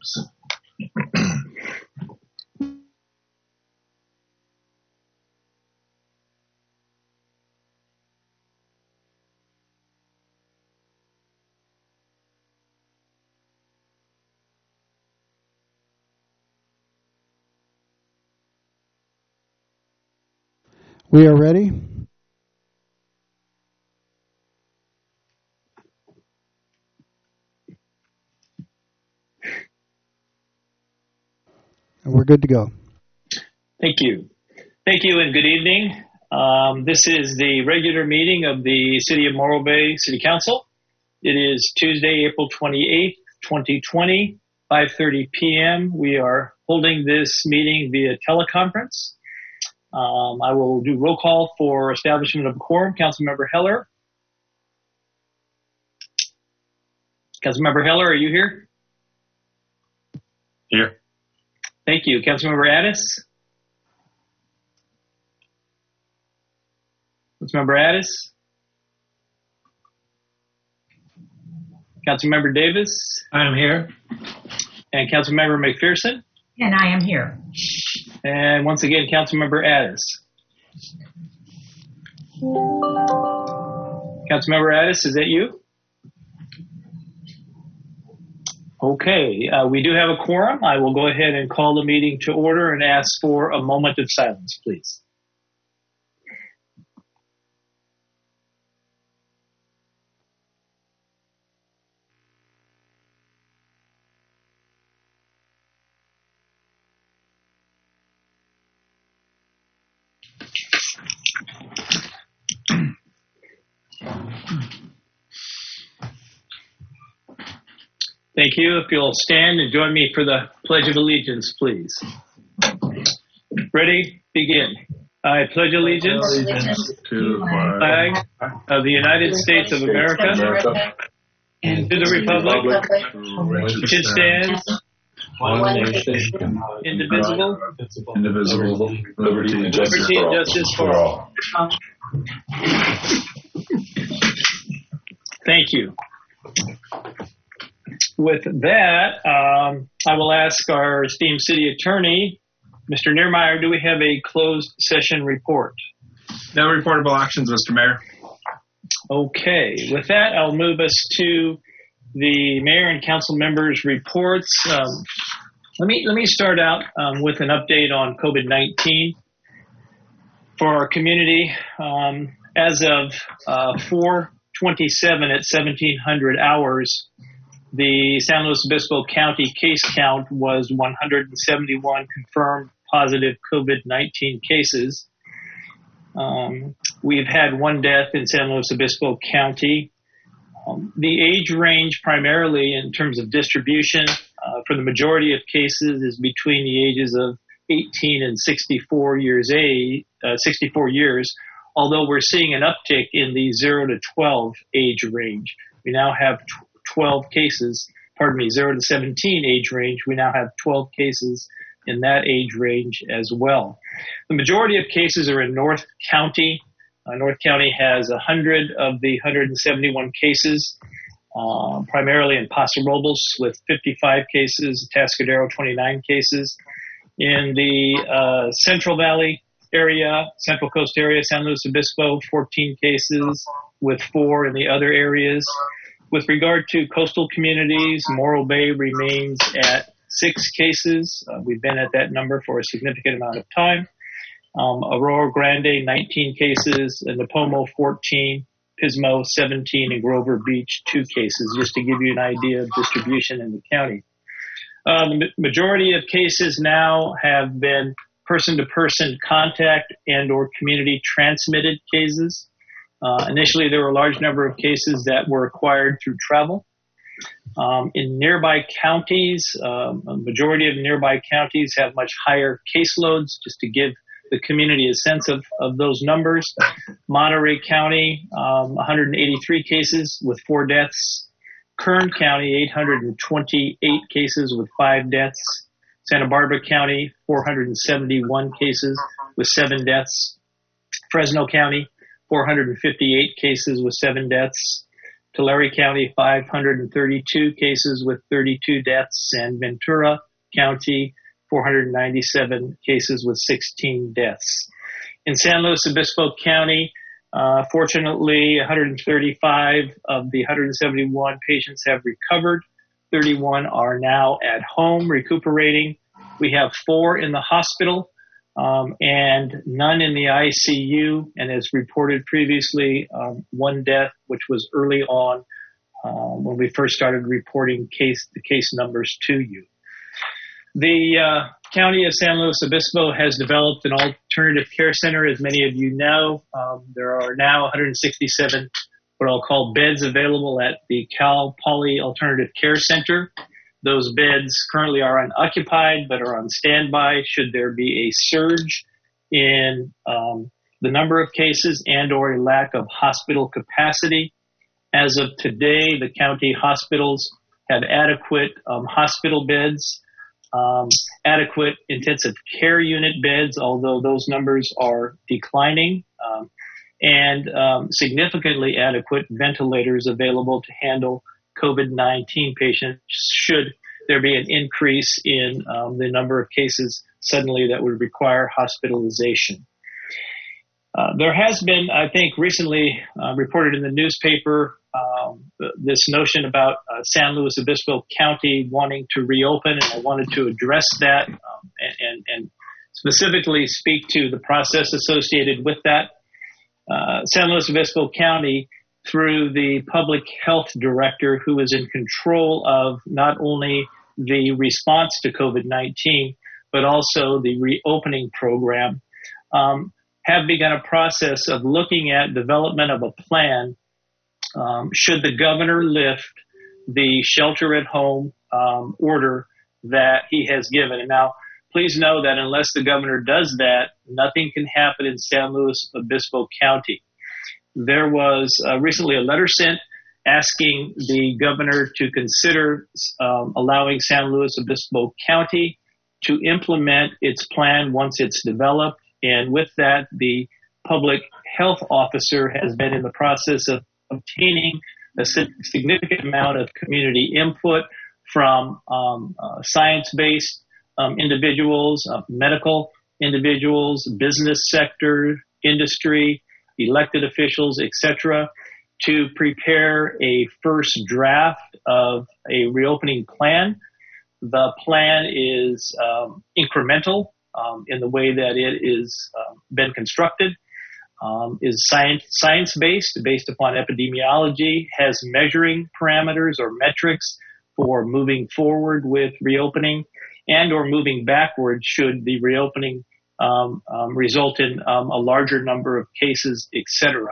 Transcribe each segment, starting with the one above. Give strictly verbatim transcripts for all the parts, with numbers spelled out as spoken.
items. We are ready. And we're good to go. Thank you. Thank you and good evening. Um, this is the regular meeting of the City of Morro Bay City Council. It is Tuesday, April twenty-eighth, twenty twenty, five thirty p.m. We are holding this meeting via teleconference. Um, I will do roll call for establishment of a quorum. Councilmember Heller. Councilmember Heller, are you here? Here. Thank you. Councilmember Addis? Councilmember Addis? Councilmember Davis? I am here. And Councilmember McPherson? And I am here. And once again, Councilmember Addis. Councilmember Addis, is that you? Okay, uh, we do have a quorum. I will go ahead and call the meeting to order and ask for a moment of silence, please. Thank you. If you'll stand and join me for the Pledge of Allegiance, please. Ready? Begin. I pledge allegiance, allegiance to the flag of the United States of America, America and to the republic which it stands, one nation, indivisible, indivisible, liberty and justice liberty and justice for all. Thank you. With that, um, I will ask our esteemed city attorney, Mister Niermeyer, do we have a closed session report? No reportable actions, Mister Mayor. Okay. With that, I'll move us to the mayor and council members' reports. Um, let me let me start out um, with an update on COVID nineteen for our community. Um, as of uh, four twenty-seven at seventeen hundred hours, the San Luis Obispo County case count was one hundred seventy-one confirmed positive COVID nineteen cases. Um, we've had one death in San Luis Obispo County. Um, the age range primarily in terms of distribution uh, for the majority of cases is between the ages of eighteen and sixty-four years age, uh, sixty-four years, although we're seeing an uptick in the zero to twelve age range. We now have twelve cases, pardon me, zero to seventeen age range. We now have twelve cases in that age range as well. The majority of cases are in North County. Uh, North County has one hundred of the one hundred seventy-one cases, uh, primarily in Paso Robles with fifty-five cases, Atascadero twenty-nine cases. In the uh, Central Valley area, Central Coast area, San Luis Obispo, fourteen cases with four in the other areas. With regard to coastal communities, Morro Bay remains at six cases. Uh, we've been at that number for a significant amount of time. Um, Aurora Grande, nineteen cases, and Napomo, fourteen, Pismo, seventeen, and Grover Beach, two cases, just to give you an idea of distribution in the county. Uh, the majority of cases now have been person-to-person contact and or community transmitted cases. Uh, initially, there were a large number of cases that were acquired through travel. Um, in nearby counties, um, a majority of nearby counties have much higher caseloads, just to give the community a sense of, of those numbers. Monterey County, um, one hundred eighty-three cases with four deaths. Kern County, eight hundred twenty-eight cases with five deaths. Santa Barbara County, four hundred seventy-one cases with seven deaths. Fresno County, four hundred fifty-eight cases with seven deaths. Tulare County, five hundred thirty-two cases with thirty-two deaths, and Ventura County, four hundred ninety-seven cases with sixteen deaths. In San Luis Obispo County, uh, fortunately, one hundred thirty-five of the one hundred seventy-one patients have recovered. thirty-one are now at home recuperating. We have four in the hospital um, and none in the I C U. And as reported previously, um, one death, which was early on uh, when we first started reporting case the case numbers to you. The uh, County of San Luis Obispo has developed an alternative care center, as many of you know. Um, there are now one hundred sixty-seven what I'll call beds available at the Cal Poly Alternative Care Center. Those beds currently are unoccupied, but are on standby should there be a surge in um, the number of cases and or a lack of hospital capacity. As of today, the county hospitals have adequate um, hospital beds, um, adequate intensive care unit beds, although those numbers are declining, um, and um, significantly adequate ventilators available to handle COVID nineteen patients should there be an increase in um, the number of cases suddenly that would require hospitalization. Uh, there has been, I think, recently uh, reported in the newspaper um, this notion about uh, San Luis Obispo County wanting to reopen, and I wanted to address that um, and, and, and specifically speak to the process associated with that. Uh, San Luis Obispo County, through the public health director who is in control of not only the response to COVID nineteen, but also the reopening program, um, have begun a process of looking at development of a plan um, should the governor lift the shelter at home um, order that he has given. And now, please know that unless the governor does that, nothing can happen in San Luis Obispo County. There was uh, recently a letter sent asking the governor to consider um, allowing San Luis Obispo County to implement its plan once it's developed. And with that, the public health officer has been in the process of obtaining a significant amount of community input from um, uh, science-based um, individuals, uh, medical individuals, business sector, industry, elected officials, et cetera, to prepare a first draft of a reopening plan. The plan is um, incremental um, in the way that it is um, been constructed, um, is science, science-based, based upon epidemiology, has measuring parameters or metrics for moving forward with reopening and or moving backward should the reopening um, um, result in um, a larger number of cases, et cetera.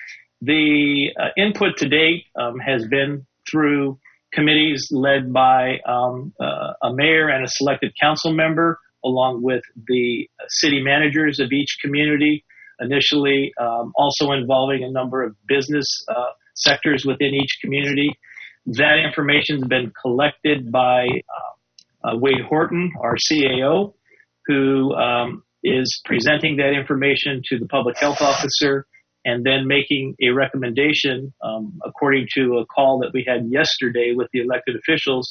The uh, input to date um, has been through committees led by um, uh, a mayor and a selected council member, along with the city managers of each community, initially um, also involving a number of business uh, sectors within each community. That information has been collected by uh, uh, Wade Horton, our C A O, who um, is presenting that information to the public health officer and then making a recommendation, um, according to a call that we had yesterday with the elected officials,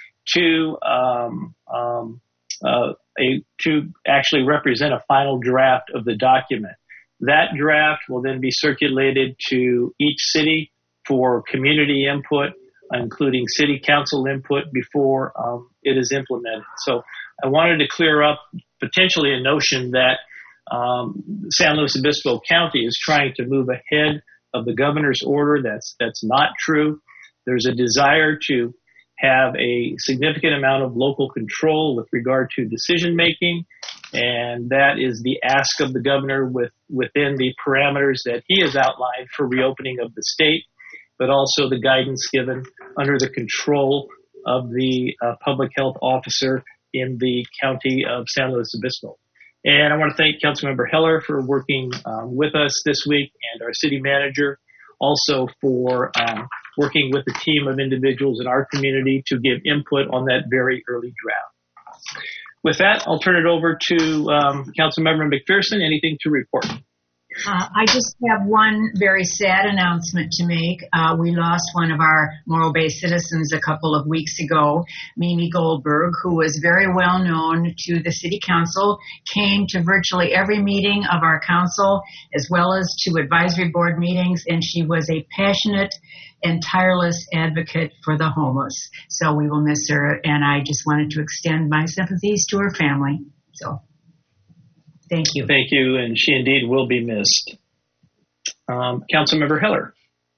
to um, um, uh, a, to actually represent a final draft of the document. That draft will then be circulated to each city for community input, including city council input before um, it is implemented. So I wanted to clear up potentially a notion that um, San Luis Obispo County is trying to move ahead of the governor's order. That's that's not true. There's a desire to have a significant amount of local control with regard to decision making, and that is the ask of the governor with within the parameters that he has outlined for reopening of the state, but also the guidance given under the control of the uh, public health officer in the county of San Luis Obispo. And I want to thank Councilmember Heller for working um, with us this week, and our city manager also for um, working with a team of individuals in our community to give input on that very early draft. With that, I'll turn it over to um, Councilmember McPherson. Anything to report? Uh, I just have one very sad announcement to make. Uh, we lost one of our Morro Bay citizens a couple of weeks ago, Mimi Goldberg, who was very well known to the city council, came to virtually every meeting of our council, as well as to advisory board meetings, and she was a passionate and tireless advocate for the homeless. So we will miss her, and I just wanted to extend my sympathies to her family. So thank you. Thank you, and she indeed will be missed. Um, Councilmember Heller.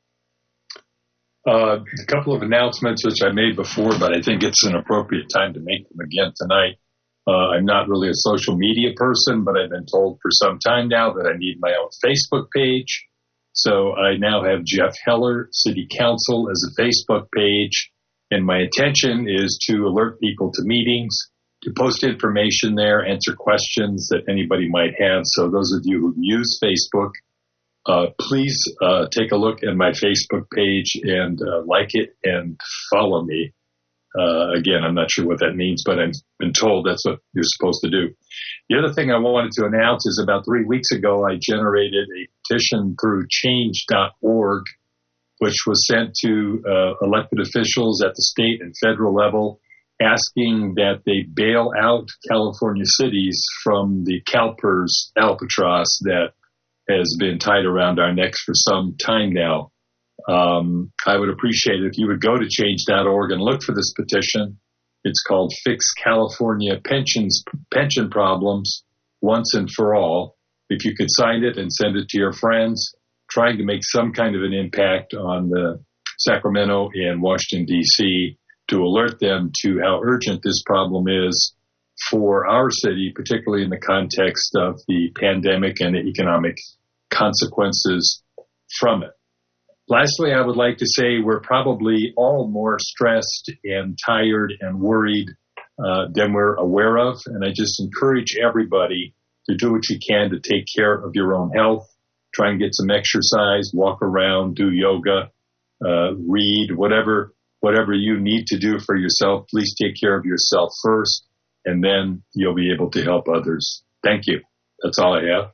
Uh, a couple of announcements which I made before, but I think it's an appropriate time to make them again tonight. Uh, I'm not really a social media person, but I've been told for some time now that I need my own Facebook page. So I now have Jeff Heller, City Council, as a Facebook page, and my intention is to alert people to meetings, to post information there, answer questions that anybody might have. So those of you who use Facebook, uh, please uh, take a look at my Facebook page and uh, like it and follow me. Uh, again, I'm not sure what that means, but I've been told that's what you're supposed to do. The other thing I wanted to announce is about three weeks ago, I generated a petition through change dot org, which was sent to uh, elected officials at the state and federal level, asking that they bail out California cities from the CalPERS albatross that has been tied around our necks for some time now. Um, I would appreciate it if you would go to change dot org and look for this petition. It's called Fix California Pensions Pension Problems Once and for All. If you could sign it and send it to your friends, trying to make some kind of an impact on the Sacramento and Washington, D C, to alert them to how urgent this problem is for our city, particularly in the context of the pandemic and the economic consequences from it. Lastly, I would like to say we're probably all more stressed and tired and worried uh, than we're aware of. And I just encourage everybody to do what you can to take care of your own health. Try and get some exercise, walk around, do yoga, uh, read, whatever whatever you need to do for yourself. Please take care of yourself first, and then you'll be able to help others. Thank you. That's all I have.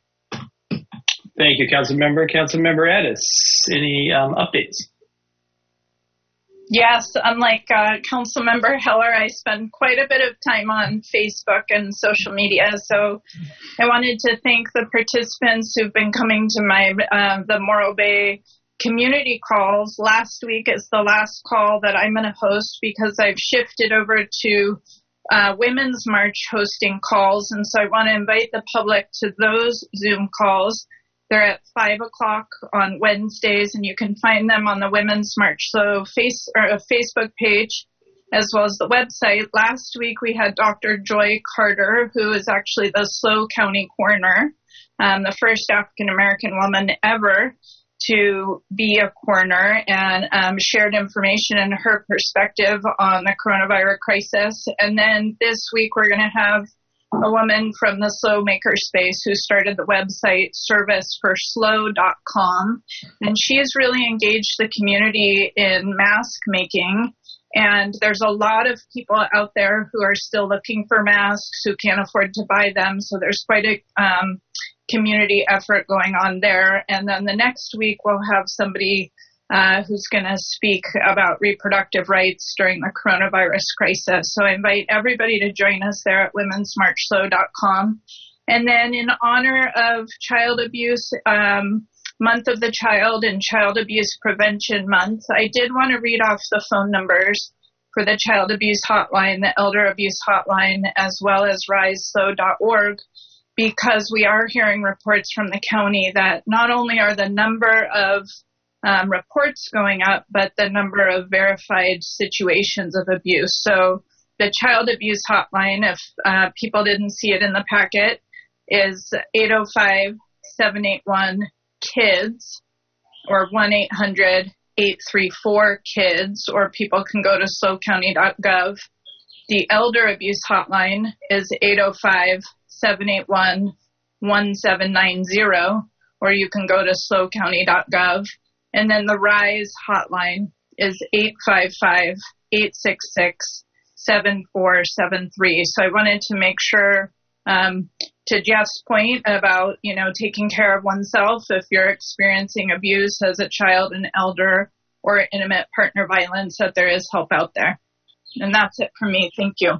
Thank you, Councilmember. Councilmember Addis, any um, updates? Yes, unlike uh, Councilmember Heller, I spend quite a bit of time on Facebook and social media. So I wanted to thank the participants who've been coming to my uh, the Morro Bay community calls. Last week is the last call that I'm going to host because I've shifted over to uh, Women's March hosting calls. And so I want to invite the public to those Zoom calls. They're at five o'clock on Wednesdays, and you can find them on the Women's March So face or a Facebook page, as well as the website. Last week we had Doctor Joy Carter, who is actually the SLO County coroner, um, the first African American woman ever to be a coroner, and um, shared information and her perspective on the coronavirus crisis. And then this week we're going to have a woman from the SLO makerspace who started the website service for slo dot com. And she has really engaged the community in mask making. And there's a lot of people out there who are still looking for masks, who can't afford to buy them. So there's quite a um, community effort going on there. And then the next week we'll have somebody Uh, who's going to speak about reproductive rights during the coronavirus crisis. So I invite everybody to join us there at womens march slo dot com. And then in honor of Child Abuse um, Month of the Child and Child Abuse Prevention Month, I did want to read off the phone numbers for the Child Abuse Hotline, the Elder Abuse Hotline, as well as rise slo dot org, because we are hearing reports from the county that not only are the number of Um, reports going up, but the number of verified situations of abuse. So the Child Abuse Hotline, if uh, people didn't see it in the packet, is eight oh five, seven eight one, KIDS or one eight hundred, eight three four, KIDS, or people can go to slo county dot gov. The Elder Abuse Hotline is eight oh five, seven eight one, one seven nine zero, or you can go to slo county dot gov. And then the RISE hotline is eight five five, eight six six, seven four seven three. So I wanted to make sure Um, to Jeff's point about, you know, taking care of oneself if you're experiencing abuse as a child, an elder, or intimate partner violence, that there is help out there. And that's it for me. Thank you.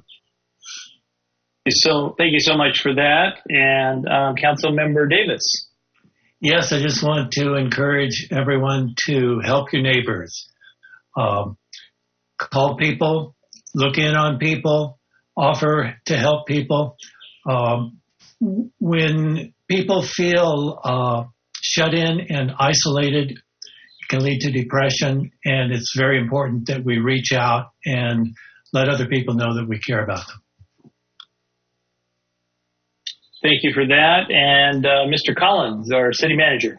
So thank you so much for that. And um, Councilmember Davis. Yes, I just want to encourage everyone to help your neighbors. Um, call people, look in on people, offer to help people. Um, when people feel uh, shut in and isolated, it can lead to depression, and it's very important that we reach out and let other people know that we care about them. Thank you for that. And uh, Mister Collins, our city manager.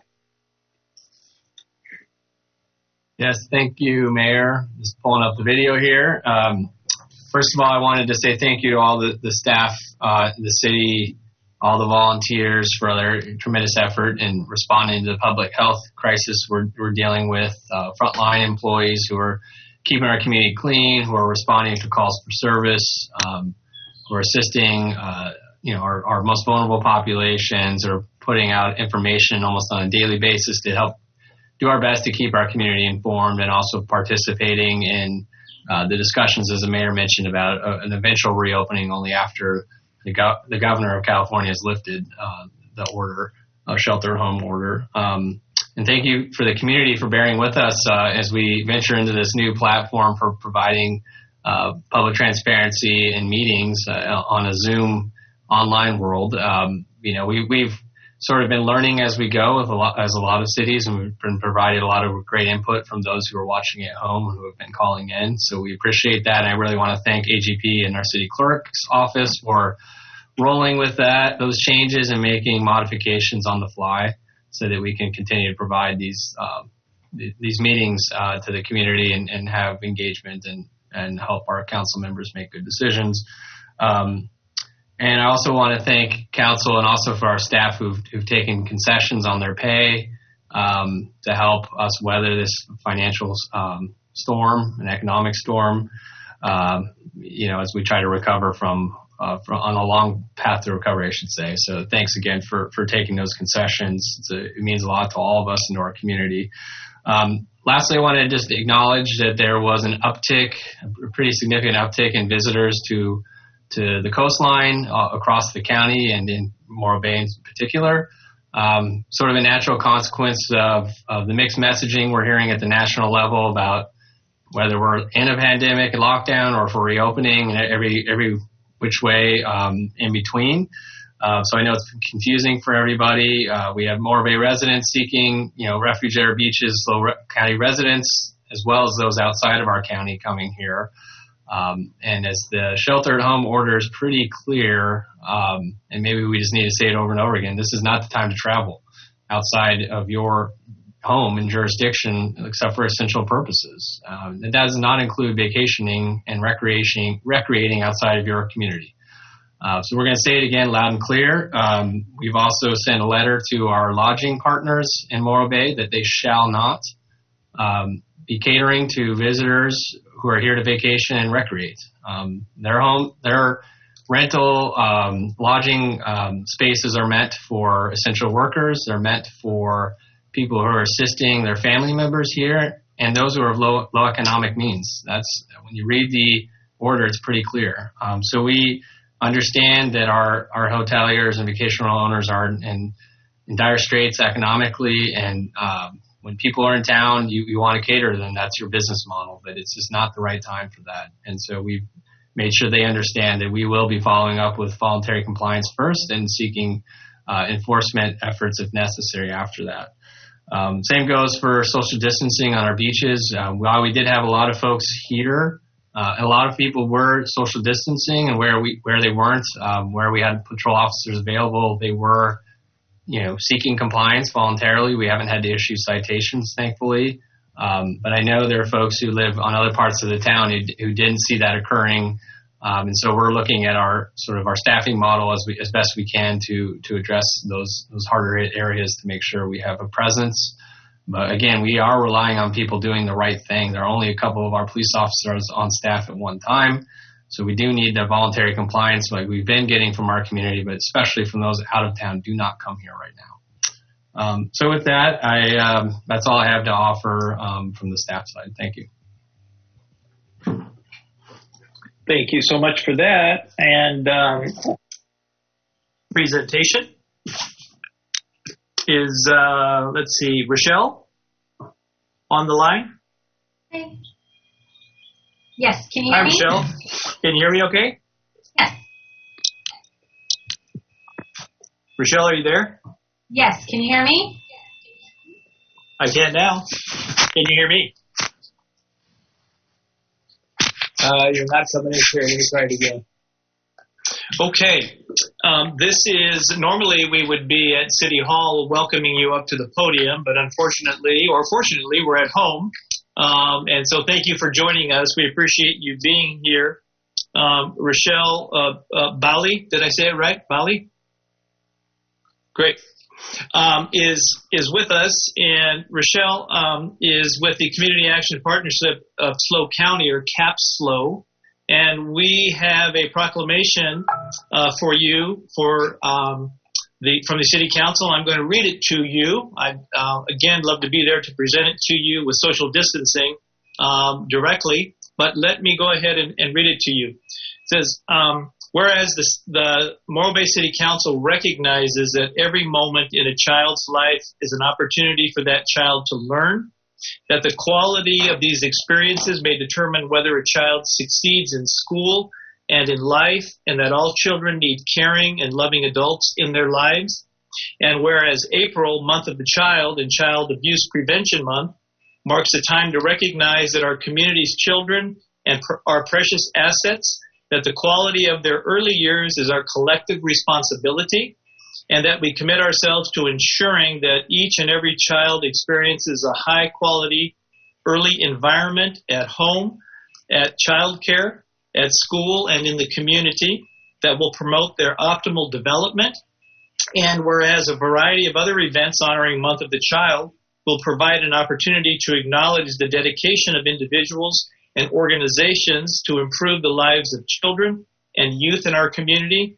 Yes, thank you, Mayor. Just pulling up the video here. Um, first of all, I wanted to say thank you to all the, the staff, uh, the city, all the volunteers for their tremendous effort in responding to the public health crisis we're, we're dealing with, uh, frontline employees who are keeping our community clean, who are responding to calls for service, um, who are assisting uh, you know, our, our most vulnerable populations, or putting out information almost on a daily basis to help do our best to keep our community informed, and also participating in uh, the discussions, as the mayor mentioned, about uh, an eventual reopening only after the, go- the governor of California has lifted uh, the order, uh, shelter home order. Um, and thank you for the community for bearing with us uh, as we venture into this new platform for providing uh, public transparency in meetings uh, on a Zoom online world. Um, you know, we, we've sort of been learning as we go, with a lot, as a lot of cities, and we've been provided a lot of great input from those who are watching at home and who have been calling in. So we appreciate that. And I really want to thank A G P and our city clerk's office for rolling with that, those changes, and making modifications on the fly so that we can continue to provide these um, th- these meetings uh, to the community and, and have engagement and, and help our council members make good decisions. Um, And I also want to thank council and also for our staff who've, who've taken concessions on their pay um, to help us weather this financial um, storm, an economic storm, um, you know, as we try to recover from, uh, from on a long path to recovery, I should say. So thanks again for, for taking those concessions. It's a, it means a lot to all of us and to our community. Um, lastly, I want to just acknowledge that there was an uptick, a pretty significant uptick in visitors to to the coastline uh, across the county and in Morro Bay in particular. Um, sort of a natural consequence of, of the mixed messaging we're hearing at the national level about whether we're in a pandemic, a lockdown, or if we're reopening, and every every which way um, in between. Uh, so I know it's confusing for everybody. Uh, we have Morro Bay residents seeking, you know, refuge at our beaches, Low Re- County residents, as well as those outside of our county coming here. Um, and as the shelter at home order is pretty clear, um, and maybe we just need to say it over and over again, this is not the time to travel outside of your home and jurisdiction except for essential purposes. Um, that does not include vacationing and recreating, recreating outside of your community. Uh, so we're going to say it again loud and clear. Um, we've also sent a letter to our lodging partners in Morro Bay that they shall not um, be catering to visitors who are here to vacation and recreate. Um, their home, their rental um, lodging um, spaces are meant for essential workers. They're meant for people who are assisting their family members here and those who are of low, low economic means. That's when you read the order, it's pretty clear. Um, so we understand that our, our hoteliers and vacation rental owners are in, in dire straits economically, and um, when people are in town, you, you want to cater to them. That's your business model, but it's just not the right time for that. And so we've made sure they understand that we will be following up with voluntary compliance first and seeking uh, enforcement efforts if necessary after that. Um, same goes for social distancing on our beaches. Um, while we did have a lot of folks here, uh, a lot of people were social distancing, and where we where they weren't, um, where we had patrol officers available, they were you know, seeking compliance voluntarily. We haven't had to issue citations, thankfully. Um, but I know there are folks who live on other parts of the town who, who didn't see that occurring. Um, and so we're looking at our sort of our staffing model as we, as best we can to, to address those, those harder hit areas to make sure we have a presence. But again, we are relying on people doing the right thing. There are only a couple of our police officers on staff at one time. So we do need the voluntary compliance like we've been getting from our community, but especially from those out of town. Do not come here right now. Um, so with that, I um, that's all I have to offer um, from the staff side. Thank you. Thank you so much for that. And um, presentation is, uh, let's see, Rochelle on the line. Hey. Yes, can you hear Hi, me? Rochelle. Can you hear me okay? Yes. Rochelle, are you there? Yes, can you hear me? I can now. Can you hear me? Uh, you're not coming in here. Let me try it again. Okay. Um, this is, normally we would be at City Hall welcoming you up to the podium, but unfortunately, or fortunately, we're at home. Um, and so thank you for joining us. We appreciate you being here. Um, Rochelle uh, uh, Bali, did I say it right? Bali? Great. Um, is is with us, and Rochelle um, is with the Community Action Partnership of SLO County, or CAPSLO, and we have a proclamation uh, for you for um, the from the City Council. I'm going to read it to you. I uh, again love to be there to present it to you with social distancing um, directly, but let me go ahead and, and read it to you. It says. Um, Whereas the, the Morro Bay City Council recognizes that every moment in a child's life is an opportunity for that child to learn, that the quality of these experiences may determine whether a child succeeds in school and in life, and that all children need caring and loving adults in their lives. And whereas April, Month of the Child, and Child Abuse Prevention Month, marks a time to recognize that our community's children and pr- are precious assets, that the quality of their early years is our collective responsibility, and that we commit ourselves to ensuring that each and every child experiences a high-quality early environment at home, at childcare, at school, and in the community that will promote their optimal development. And whereas a variety of other events honoring Month of the Child will provide an opportunity to acknowledge the dedication of individuals and organizations to improve the lives of children and youth in our community,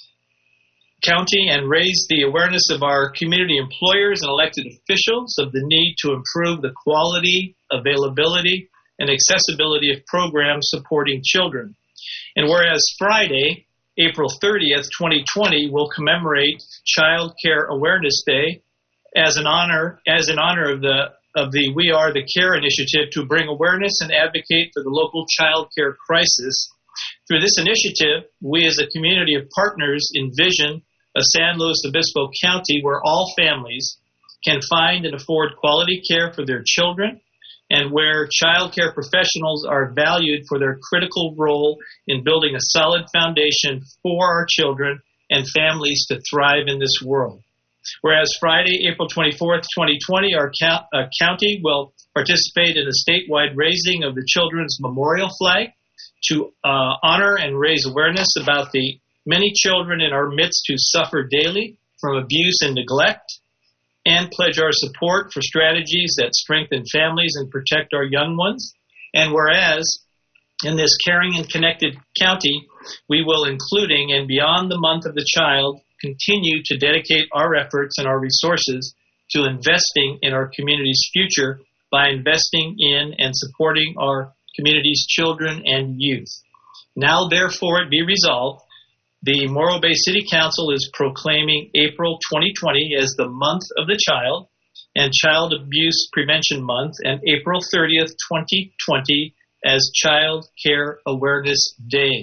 county, and raise the awareness of our community employers and elected officials of the need to improve the quality, availability, and accessibility of programs supporting children. And whereas Friday, April thirtieth, twenty twenty, will commemorate Child Care Awareness Day as an honor, as in honor of the of the We Are the Care initiative to bring awareness and advocate for the local child care crisis. Through this initiative, we as a community of partners envision a San Luis Obispo County where all families can find and afford quality care for their children, and where child care professionals are valued for their critical role in building a solid foundation for our children and families to thrive in this world. Whereas Friday, April twenty-fourth, twenty twenty, our count, uh, county will participate in a statewide raising of the Children's Memorial Flag to uh, honor and raise awareness about the many children in our midst who suffer daily from abuse and neglect, and pledge our support for strategies that strengthen families and protect our young ones. And whereas in this caring and connected county, we will, including and beyond the Month of the Child, continue to dedicate our efforts and our resources to investing in our community's future by investing in and supporting our community's children and youth. Now, therefore, it be resolved, the Morro Bay City Council is proclaiming April twenty twenty as the Month of the Child and Child Abuse Prevention Month, and April thirtieth, twenty twenty as Child Care Awareness Day.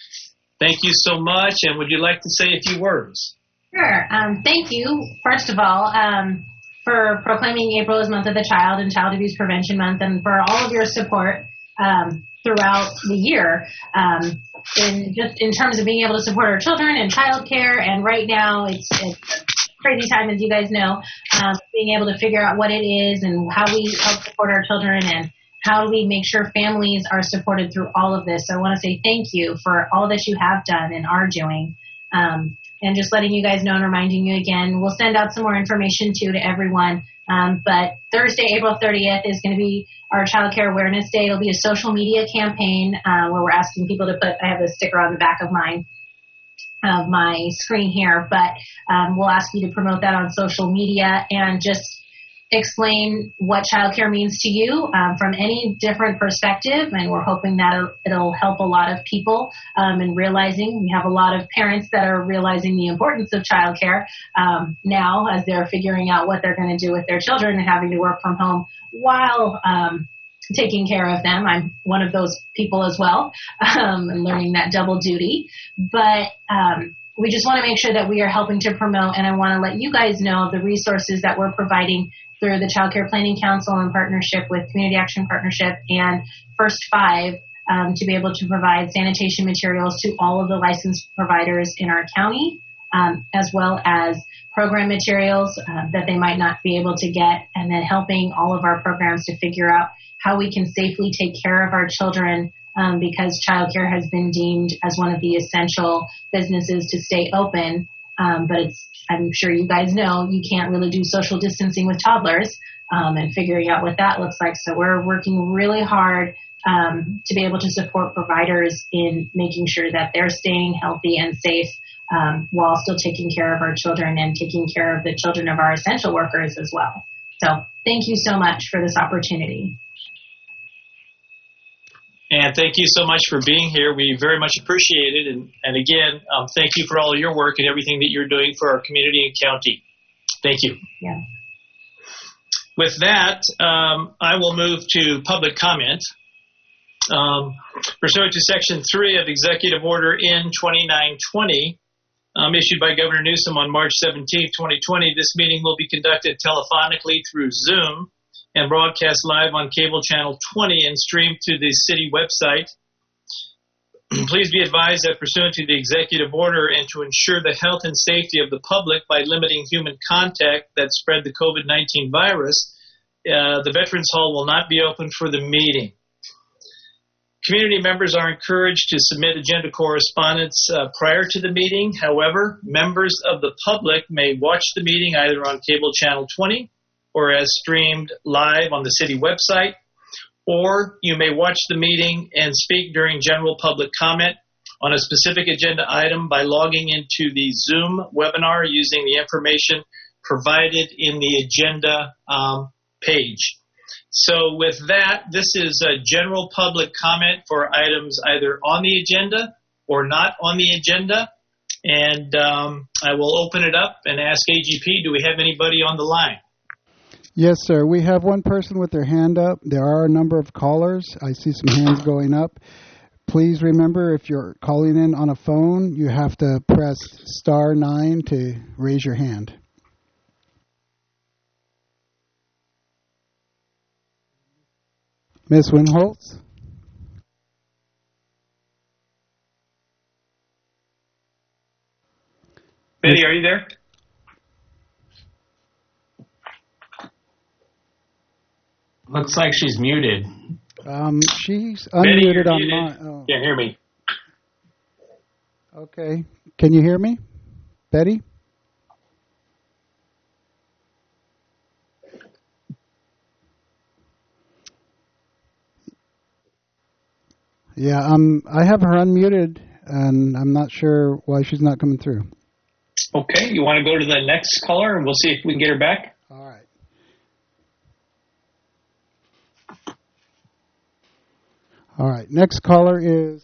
Thank you so much, and would you like to say a few words? Sure. Um, thank you, first of all, um, for proclaiming April as Month of the Child and Child Abuse Prevention Month, and for all of your support um, throughout the year, um, in just in terms of being able to support our children and child care. And right now, it's, it's a crazy time, as you guys know, um, being able to figure out what it is and how we help support our children and how do we make sure families are supported through all of this. So I want to say thank you for all that you have done and are doing. Um, and just letting you guys know and reminding you again, we'll send out some more information too to everyone. Um, but Thursday, April thirtieth is going to be our Child Care Awareness Day. It'll be a social media campaign uh, where we're asking people to put, I have a sticker on the back of mine, of my screen here, but um, we'll ask you to promote that on social media and just explain what childcare means to you um, from any different perspective, and we're hoping that it'll, it'll help a lot of people um, in realizing. We have a lot of parents that are realizing the importance of childcare um, now as they're figuring out what they're going to do with their children and having to work from home while um, taking care of them. I'm one of those people as well, um, and learning that double duty. But um, we just want to make sure that we are helping to promote, and I want to let you guys know the resources that we're providing through the Child Care Planning Council in partnership with Community Action Partnership and First Five um, to be able to provide sanitation materials to all of the licensed providers in our county, um, as well as program materials uh, that they might not be able to get, and then helping all of our programs to figure out how we can safely take care of our children um, because childcare has been deemed as one of the essential businesses to stay open. Um, but it's, I'm sure you guys know, you can't really do social distancing with toddlers um, and figuring out what that looks like. So we're working really hard um, to be able to support providers in making sure that they're staying healthy and safe um, while still taking care of our children and taking care of the children of our essential workers as well. So thank you so much for this opportunity. And thank you so much for being here. We very much appreciate it. And, and again, um, thank you for all of your work and everything that you're doing for our community and county. Thank you. Yeah. With that, um, I will move to public comment. Um, pursuant to Section three of Executive Order N twenty-nine twenty, um, issued by Governor Newsom on March seventeenth, twenty twenty, this meeting will be conducted telephonically through Zoom and broadcast live on cable channel twenty and streamed to the city website. Please be advised that pursuant to the executive order and to ensure the health and safety of the public by limiting human contact that spread the COVID nineteen virus, uh, the Veterans Hall will not be open for the meeting. Community members are encouraged to submit agenda correspondence uh, prior to the meeting. However, members of the public may watch the meeting either on cable channel twenty or as streamed live on the city website, or you may watch the meeting and speak during general public comment on a specific agenda item by logging into the Zoom webinar using the information provided in the agenda um, page. So with that, this is a general public comment for items either on the agenda or not on the agenda. And um, I will open it up and ask A G P, do we have anybody on the line? Yes, sir. We have one person with their hand up. There are a number of callers. I see some hands going up. Please remember, if you're calling in on a phone, you have to press star nine to raise your hand. Miz Winholtz? Betty, are you there? Looks like she's muted. Um, she's Betty, you're unmuted on muted. my. Oh. Can't hear me. Okay. Can you hear me, Betty? Yeah, um, I have her unmuted, and I'm not sure why she's not coming through. Okay, you want to go to the next caller, and we'll see if we can get her back? All right. All right, next caller is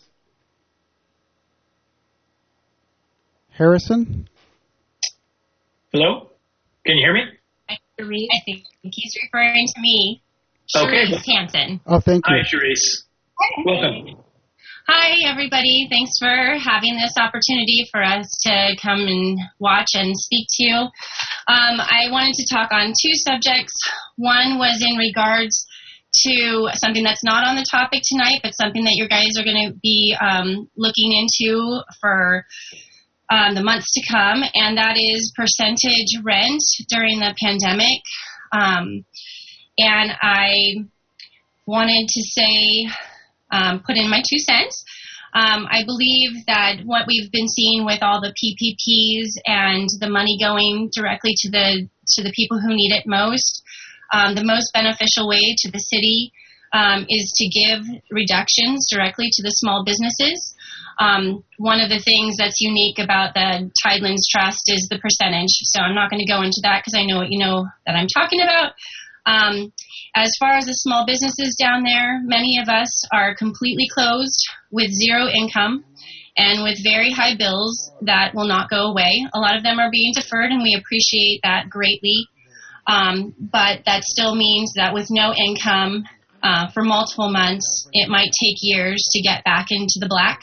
Harrison. Hello? Can you hear me? I think he's referring to me. Okay. Sharice Hansen. Oh, thank you. Hi, Sharice. Welcome. Hi, everybody. Thanks for having this opportunity for us to come and watch and speak to you. Um, I wanted to talk on two subjects. One was in regards to something that's not on the topic tonight, but something that you guys are going to be um, looking into for um, the months to come, and that is percentage rent during the pandemic. Um, and I wanted to say, um, put in my two cents. Um, I believe that what we've been seeing with all the P P Ps and the money going directly to the to the people who need it most, um, the most beneficial way to the city um, is to give reductions directly to the small businesses. Um, one of the things that's unique about the Tidelands Trust is the percentage. So I'm not going to go into that because I know what you know that I'm talking about. Um, as far as the small businesses down there, many of us are completely closed with zero income and with very high bills that will not go away. A lot of them are being deferred, and we appreciate that greatly. Um, but that still means that with no income uh, for multiple months, it might take years to get back into the black.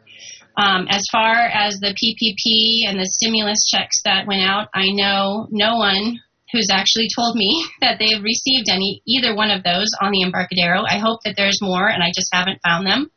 Um, as far as the P P P and the stimulus checks that went out, I know no one who's actually told me that they've received any either one of those on the Embarcadero. I hope that there's more, and I just haven't found them.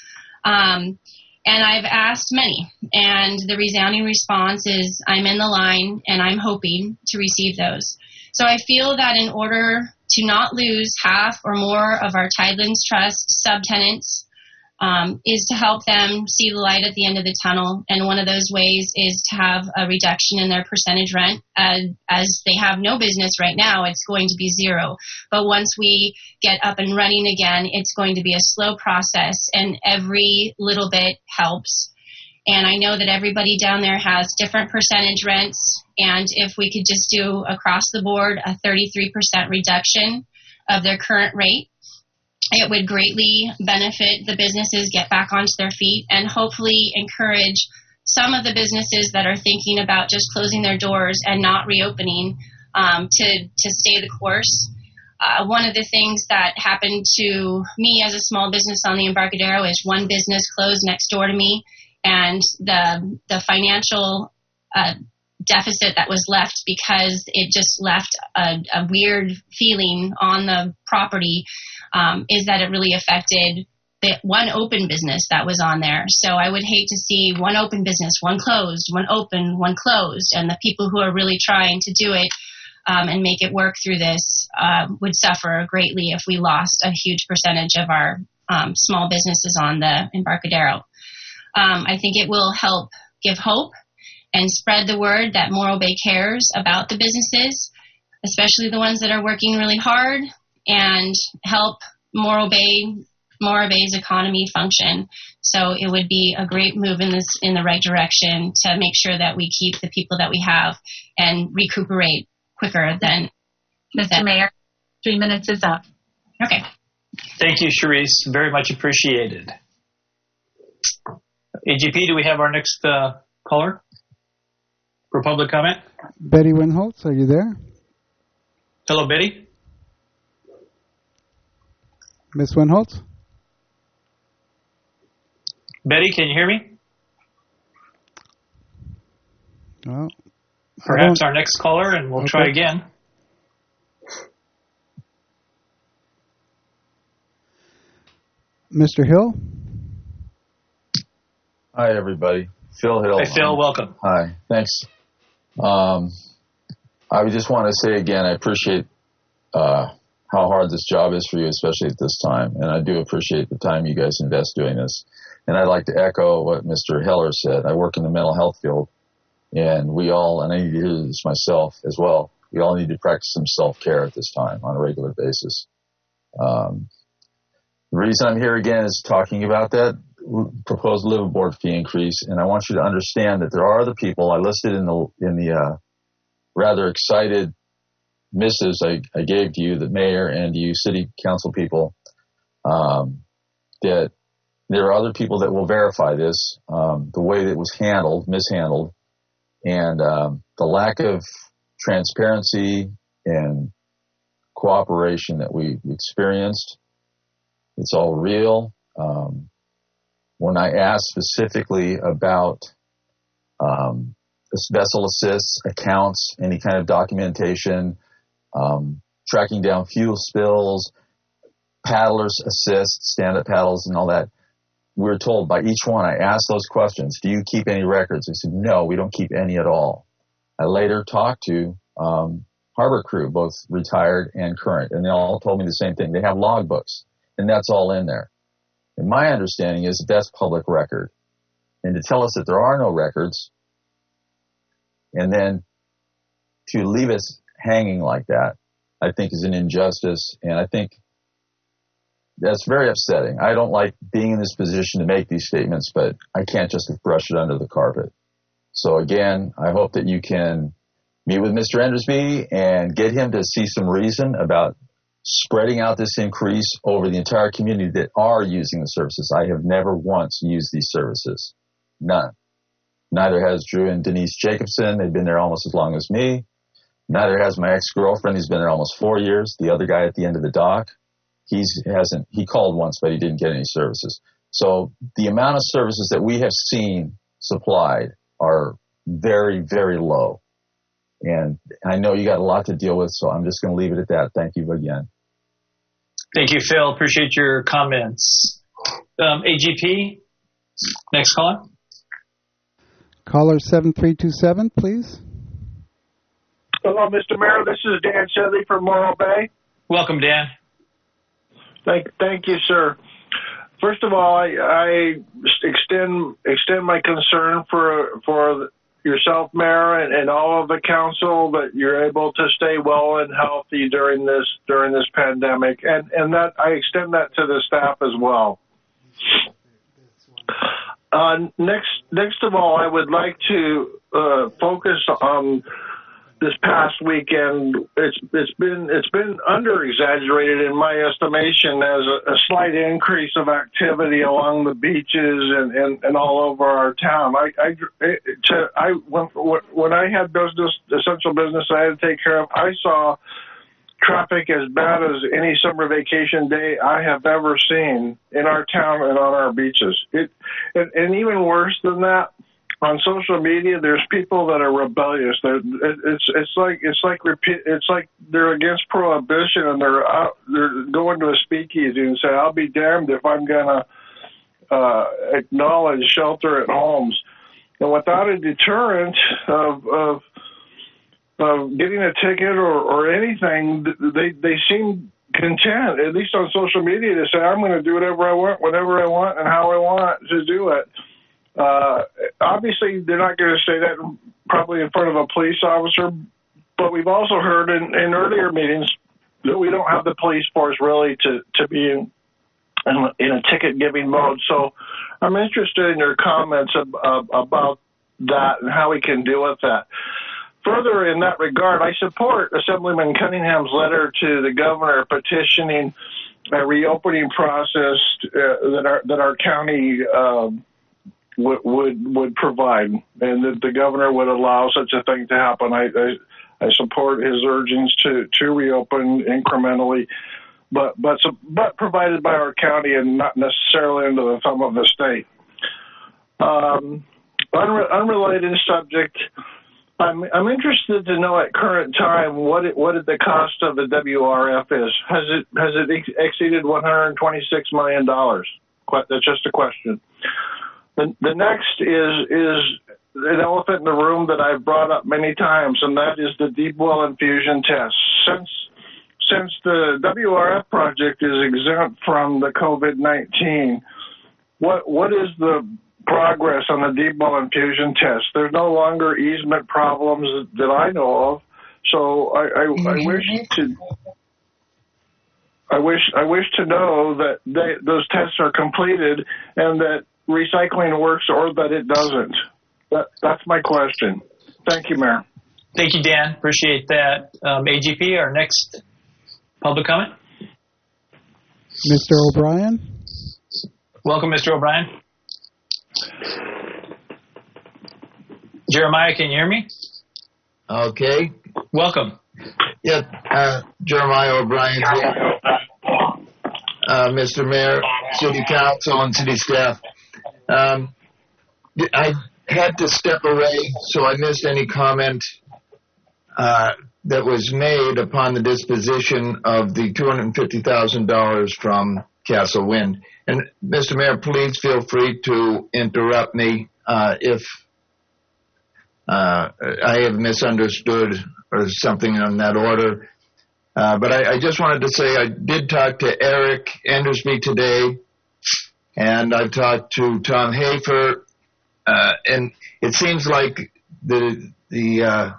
Um, and I've asked many, and the resounding response is, I'm in the line, and I'm hoping to receive those. So I feel that in order to not lose half or more of our Tidelands Trust subtenants, Um, is to help them see the light at the end of the tunnel. And one of those ways is to have a reduction in their percentage rent. Uh, as they have no business right now, it's going to be zero. But once we get up and running again, it's going to be a slow process, and every little bit helps. And I know that everybody down there has different percentage rents. And if we could just do across the board a thirty-three percent reduction of their current rate, it would greatly benefit the businesses get back onto their feet and hopefully encourage some of the businesses that are thinking about just closing their doors and not reopening um, to, to stay the course. Uh, one of the things that happened to me as a small business on the Embarcadero is one business closed next door to me, and the, the financial uh, deficit that was left because it just left a, a weird feeling on the property Um, is that it really affected the one open business that was on there. So I would hate to see one open business, one closed, one open, one closed, and the people who are really trying to do it um, and make it work through this uh, would suffer greatly if we lost a huge percentage of our um, small businesses on the Embarcadero. Um, I think it will help give hope and spread the word that Morro Bay cares about the businesses, especially the ones that are working really hard, and help Morro Bay, Morro Bay's economy function. So it would be a great move in this in the right direction to make sure that we keep the people that we have and recuperate quicker than. Mister Mayor, three minutes is up. Okay. Thank you, Charisse. Very much appreciated. A G P, do we have our next uh, caller for public comment? Betty Winholtz, are you there? Hello, Betty. Miss Winholtz? Betty, can you hear me? Oh, Perhaps our next caller, and we'll okay. try again. Mister Hill? Hi, everybody. Phil Hill. Hi, Phil. Um, welcome. Hi. Thanks. Um, I just want to say again, I appreciate uh, how hard this job is for you, especially at this time. And I do appreciate the time you guys invest doing this. And I'd like to echo what Mister Heller said. I work in the mental health field, and we all, and I need to hear this myself as well, we all need to practice some self-care at this time on a regular basis. Um, the reason I'm here again is talking about that proposed liveaboard fee increase, and I want you to understand that there are other people I listed in the in the uh, rather excited missives I, I gave to you, the mayor and you city council people, um, that there are other people that will verify this, um, the way that it was handled, mishandled, and um, the lack of transparency and cooperation that we experienced. It's all real. Um, when I asked specifically about um, vessel assists, accounts, any kind of documentation, um, tracking down fuel spills, paddlers assist, stand-up paddles, and all that, we were told by each one, I asked those questions, do you keep any records? They said, no, we don't keep any at all. I later talked to um, harbor crew, both retired and current, and they all told me the same thing. They have logbooks, and that's all in there. And my understanding is that that's public record. And to tell us that there are no records and then to leave us hanging like that, I think is an injustice. And I think that's very upsetting. I don't like being in this position to make these statements, but I can't just brush it under the carpet. So again, I hope that you can meet with Mister Endersby and get him to see some reason about spreading out this increase over the entire community that are using the services. I have never once used these services. None. Neither has Drew and Denise Jacobson. They've been there almost as long as me. Neither has my ex-girlfriend. He's been there almost four years. The other guy at the end of the dock, he's hasn't. He called once, but he didn't get any services. So the amount of services that we have seen supplied are very, very low. And I know you got a lot to deal with, so I'm just going to leave it at that. Thank you again. Thank you, Phil. Appreciate your comments. Um, A G P, next caller. Caller seven three two seven, please. Hello, Mister Mayor. This is Dan Sedley from Morro Bay. Welcome, Dan. Thank, thank you, sir. First of all, I, I extend extend my concern for for yourself, Mayor, and, and all of the council that you're able to stay well and healthy during this during this pandemic, and and that I extend that to the staff as well. Uh, next, next of all, I would like to uh, focus on this past weekend. It's it's been it's been under exaggerated in my estimation as a, a slight increase of activity along the beaches and, and, and all over our town. I I, to, I when, when I had business, essential business I had to take care of, I saw traffic as bad as any summer vacation day I have ever seen in our town and on our beaches. It and, and even worse than that, on social media, there's people that are rebellious. They're, it's it's like it's like repeat. It's like they're against prohibition, and they're out, they're going to a speakeasy and say, "I'll be damned if I'm gonna uh, acknowledge shelter at homes." And without a deterrent of of, of getting a ticket or, or anything, they they seem content, at least on social media, to say, "I'm going to do whatever I want, whenever I want, and how I want to do it." Uh, obviously, they're not going to say that probably in front of a police officer, but we've also heard in, in earlier meetings that we don't have the police force really to, to be in, in, in a ticket-giving mode. So I'm interested in your comments ab, ab, about that and how we can deal with that. Further, in that regard, I support Assemblyman Cunningham's letter to the governor petitioning a reopening process uh, that our that our county uh, would, would would provide, and that the governor would allow such a thing to happen. I I, I support his urgings to, to reopen incrementally, but but but provided by our county and not necessarily under the thumb of the state. Um, unre- unrelated subject. I'm I'm interested to know at current time what it, what the cost of the W R F is. Has it has it ex- exceeded one hundred twenty-six million dollars? That's just a question. The, the next is is an elephant in the room that I've brought up many times, and that is the deep well infusion test. Since since the W R F project is exempt from the COVID nineteen, what what is the progress on the deep well infusion test? There's no longer easement problems that I know of, so I, I, I wish to I wish I wish to know that they, those tests are completed and that recycling works or that it doesn't. That, that's my question. Thank you, Mayor. Thank you, Dan. Appreciate that. Um, A G P, our next public comment. Mister O'Brien. Welcome, Mister O'Brien. Jeremiah, can you hear me? Okay. Welcome. Yeah, uh, Jeremiah O'Brien here. Uh, Mister Mayor, City Council, and City staff. Um, I had to step away, so I missed any comment uh, that was made upon the disposition of the two hundred fifty thousand dollars from Castle Wind. And Mister Mayor, please feel free to interrupt me uh, if uh, I have misunderstood or something on that order. Uh, but I, I just wanted to say I did talk to Eric Endersby today, And I've talked to Tom Hafer, uh, and it seems like the the uh,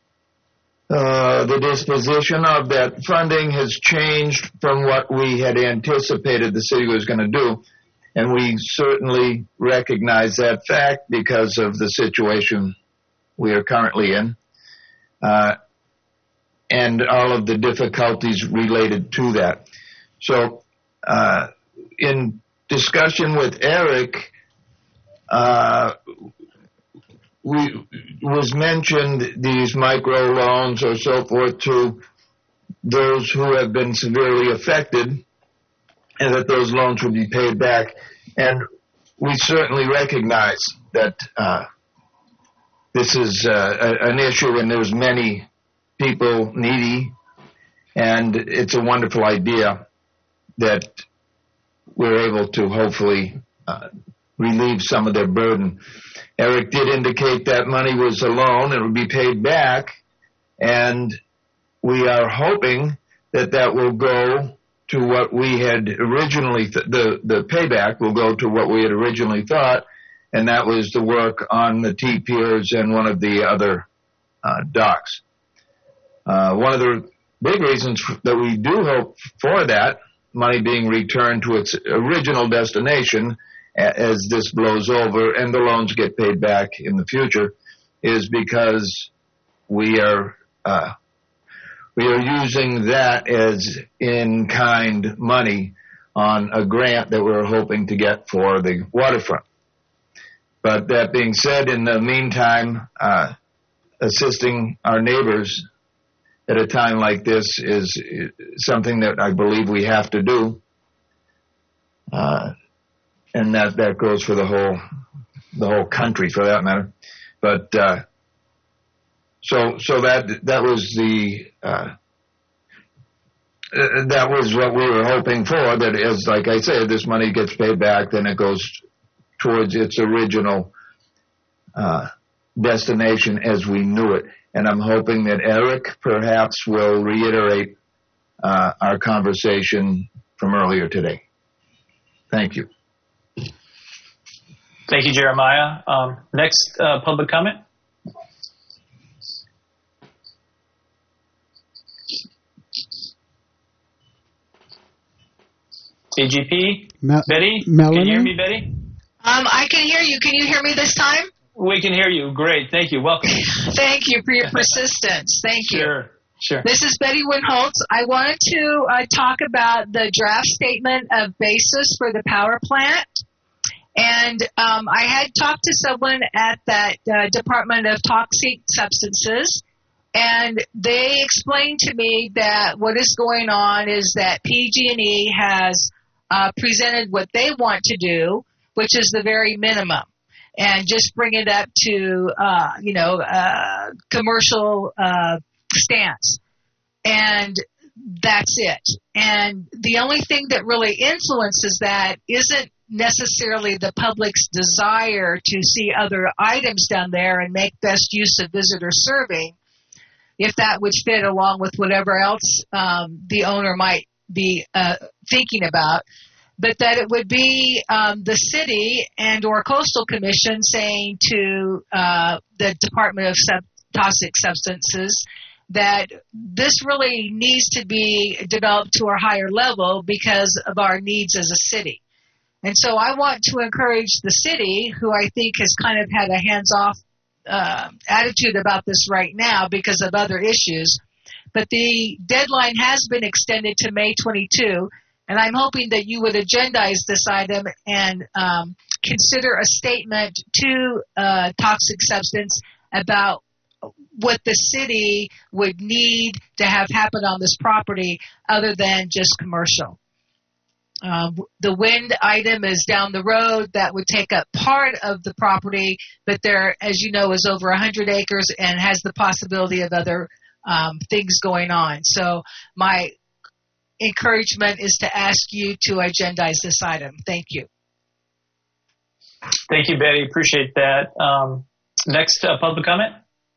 uh, the disposition of that funding has changed from what we had anticipated the city was going to do. And we certainly recognize that fact because of the situation we are currently in, uh, and all of the difficulties related to that. So, uh, in discussion with Eric, uh, we was mentioned these micro loans or so forth to those who have been severely affected, and that those loans would be paid back. And we certainly recognize that uh, this is uh, a, an issue, and there's many people needy, and it's a wonderful idea that we're able to hopefully uh, relieve some of their burden. Eric did indicate that money was a loan and would be paid back, and we are hoping that that will go to what we had originally, th- the, the payback will go to what we had originally thought, and that was the work on the T-piers and one of the other uh, docks. Uh, one of the big reasons that we do hope for that money being returned to its original destination a- as this blows over and the loans get paid back in the future is because we are uh, we are using that as in-kind money on a grant that we're hoping to get for the waterfront. But that being said, in the meantime, uh, assisting our neighbors at a time like this is something that I believe we have to do. Uh, and that, that goes for the whole, the whole country for that matter. But, uh, so, so that, that was the, uh, that was what we were hoping for, that as, like I said, this money gets paid back, then it goes towards its original, uh, destination as we knew it. And I'm hoping that Eric perhaps will reiterate uh, our conversation from earlier today. Thank you. Thank you, Jeremiah. Um, next uh, public comment. A G P, Me- Betty, Melanie? can you hear me, Betty? Um, I can hear you. Can you hear me this time? We can hear you. Great. Thank you. Welcome. Thank you for your persistence. Thank you. Sure. Sure. This is Betty Winholtz. I wanted to uh, talk about the draft statement of basis for the power plant. And um, I had talked to someone at that uh, Department of Toxic Substances, and they explained to me that what is going on is that P G and E has uh, presented what they want to do, which is the very minimum, and just bring it up to, uh, you know, uh, commercial uh, stance. And that's it. And the only thing that really influences that isn't necessarily the public's desire to see other items down there and make best use of visitor serving, if that would fit along with whatever else um, the owner might be uh, thinking about, but that it would be um, the city and or coastal commission saying to uh, the Department of Sub- Toxic Substances that this really needs to be developed to a higher level because of our needs as a city. And so I want to encourage the city, who I think has kind of had a hands-off uh, attitude about this right now because of other issues, but the deadline has been extended to May twenty-second, and I'm hoping that you would agendize this item and um, consider a statement to uh, Toxic Substance about what the city would need to have happen on this property other than just commercial. Um, the wind item is down the road. That would take up part of the property, but there, as you know, is over one hundred acres and has the possibility of other um, things going on. So my encouragement is to ask you to agendize this item. Thank you. Thank you, Betty. Appreciate that. Um, next uh, public comment.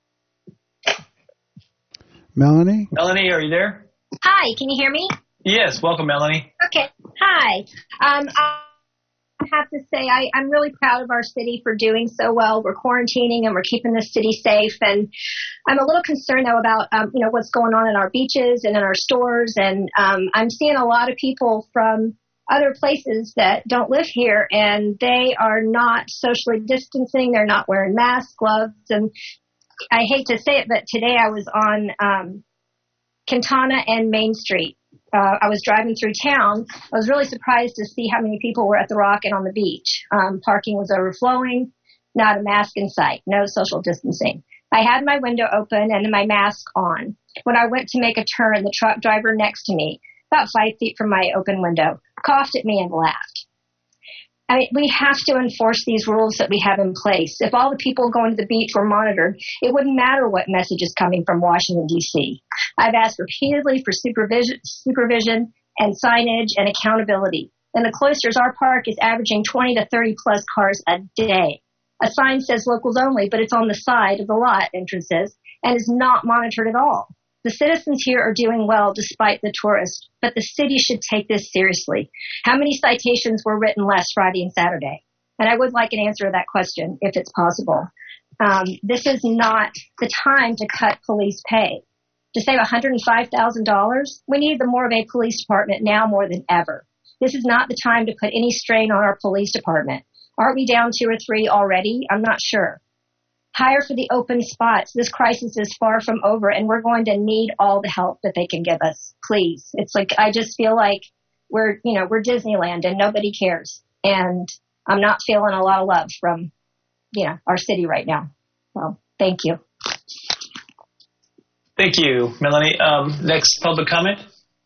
Melanie? Melanie, are you there? Hi, can you hear me? Yes. Welcome, Melanie. Okay. Hi. Um, I have to say I, I'm really proud of our city for doing so well. We're quarantining and we're keeping the city safe. And I'm a little concerned, though, about, um, you know, what's going on in our beaches and in our stores. And um, I'm seeing a lot of people from other places that don't live here, and they are not socially distancing. They're not wearing masks, gloves. And I hate to say it, but today I was on um, Quintana and Main Street. Uh, I was driving through town. I was really surprised to see how many people were at the Rock and on the beach. Um, parking was overflowing, not a mask in sight, no social distancing. I had my window open and my mask on. When I went to make a turn, the truck driver next to me, about five feet from my open window, coughed at me and laughed. I mean, we have to enforce these rules that we have in place. If all the people going to the beach were monitored, it wouldn't matter what message is coming from Washington, D C I've asked repeatedly for supervision, supervision and signage and accountability. In the cloisters, our park is averaging twenty to thirty plus cars a day. A sign says locals only, but it's on the side of the lot entrances and is not monitored at all. The citizens here are doing well despite the tourists, but the city should take this seriously. How many citations were written last Friday and Saturday? And I would like an answer to that question, if it's possible. Um, this is not the time to cut police pay. To save one hundred five thousand dollars, we need the Morro Bay Police Department now more than ever. This is not the time to put any strain on our police department. Aren't we down two or three already? I'm not sure. Hire for the open spots. This crisis is far from over, and we're going to need all the help that they can give us. Please. It's like, I just feel like we're, you know, we're Disneyland and nobody cares. And I'm not feeling a lot of love from, you know, our city right now. So thank you. Thank you, Melanie. Um, next public comment.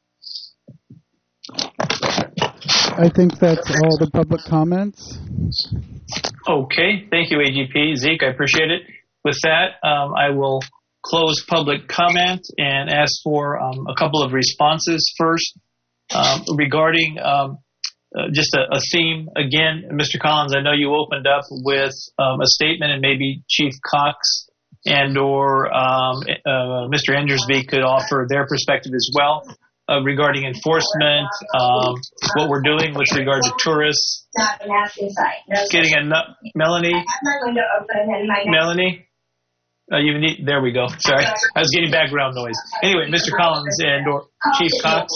I think that's all the public comments. Okay, thank you, A G P. Zeke, I appreciate it. With that, um, I will close public comment and ask for um, a couple of responses. First, um, regarding um, uh, just a, a theme. Again, Mister Collins, I know you opened up with um, a statement, and maybe Chief Cox and or um, uh, Mister Endersby could offer their perspective as well. Uh, regarding enforcement, um, what we're doing with regard to tourists. Not the mask inside. No, getting a Melanie. I have my window open and my Melanie. Uh, you need. There we go. Sorry, I was getting background noise. Anyway, Mister Collins and or Chief Cox.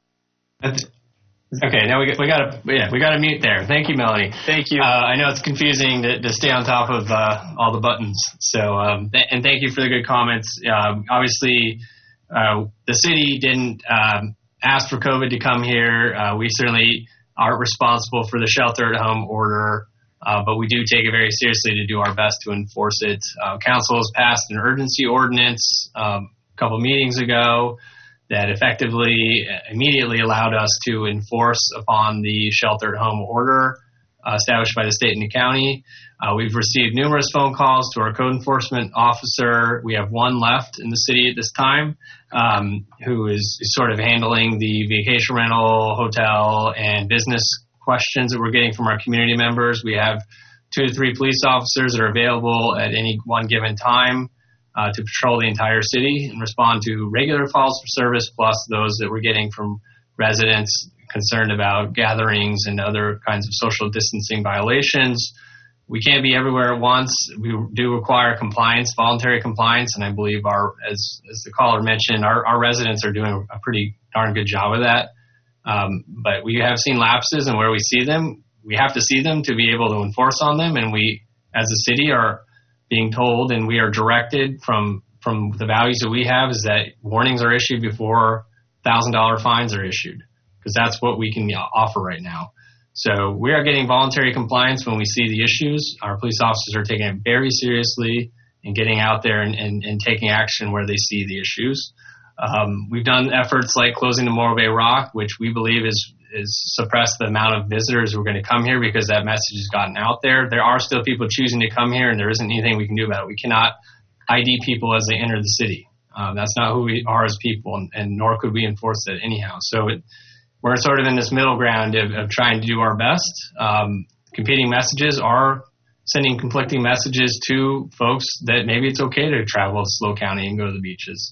Okay, now we got, we got to yeah we got to mute there. Thank you, Melanie. Thank you. Uh, I know it's confusing to, to stay on top of uh, all the buttons. So um, th- and thank you for the good comments. Um, obviously. Uh, the city didn't um, ask for COVID to come here. Uh, we certainly aren't responsible for the shelter-at-home order, uh, but we do take it very seriously to do our best to enforce it. Uh, council has passed an urgency ordinance um, a couple meetings ago that effectively immediately allowed us to enforce upon the shelter-at-home order uh, established by the state and the county. Uh, we've received numerous phone calls to our code enforcement officer. We have one left in the city at this time um, who is, is sort of handling the vacation rental, hotel, and business questions that we're getting from our community members. We have two to three police officers that are available at any one given time uh, to patrol the entire city and respond to regular calls for service, plus those that we're getting from residents concerned about gatherings and other kinds of social distancing violations. We can't be everywhere at once. We do require compliance, voluntary compliance, and I believe our, as as the caller mentioned, our, our residents are doing a pretty darn good job of that. Um, but we have seen lapses, and where we see them, we have to see them to be able to enforce on them. And we, as a city, are being told, and we are directed from from the values that we have, is that warnings are issued before one thousand dollars fines are issued, because that's what we can offer right now. So we are getting voluntary compliance when we see the issues. Our police officers are taking it very seriously and getting out there and, and, and taking action where they see the issues. Um, we've done efforts like closing the Morro Bay Rock, which we believe is, is suppressed the amount of visitors who are going to come here because that message has gotten out there. There are still people choosing to come here, and there isn't anything we can do about it. We cannot I D people as they enter the city. Um, that's not who we are as people, and, and nor could we enforce that anyhow. So it, we're sort of in this middle ground of, of trying to do our best. Um, competing messages are sending conflicting messages to folks that maybe it's okay to travel to SLO County and go to the beaches.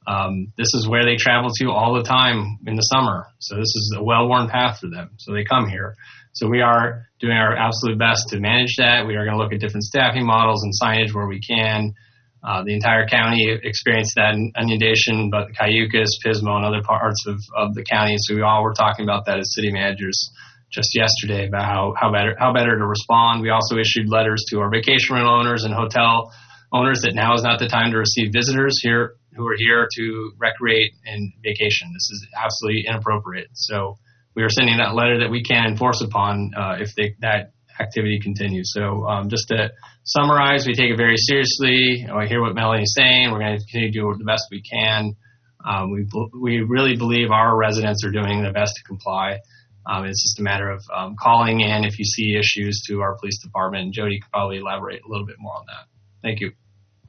Um, this is where they travel to all the time in the summer. So this is a well-worn path for them. So they come here. So we are doing our absolute best to manage that. We are going to look at different staffing models and signage where we can. Uh, the entire county experienced that inundation, but the Cayucas, Pismo, and other parts of, of the county. So we all were talking about that as city managers just yesterday about how, how better how better to respond. We also issued letters to our vacation rental owners and hotel owners that now is not the time to receive visitors here who are here to recreate and vacation. This is absolutely inappropriate. So we are sending that letter that we can enforce upon uh, if they, that activity continues. So um, just to summarize, we take it very seriously. I hear what Melanie's saying. We're going to continue to do the best we can. Um, we we really believe our residents are doing their best to comply. Um, it's just a matter of um, calling in if you see issues to our police department. And Jody could probably elaborate a little bit more on that. Thank you.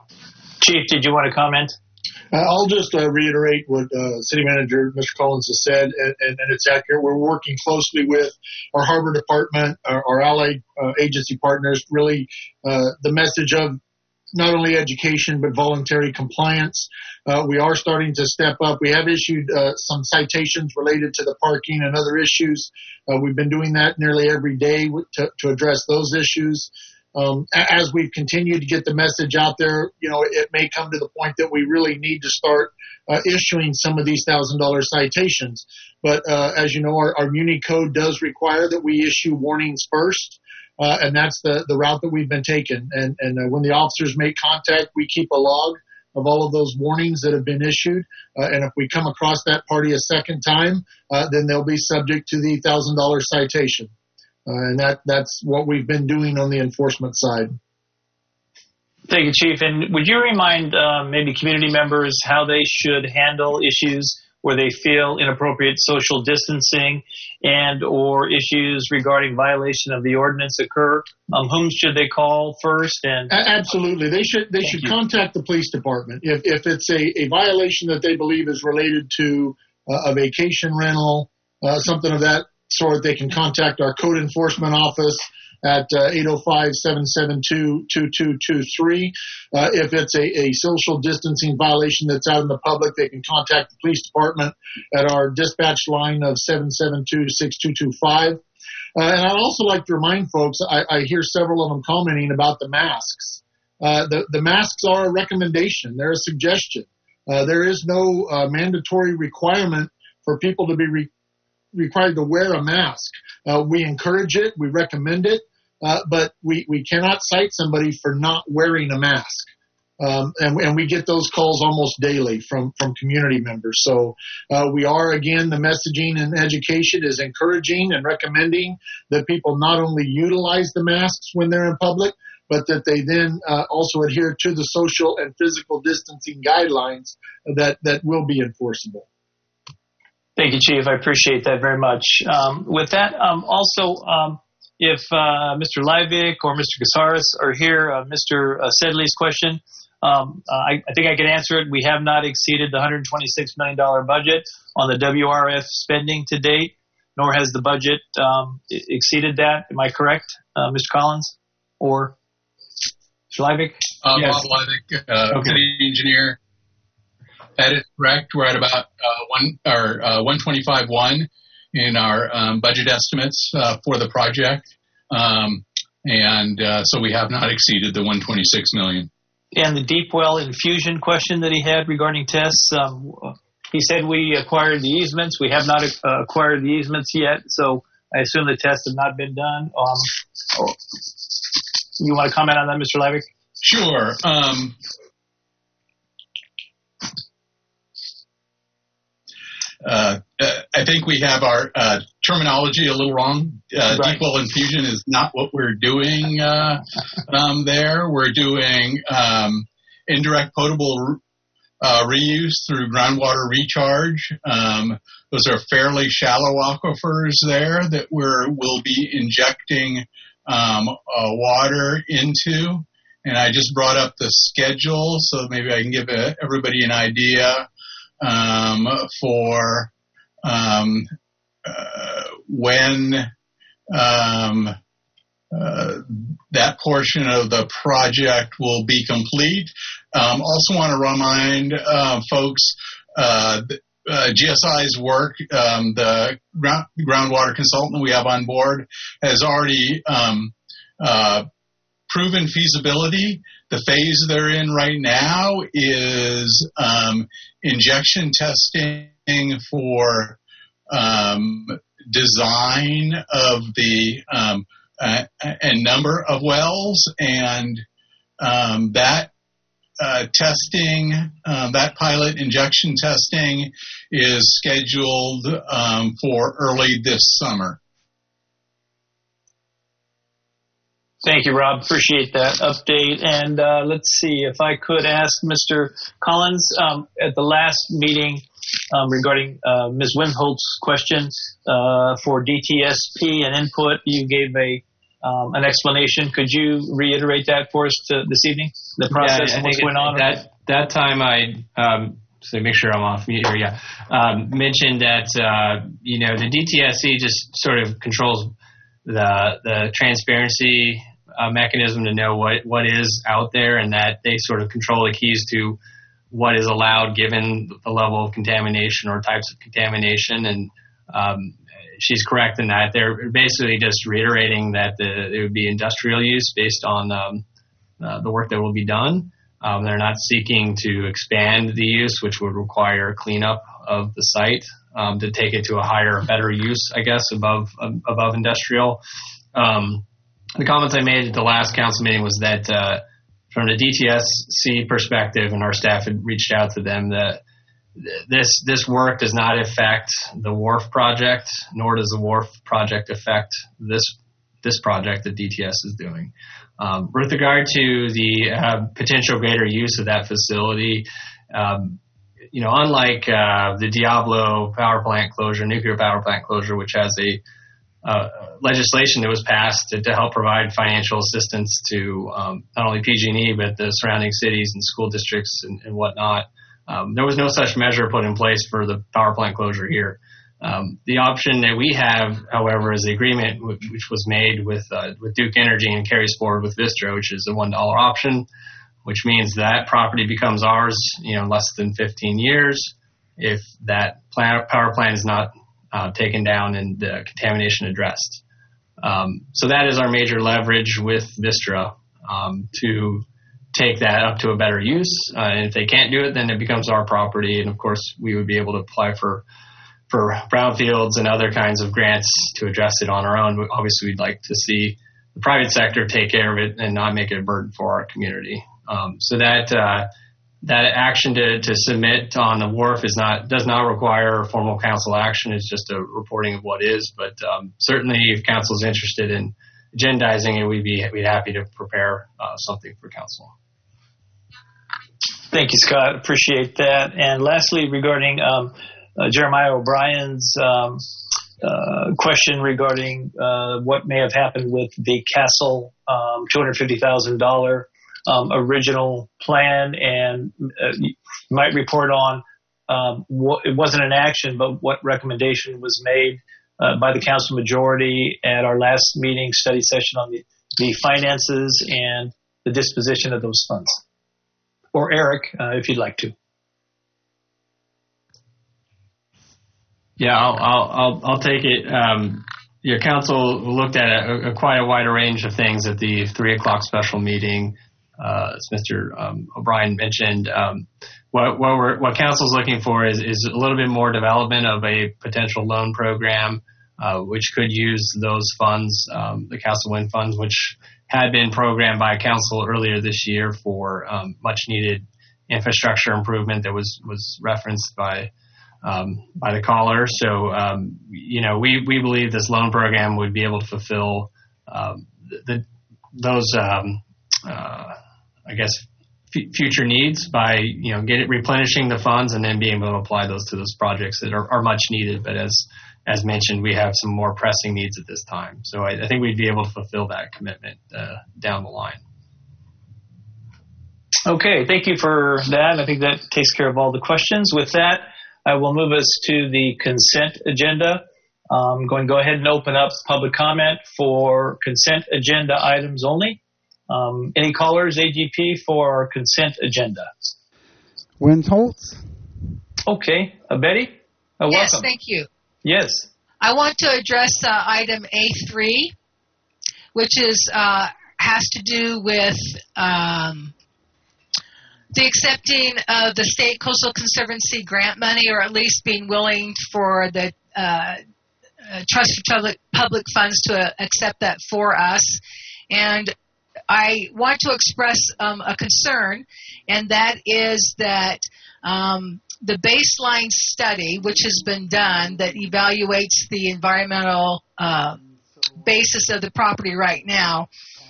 Chief, did you want to comment? Uh, I'll just uh, reiterate what uh, City Manager Mister Collins has said, and, and, and it's accurate. We're working closely with our harbor department, our, our allied uh, agency partners, really uh, the message of not only education but voluntary compliance. Uh, we are starting to step up. We have issued uh, some citations related to the parking and other issues. Uh, we've been doing that nearly every day to, to address those issues. Um, as we've continued to get the message out there, you know, it may come to the point that we really need to start uh, issuing some of these thousand dollar citations. But uh, as you know, our, our Muni code does require that we issue warnings first, uh, and that's the, the route that we've been taking. And, and uh, when the officers make contact, we keep a log of all of those warnings that have been issued. Uh, and if we come across that party a second time, uh, then they'll be subject to the thousand dollar citation. Uh, and that, that's what we've been doing on the enforcement side. Thank you, Chief. And would you remind uh, maybe community members how they should handle issues where they feel inappropriate social distancing and or issues regarding violation of the ordinance occur? Um, whom should they call first? And a- absolutely, they should they should you. contact the police department if if it's a, a violation that they believe is related to uh, a vacation rental, uh, something of that sort. They can contact our code enforcement office at uh, eight oh five, seven seven two, two two two three. Uh, if it's a, a social distancing violation that's out in the public, they can contact the police department at our dispatch line of seven seven two, six two two five. Uh, and I'd also like to remind folks, I, I hear several of them commenting about the masks. Uh, the, the masks are a recommendation. They're a suggestion. Uh, there is no uh, mandatory requirement for people to be re- required to wear a mask. Uh, we encourage it. We recommend it. Uh, but we, we cannot cite somebody for not wearing a mask. Um, and, and we get those calls almost daily from, from community members. So uh, we are, again, the messaging and education is encouraging and recommending that people not only utilize the masks when they're in public, but that they then uh, also adhere to the social and physical distancing guidelines that, that will be enforceable. Thank you, Chief. I appreciate that very much. Um, with that, um, also, um, if uh, Mister Leivik or Mister Casares are here, uh, Mister Uh, Sedley's question, um, uh, I, I think I can answer it. We have not exceeded the one hundred twenty-six million dollars budget on the W R F spending to date, nor has the budget um, exceeded that. Am I correct, uh, Mister Collins or Mister Leivik? Uh, Yes. Bob Leivik, uh, Okay. city engineer. That is correct. We're at about uh, one or uh, one twenty-five one in our um, budget estimates uh, for the project, um, and uh, so we have not exceeded the one twenty-six million. And the deep well infusion question that he had regarding tests, um, he said we acquired the easements. We have not uh, acquired the easements yet, so I assume the tests have not been done. Um, oh, you want to comment on that, Mister Leivik? Sure. Um, Uh, I think we have our uh, terminology a little wrong. Uh, Right. Deep well infusion is not what we're doing uh, um, there. We're doing um, indirect potable uh, reuse through groundwater recharge. Um, those are fairly shallow aquifers there that we're will be injecting um, uh, water into. And I just brought up the schedule, so maybe I can give uh everybody an idea. Um, for um, uh, when um, uh, that portion of the project will be complete. Um, also want to remind uh, folks uh, uh, G S I's work, um, the ground, groundwater consultant we have on board, has already um, uh, proven feasibility. The phase they're in right now is um, injection testing for um, design of the um, uh, and number of wells, and um, that uh, testing, uh, that pilot injection testing is scheduled um, for early this summer. Thank you, Rob. Appreciate that update. And uh, let's see if I could ask Mister Collins um, at the last meeting um, regarding uh, Miz Wimholt's question uh, for D T S P and input. You gave a um, an explanation. Could you reiterate that for us to, this evening? The process yeah, and what's going on. That that time I um, so make sure I'm off mute here. Yeah, um, mentioned that uh, you know the D T S C just sort of controls the the transparency Uh, mechanism to know what, what is out there, and that they sort of control the keys to what is allowed given the level of contamination or types of contamination. And um, she's correct in that. They're basically just reiterating that the, it would be industrial use based on um, uh, the work that will be done. Um, they're not seeking to expand the use, which would require cleanup of the site um, to take it to a higher, better use, I guess, above um, above industrial. Um, The comments I made at the last council meeting was that uh, from the D T S C perspective, and our staff had reached out to them, that this this work does not affect the wharf project, nor does the wharf project affect this this project that D T S is doing. Um, with regard to the uh, potential greater use of that facility, um, you know, unlike uh, the Diablo power plant closure, nuclear power plant closure, which has a Uh, legislation that was passed to, to help provide financial assistance to um, not only P G and E but the surrounding cities and school districts and, and whatnot. Um, there was no such measure put in place for the power plant closure here. Um, the option that we have, however, is the agreement w- which was made with uh, with Duke Energy and carries forward with Vistra, which is a one dollar option, which means that property becomes ours, you know, less than fifteen years if that plant, power plant is not Uh, taken down and the contamination addressed. Um, so that is our major leverage with Vistra um, to take that up to a better use. Uh, and if they can't do it, then it becomes our property. And of course, we would be able to apply for for brownfields and other kinds of grants to address it on our own. But obviously, we'd like to see the private sector take care of it and not make it a burden for our community. Um, so that uh, That action to, to submit on the wharf is not does not require formal council action. It's just a reporting of what is. But um, certainly, if council is interested in agendizing it, we'd be we'd happy to prepare uh, something for council. Thank you, Scott. Appreciate that. And lastly, regarding um, uh, Jeremiah O'Brien's um, uh, question regarding uh, what may have happened with the Castle um, two hundred fifty thousand dollars Um, original plan, and uh, you might report on um, what, it wasn't an action, but what recommendation was made uh, by the council majority at our last meeting study session on the, the finances and the disposition of those funds. Or Eric, uh, if you'd like to. Yeah, I'll I'll I'll, I'll take it. Um, your council looked at a, a quite a wide range of things at the three o'clock special meeting. Uh, as Mister Um, O'Brien mentioned, um, what what, we're, what council is looking for is, is a little bit more development of a potential loan program, uh, which could use those funds, um, the Castle Wind funds, which had been programmed by council earlier this year for um, much needed infrastructure improvement that was was referenced by um, by the caller. So, um, you know, we we believe this loan program would be able to fulfill um, the, the those. Um, uh, I guess, f- future needs by, you know, get it replenishing the funds and then being able to apply those to those projects that are, are much needed. But as as mentioned, we have some more pressing needs at this time. So I, I think we'd be able to fulfill that commitment uh, down the line. Okay, thank you for that. I think that takes care of all the questions. With that, I will move us to the consent agenda. I'm going to go ahead and open up public comment for consent agenda items only. Um, any callers, A G P, for consent agenda? Wentholtz? Okay. Uh, Betty? Uh, Yes, welcome. thank you. Yes. I want to address uh, item A three, which is uh, has to do with um, the accepting of the State Coastal Conservancy grant money, or at least being willing for the uh, uh, Trust for Public, Public Funds to uh, accept that for us. And I want to express um, a concern, and that is that um, the baseline study, which has been done, that evaluates the environmental uh, basis of the property right now,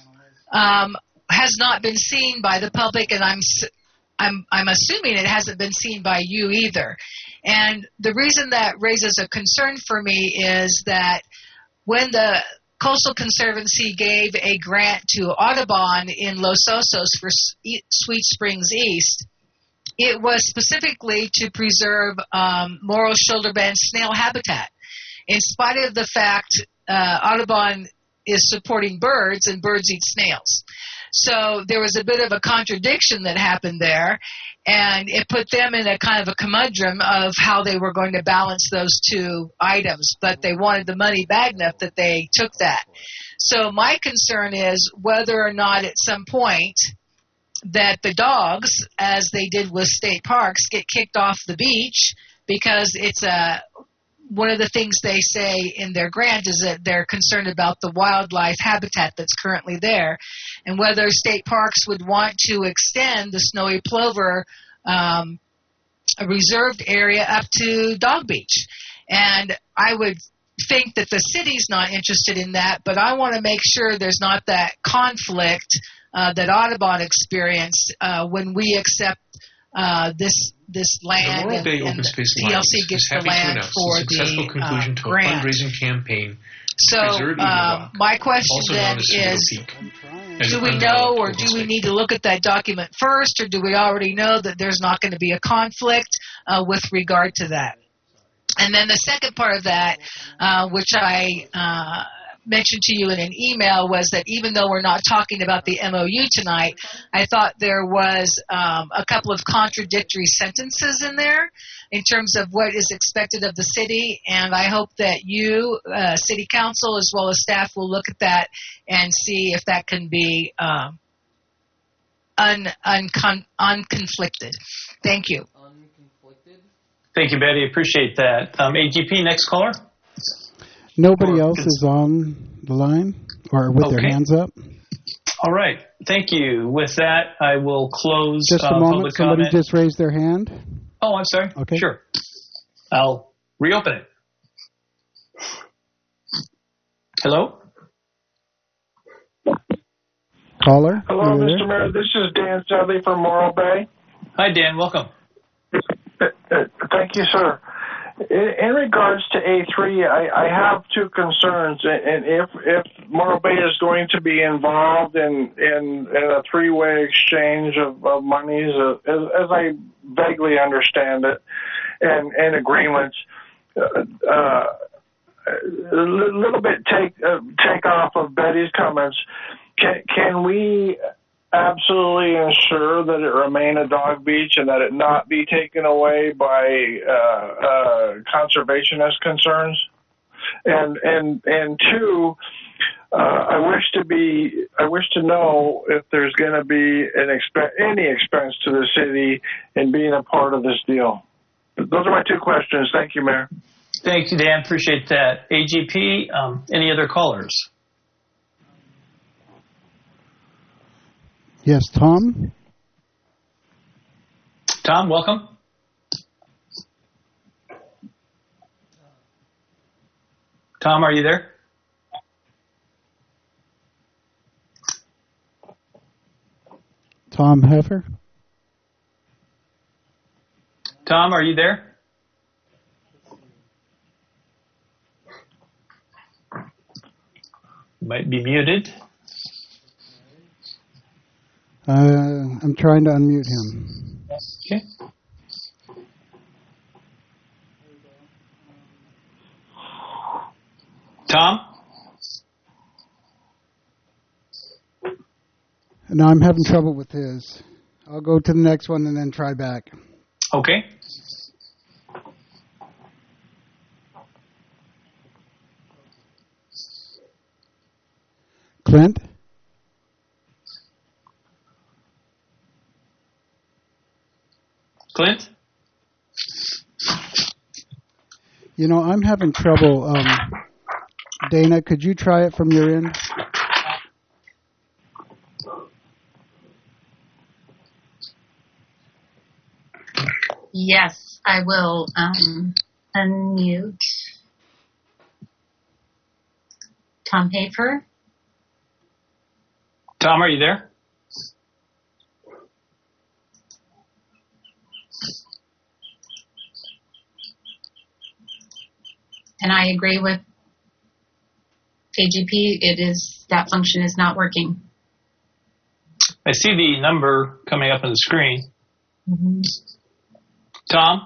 um, has not been seen by the public, and I'm I'm I'm assuming it hasn't been seen by you either. And the reason that raises a concern for me is that when the Coastal Conservancy gave a grant to Audubon in Los Osos for Sweet Springs East, it was specifically to preserve um, Morro shoulder band snail habitat. In spite of the fact uh, Audubon is supporting birds and birds eat snails. So there was a bit of a contradiction that happened there, and it put them in a kind of a conundrum of how they were going to balance those two items, but they wanted the money bad enough that they took that. So my concern is whether or not at some point that the dogs, as they did with state parks, get kicked off the beach, because it's a one of the things they say in their grant is that they're concerned about the wildlife habitat that's currently there, and whether state parks would want to extend the Snowy Plover um, a reserved area up to Dog Beach. And I would think that the city's not interested in that, but I want to make sure there's not that conflict uh, that Audubon experienced uh, when we accept uh, this this land, the Morro Bay and, Open and Space D L C Alliance gets is the happy to land announce for the successful the conclusion uh, to a grant. fundraising campaign. So Preserve Eagle uh, Rock, my question also then known as Cedar is, Peak, do an we know, undeveloped or open do we space. need to look at that document first, or do we already know that there's not going to be a conflict uh, with regard to that? And then the second part of that, uh, which I uh, mentioned to you in an email, was that even though we're not talking about the M O U tonight, I thought there was um, a couple of contradictory sentences in there in terms of what is expected of the city, and I hope that you, uh, City Council, as well as staff, will look at that and see if that can be um, un, uncon, unconflicted. Thank you. Thank you, Betty. Appreciate that. Um, A G P, next caller. Nobody else is on the line or with their Okay. hands up. All right. Thank you. With that, I will close Just a uh, moment. public Somebody comment. just raised their hand. Oh, I'm sorry. Okay. Sure. I'll reopen it. Hello? Caller? Hello, are you Mister Mayor. This is Dan Sadley from Morro Bay. Hi, Dan. Welcome. Uh, uh, thank you, sir. In, in regards to A three, I, I have two concerns. And if if Morro Bay is going to be involved in, in, in a three-way exchange of, of monies, uh, as, as I vaguely understand it, and, and agreements, uh, uh, a little bit take uh, take off of Betty's comments. Can can we absolutely ensure that it remain a dog beach and that it not be taken away by uh, uh, conservationist concerns? And and and two, uh, I wish to be I wish to know if there's going to be an exp- any expense to the city in being a part of this deal. Those are my two questions. Thank you, Mayor. Thank you, Dan. Appreciate that. A G P, um, any other callers? Yes, Tom? Tom, welcome. Tom, are you there? Tom Heffer? Tom, are you there? Might be muted. Uh, I'm trying to unmute him. Okay. Tom? No, I'm having trouble with his. I'll go to the next one and then try back. Okay. Clint? Clint? You know, I'm having trouble. Um, Dana, could you try it from your end? Yes, I will um, unmute Tom Hafer. Tom, are you there? And I agree with K G P. It is, that function is not working. I see the number coming up on the screen. Mm-hmm. Tom?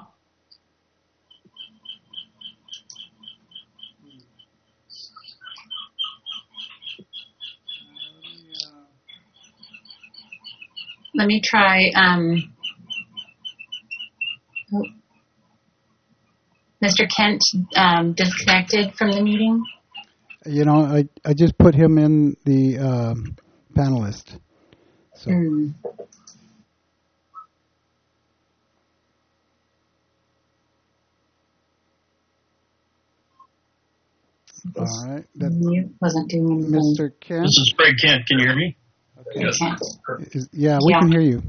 Let me try, um, Mister Kent um, disconnected from the meeting. You know, I, I just put him in the um, panelist. So. Mm. All right. That, Mute wasn't doing anything. Mister Kent? This is Greg Kent. Can you hear me? Yes. Is, yeah, we Yeah. can hear you.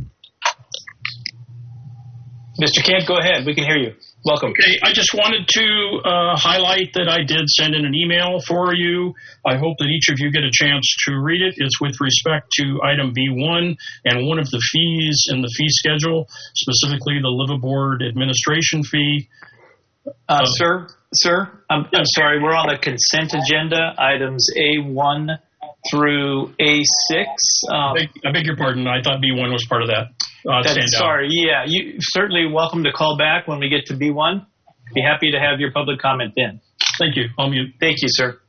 Mister Kent, go ahead. We can hear you. Welcome. Okay, I just wanted to uh, highlight that I did send in an email for you. I hope that each of you get a chance to read it. It's with respect to item B one and one of the fees in the fee schedule, specifically the liveaboard administration fee. Uh, Uh, sir, sir, I'm, I'm sorry. We're on the consent agenda, items A one through A six. Um, I, beg, I beg your pardon. I thought B one was part of that. Uh, That's, stand down. sorry, yeah. You certainly welcome to call back when we get to B one. Be happy to have your public comment then. Thank you. I'll mute. Thank you, sir.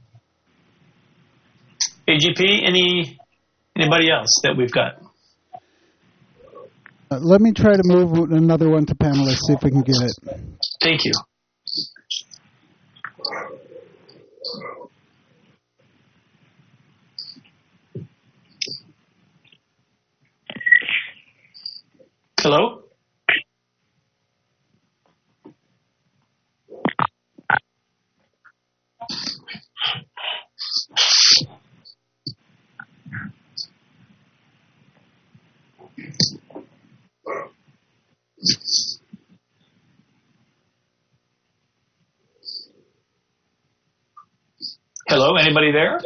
A G P, any anybody else that we've got? Uh, let me try to move another one to panelist, see if we can get it. Thank you. Hello? Hello, anybody there?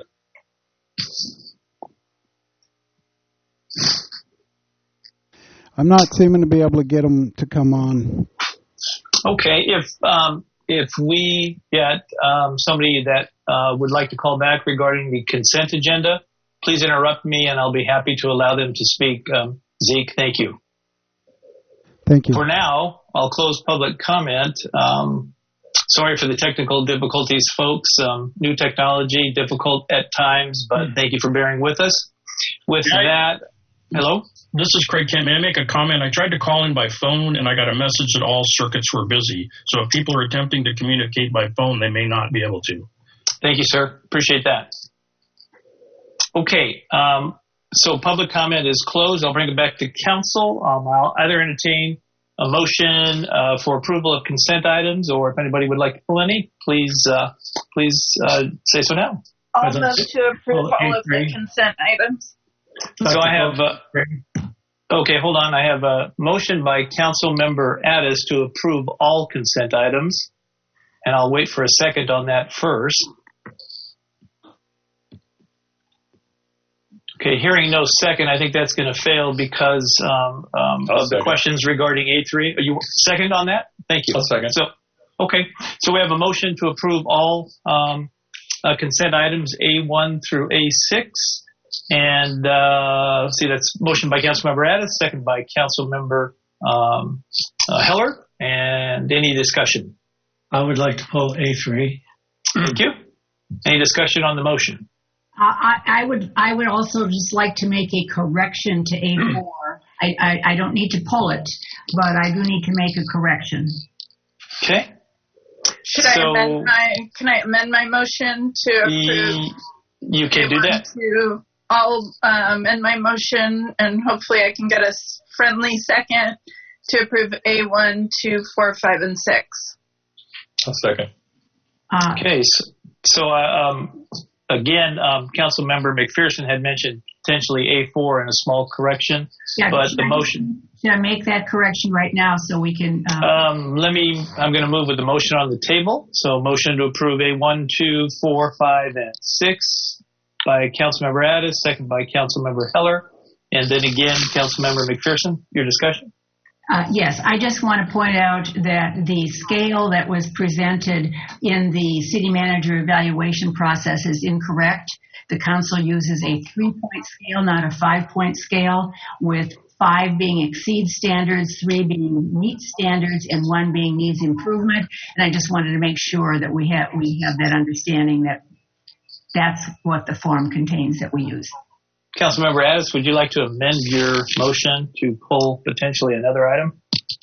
I'm not seeming to be able to get them to come on. Okay, if um, if we get um, somebody that uh, would like to call back regarding the consent agenda, please interrupt me and I'll be happy to allow them to speak. Um, Zeke, thank you. Thank you. For now, I'll close public comment. Um, sorry for the technical difficulties, folks. Um, new technology, difficult at times, but thank you for bearing with us. With Can I- that, hello? This is Craig Kent. May I make a comment? I tried to call in by phone, and I got a message that all circuits were busy. So if people are attempting to communicate by phone, they may not be able to. Thank you, sir. Appreciate that. Okay, um, so public comment is closed. I'll bring it back to council. Um, I'll either entertain a motion uh, for approval of consent items, or if anybody would like to pull any, please uh, please uh, say so now. I'll move to approve all of the consent items. So I have, uh, okay, hold on. I have a motion by Council Member Addis to approve all consent items, and I'll wait for a second on that first. Okay, hearing no second, I think that's going to fail because um, um, of the questions regarding A three. Are you second on that? Thank you. I'll second. So, okay, so we have a motion to approve all um, uh, consent items A one through A six. And uh, let's see, that's motion by Councilmember Addis, second by Councilmember um, uh, Heller. And any discussion? I would like to pull A three. Thank you. Any discussion on the motion? I, I would I would also just like to make a correction to A four. I, I, I don't need to pull it, but I do need to make a correction. Okay. Should So- I amend my? Can I amend my motion to approve? Y- You can do that. To, I'll um, amend my motion, and hopefully I can get a s- friendly second to approve A one, two, four, five, and six. A second. Okay, so, so uh, um, again, um, Councilmember McPherson had mentioned potentially A four and a small correction, Yeah, but should the I- motion. Should I make that correction right now so we can? Um, Um, let me. I'm going to move with the motion on the table. So, motion to approve A one, two, four, five, and six by Councilmember Addis, second by Councilmember Heller, and then again, Councilmember McPherson. Your discussion. Uh, yes, I just want to point out that the scale that was presented in the city manager evaluation process is incorrect. The council uses a three-point scale, not a five-point scale, with five being exceeds standards, three being meet standards, and one being needs improvement. And I just wanted to make sure that we have we have that understanding that that's what the form contains that we use. Councilmember Addis, would you like to amend your motion to pull potentially another item?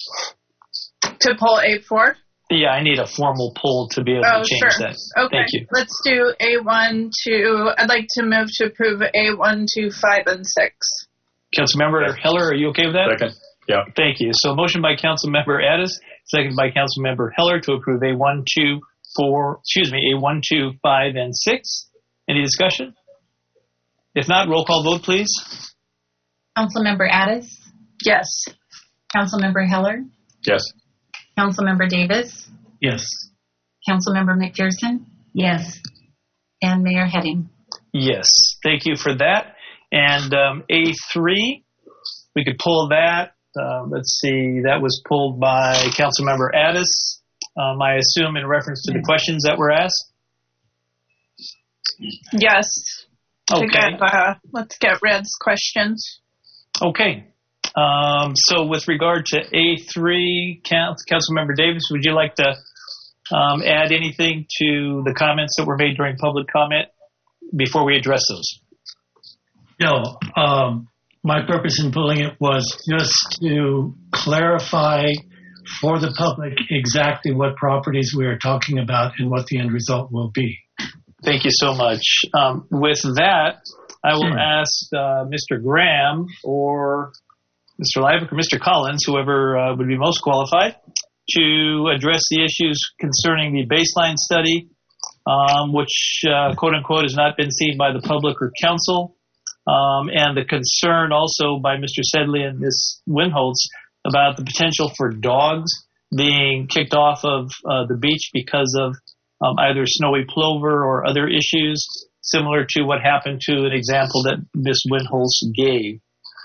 To pull A four? Yeah, I need a formal pull to be able Oh, to change sure. that. Okay. Thank you. Let's do A one, two. I'd like to move to approve A one, two, five, and six. Councilmember Heller, are you okay with that? Second. Yeah. Thank you. So motion by Councilmember Addis, second by Councilmember Heller to approve A one, two, four, excuse me, A one, two, five, and six. Any discussion? If not, roll call vote, please. Councilmember Addis? Yes. Councilmember Heller? Yes. Councilmember Davis? Yes. Councilmember McPherson? Yes. And Mayor Heading? Yes. Thank you for that. And um, A three, we could pull that. Uh, let's see, that was pulled by Councilmember Addis. Um, I assume in reference to the questions that were asked. Yes. Okay. To get, uh, let's get Red's questions. Okay. Um, so with regard to A three, Council, Councilmember Davis, would you like to um, add anything to the comments that were made during public comment before we address those? No, um, my purpose in pulling it was just to clarify for the public exactly what properties we are talking about and what the end result will be. Thank you so much. Um, with that, I will ask uh, Mister Graham or Mister Liebach or Mister Collins, whoever uh, would be most qualified, to address the issues concerning the baseline study, um, which, uh, quote unquote, has not been seen by the public or council, um, and the concern also by Mister Sedley and Miz Winholtz about the potential for dogs being kicked off of uh, the beach because of um, either snowy plover or other issues, similar to what happened to an example that Miz Winholtz gave.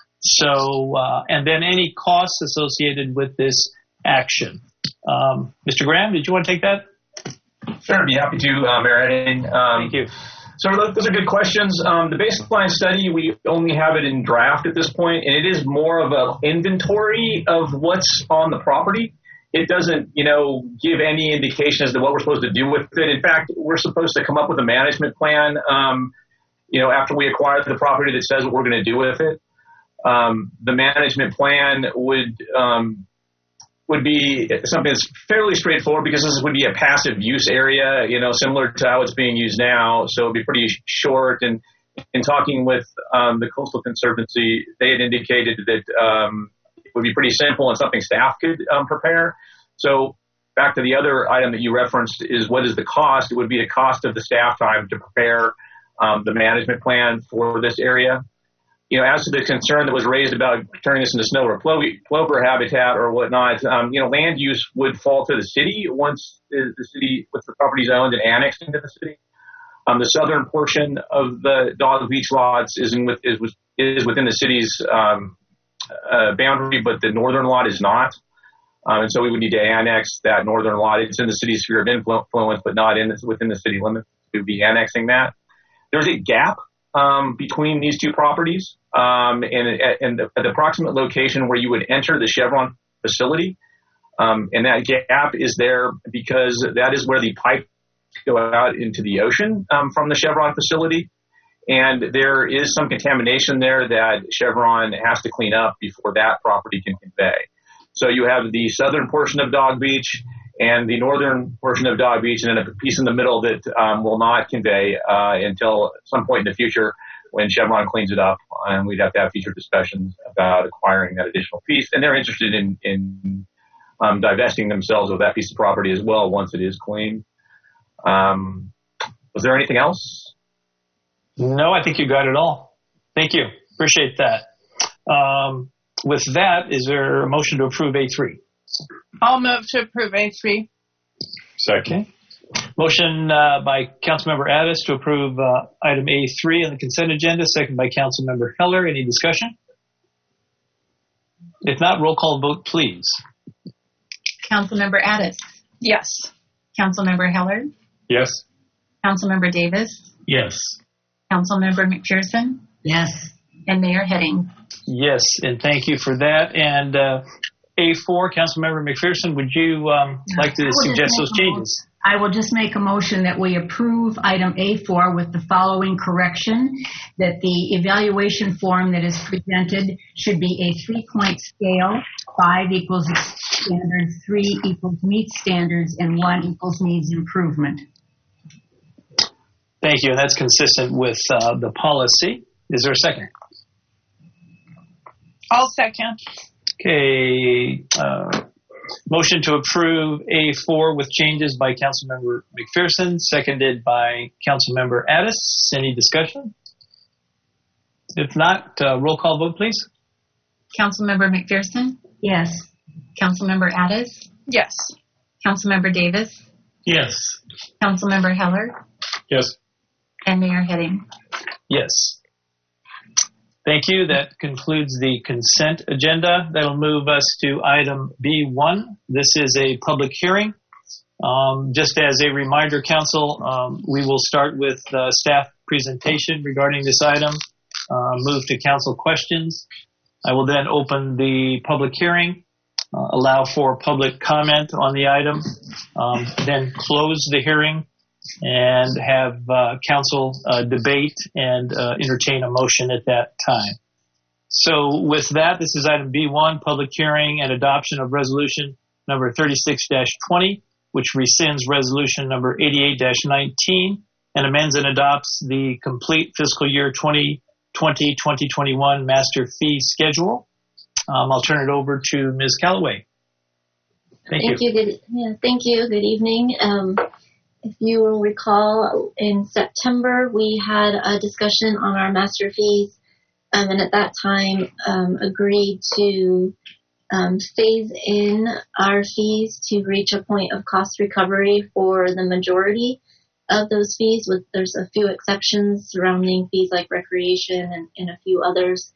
So, uh, and then any costs associated with this action. Um, Mister Graham, did you want to take that? Sure, I'd be happy to, uh, Mayor Edding. Um, Thank you. So those are good questions. Um, the baseline study, we only have it in draft at this point, and it is more of an inventory of what's on the property. It doesn't, you know, give any indication as to what we're supposed to do with it. In fact, we're supposed to come up with a management plan, um, you know, after we acquire the property that says what we're going to do with it. Um, the management plan would um, would be something that's fairly straightforward because this would be a passive use area, you know, similar to how it's being used now. So it'd be pretty short. And in talking with um, the Coastal Conservancy, they had indicated that um, it would be pretty simple and something staff could um, prepare. So back to the other item that you referenced is what is the cost? It would be the cost of the staff time to prepare um, the management plan for this area. You know, as to the concern that was raised about turning this into snow or plover habitat or whatnot, um, you know, land use would fall to the city once the city, once the property is owned and annexed into the city. Um, the southern portion of the Dog Beach lots is in with, is, is within the city's um, uh, boundary, but the northern lot is not. Um, and so we would need to annex that northern lot. It's in the city's sphere of influence, but not in the, within the city limits. We would be annexing that. There's a gap um, between these two properties. Um, and, and the, the approximate location where you would enter the Chevron facility. Um, and that gap is there because that is where the pipes go out into the ocean um, from the Chevron facility. And there is some contamination there that Chevron has to clean up before that property can convey. So you have the southern portion of Dog Beach and the northern portion of Dog Beach, and then a piece in the middle that um, will not convey uh, until some point in the future when Chevron cleans it up, and we'd have to have future discussions about acquiring that additional piece. And they're interested in, in um, divesting themselves of that piece of property as well once it is cleaned. Um, was there anything else? No, I think you got it all. Thank you. Appreciate that. Um, with that, is there a motion to approve A three? I'll move to approve A three. Second. Motion uh, by Councilmember Addis to approve uh, item A three on the consent agenda, second by Councilmember Heller. Any discussion? If not, roll call vote, please. Councilmember Addis. Yes. Councilmember Heller. Yes. Councilmember Davis. Yes. Councilmember McPherson. Yes. And Mayor Heading. Yes, and thank you for that. And uh, A four, Councilmember McPherson, would you um, like to suggest those changes? I will just make a motion that we approve item A four with the following correction, that the evaluation form that is presented should be a three-point scale. Five equals standards, three equals meets standards, and one equals needs improvement. Thank you, and that's consistent with uh, the policy. Is there a second? I'll second. Okay. Uh, motion to approve A four with changes by Councilmember McPherson, seconded by Councilmember Addis. Any discussion? If not, uh, roll call vote, please. Councilmember McPherson? Yes. Councilmember Addis? Yes. Councilmember Davis? Yes. Councilmember Heller? Yes. And Mayor Heading? Yes. Thank you. That concludes the consent agenda. That'll move us to item B one. This is a public hearing. Um, just as a reminder, Council, um, we will start with uh, staff presentation regarding this item, uh, move to Council questions. I will then open the public hearing, uh, allow for public comment on the item, um, then close the hearing and have uh, Council uh, debate and uh, entertain a motion at that time. So with that, this is item B one, public hearing and adoption of resolution number thirty-six dash twenty, which rescinds resolution number eighty-eight dash nineteen and amends and adopts the complete fiscal year twenty twenty to twenty twenty-one master fee schedule. Um, I'll turn it over to Miz Callaway. Thank, thank you. you. Good, yeah, thank you. Good evening. Um, if you will recall, in September, we had a discussion on our master fees, um, and at that time um, agreed to um, phase in our fees to reach a point of cost recovery for the majority of those fees. With there's a few exceptions surrounding fees like recreation and, and a few others.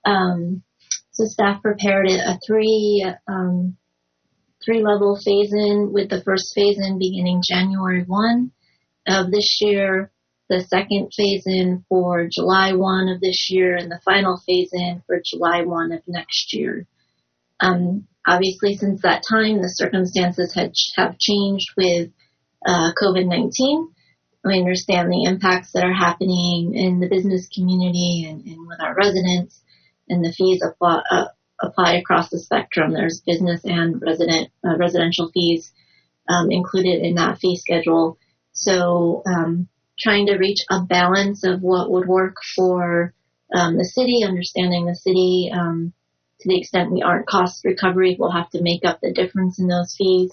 Um, so staff prepared a three um, three level phase in, with the first phase in beginning January first of this year, the second phase in for July first of this year, and the final phase in for July first of next year. Um, obviously, since that time, the circumstances had, have changed with uh, COVID nineteen. We understand the impacts that are happening in the business community and, and with our residents, and the fees apply, uh, apply across the spectrum. There's business and resident uh, residential fees um, included in that fee schedule. So um, trying to reach a balance of what would work for um, the city, understanding the city, um, to the extent we aren't cost recovery, we'll have to make up the difference in those fees.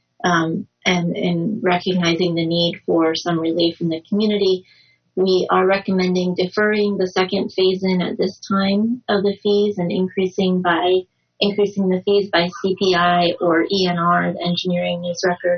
Um, and, and recognizing the need for some relief in the community, we are recommending deferring the second phase in at this time of the fees and increasing by increasing the fees by C P I or E N R, the engineering news record,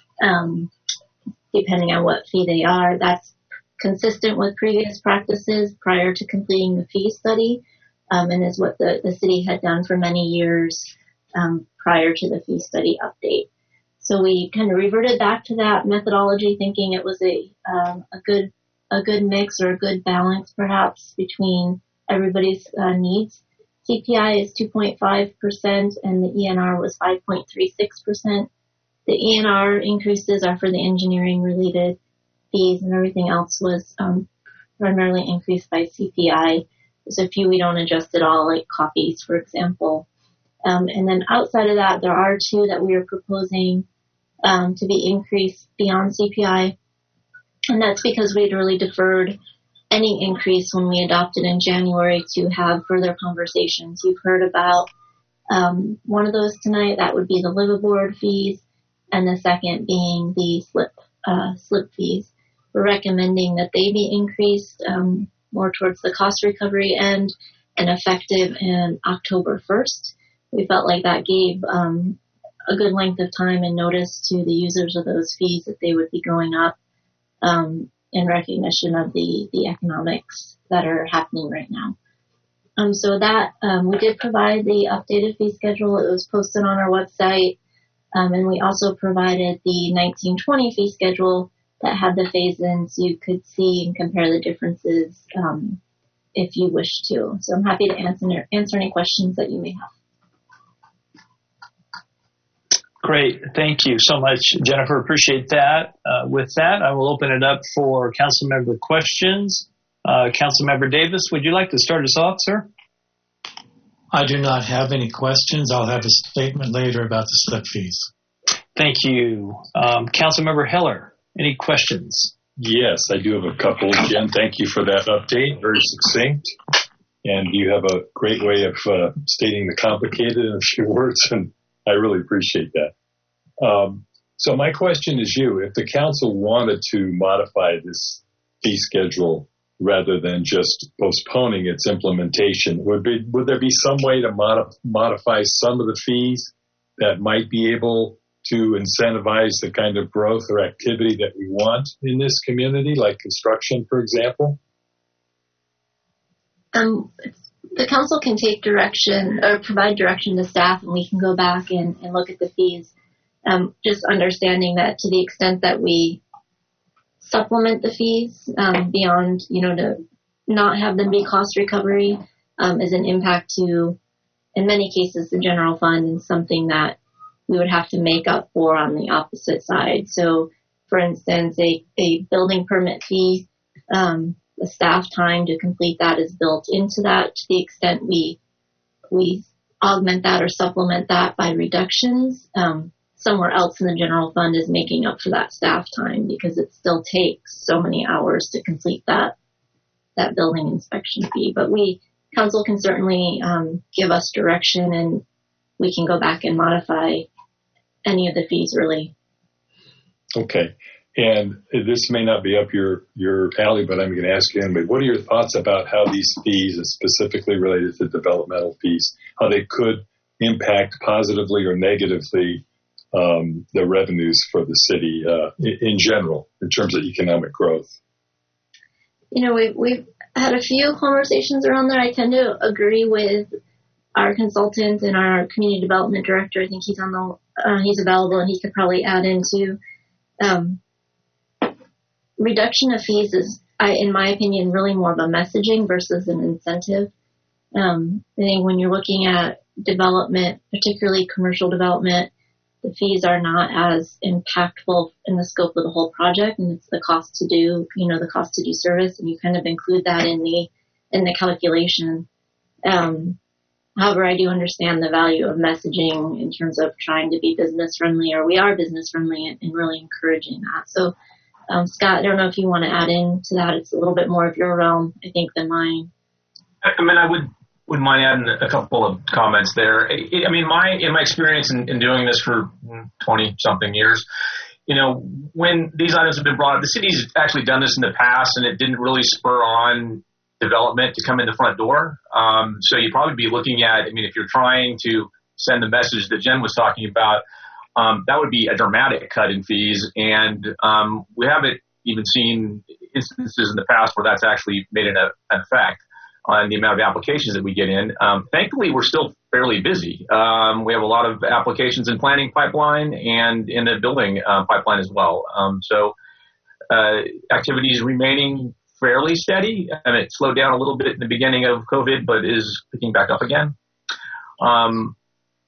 um, depending on what fee they are. That's consistent with previous practices prior to completing the fee study, um, and is what the, the city had done for many years um, prior to the fee study update. So we kind of reverted back to that methodology, thinking it was a um, a good a good mix or a good balance, perhaps, between everybody's uh, needs. C P I is two point five percent, and the E N R was five point three six percent. The E N R increases are for the engineering-related fees, and everything else was um, primarily increased by C P I. There's a few we don't adjust at all, like coffees, for example. Um, and then outside of that, there are two that we are proposing um, to be increased beyond C P I. And that's because we'd really deferred any increase when we adopted in January to have further conversations. You've heard about um, one of those tonight. That would be the liveaboard fees, and the second being the slip uh, slip fees. We're recommending that they be increased um, more towards the cost recovery end and effective in October first. We felt like that gave um, a good length of time and notice to the users of those fees that they would be going up um, in recognition of the, the economics that are happening right now. Um, so that um, we did provide the updated fee schedule. It was posted on our website, um, and we also provided the nineteen twenty fee schedule that had the phase-ins. You could see and compare the differences um, if you wish to. So I'm happy to answer answer any questions that you may have. Great. Thank you so much, Jennifer. Appreciate that. Uh, with that, I will open it up for council member questions. Uh, Councilmember Davis, would you like to start us off, sir? I do not have any questions. I'll have a statement later about the slip fees. Thank you. Um, Councilmember Heller, any questions? Yes, I do have a couple. Jen, thank you for that update. Very succinct. And you have a great way of uh, stating the complicated in a few words, and I really appreciate that. Um, so my question is you, if the council wanted to modify this fee schedule rather than just postponing its implementation, would be, would there be some way to modif- modify some of the fees that might be able to incentivize the kind of growth or activity that we want in this community, like construction, for example? Um, the council can take direction or provide direction to staff, and we can go back and, and look at the fees. Um, just understanding that to the extent that we supplement the fees um, beyond, you know, to not have them be cost recovery um, is an impact to, in many cases, the general fund, and something that we would have to make up for on the opposite side. So, for instance, a, a building permit fee, um, the staff time to complete that is built into that. To the extent we we augment that or supplement that by reductions, um, somewhere else in the general fund is making up for that staff time, because it still takes so many hours to complete that that building inspection fee. But we, council can certainly um, give us direction, and we can go back and modify any of the fees really. Okay. And this may not be up your, your alley, but I'm going to ask you anyway. What are your thoughts about how these fees, specifically related to developmental fees, how they could impact positively or negatively um, the revenues for the city uh, in, in general, in terms of economic growth? You know, we've, we've had a few conversations around there. I tend to agree with our consultant and our community development director. I think he's on the uh, he's available, and he could probably add into um, reduction of fees is, I, in my opinion, really more of a messaging versus an incentive. Um, I think when you're looking at development, particularly commercial development, the fees are not as impactful in the scope of the whole project, and it's the cost to do, you know, the cost to do service, and you kind of include that in the in the calculation. Um, However, I do understand the value of messaging in terms of trying to be business friendly, or we are business friendly, and, and really encouraging that. So, um, Scott, I don't know if you want to add into that. It's a little bit more of your realm, I think, than mine. I mean, I would wouldn't mind adding a couple of comments there. I, I mean, my in my experience in, in doing this for twenty something years, you know, when these items have been brought up, the city's actually done this in the past, and it didn't really spur on development to come in the front door. Um, so you'd probably be looking at, I mean, if you're trying to send the message that Jen was talking about, um, that would be a dramatic cut in fees. And um, we haven't even seen instances in the past where that's actually made an, an effect on the amount of applications that we get in. Um, thankfully, we're still fairly busy. Um, we have a lot of applications in planning pipeline and in the building uh, pipeline as well. Um, so uh, activities remaining fairly steady, and it slowed down a little bit in the beginning of COVID, but is picking back up again. Um,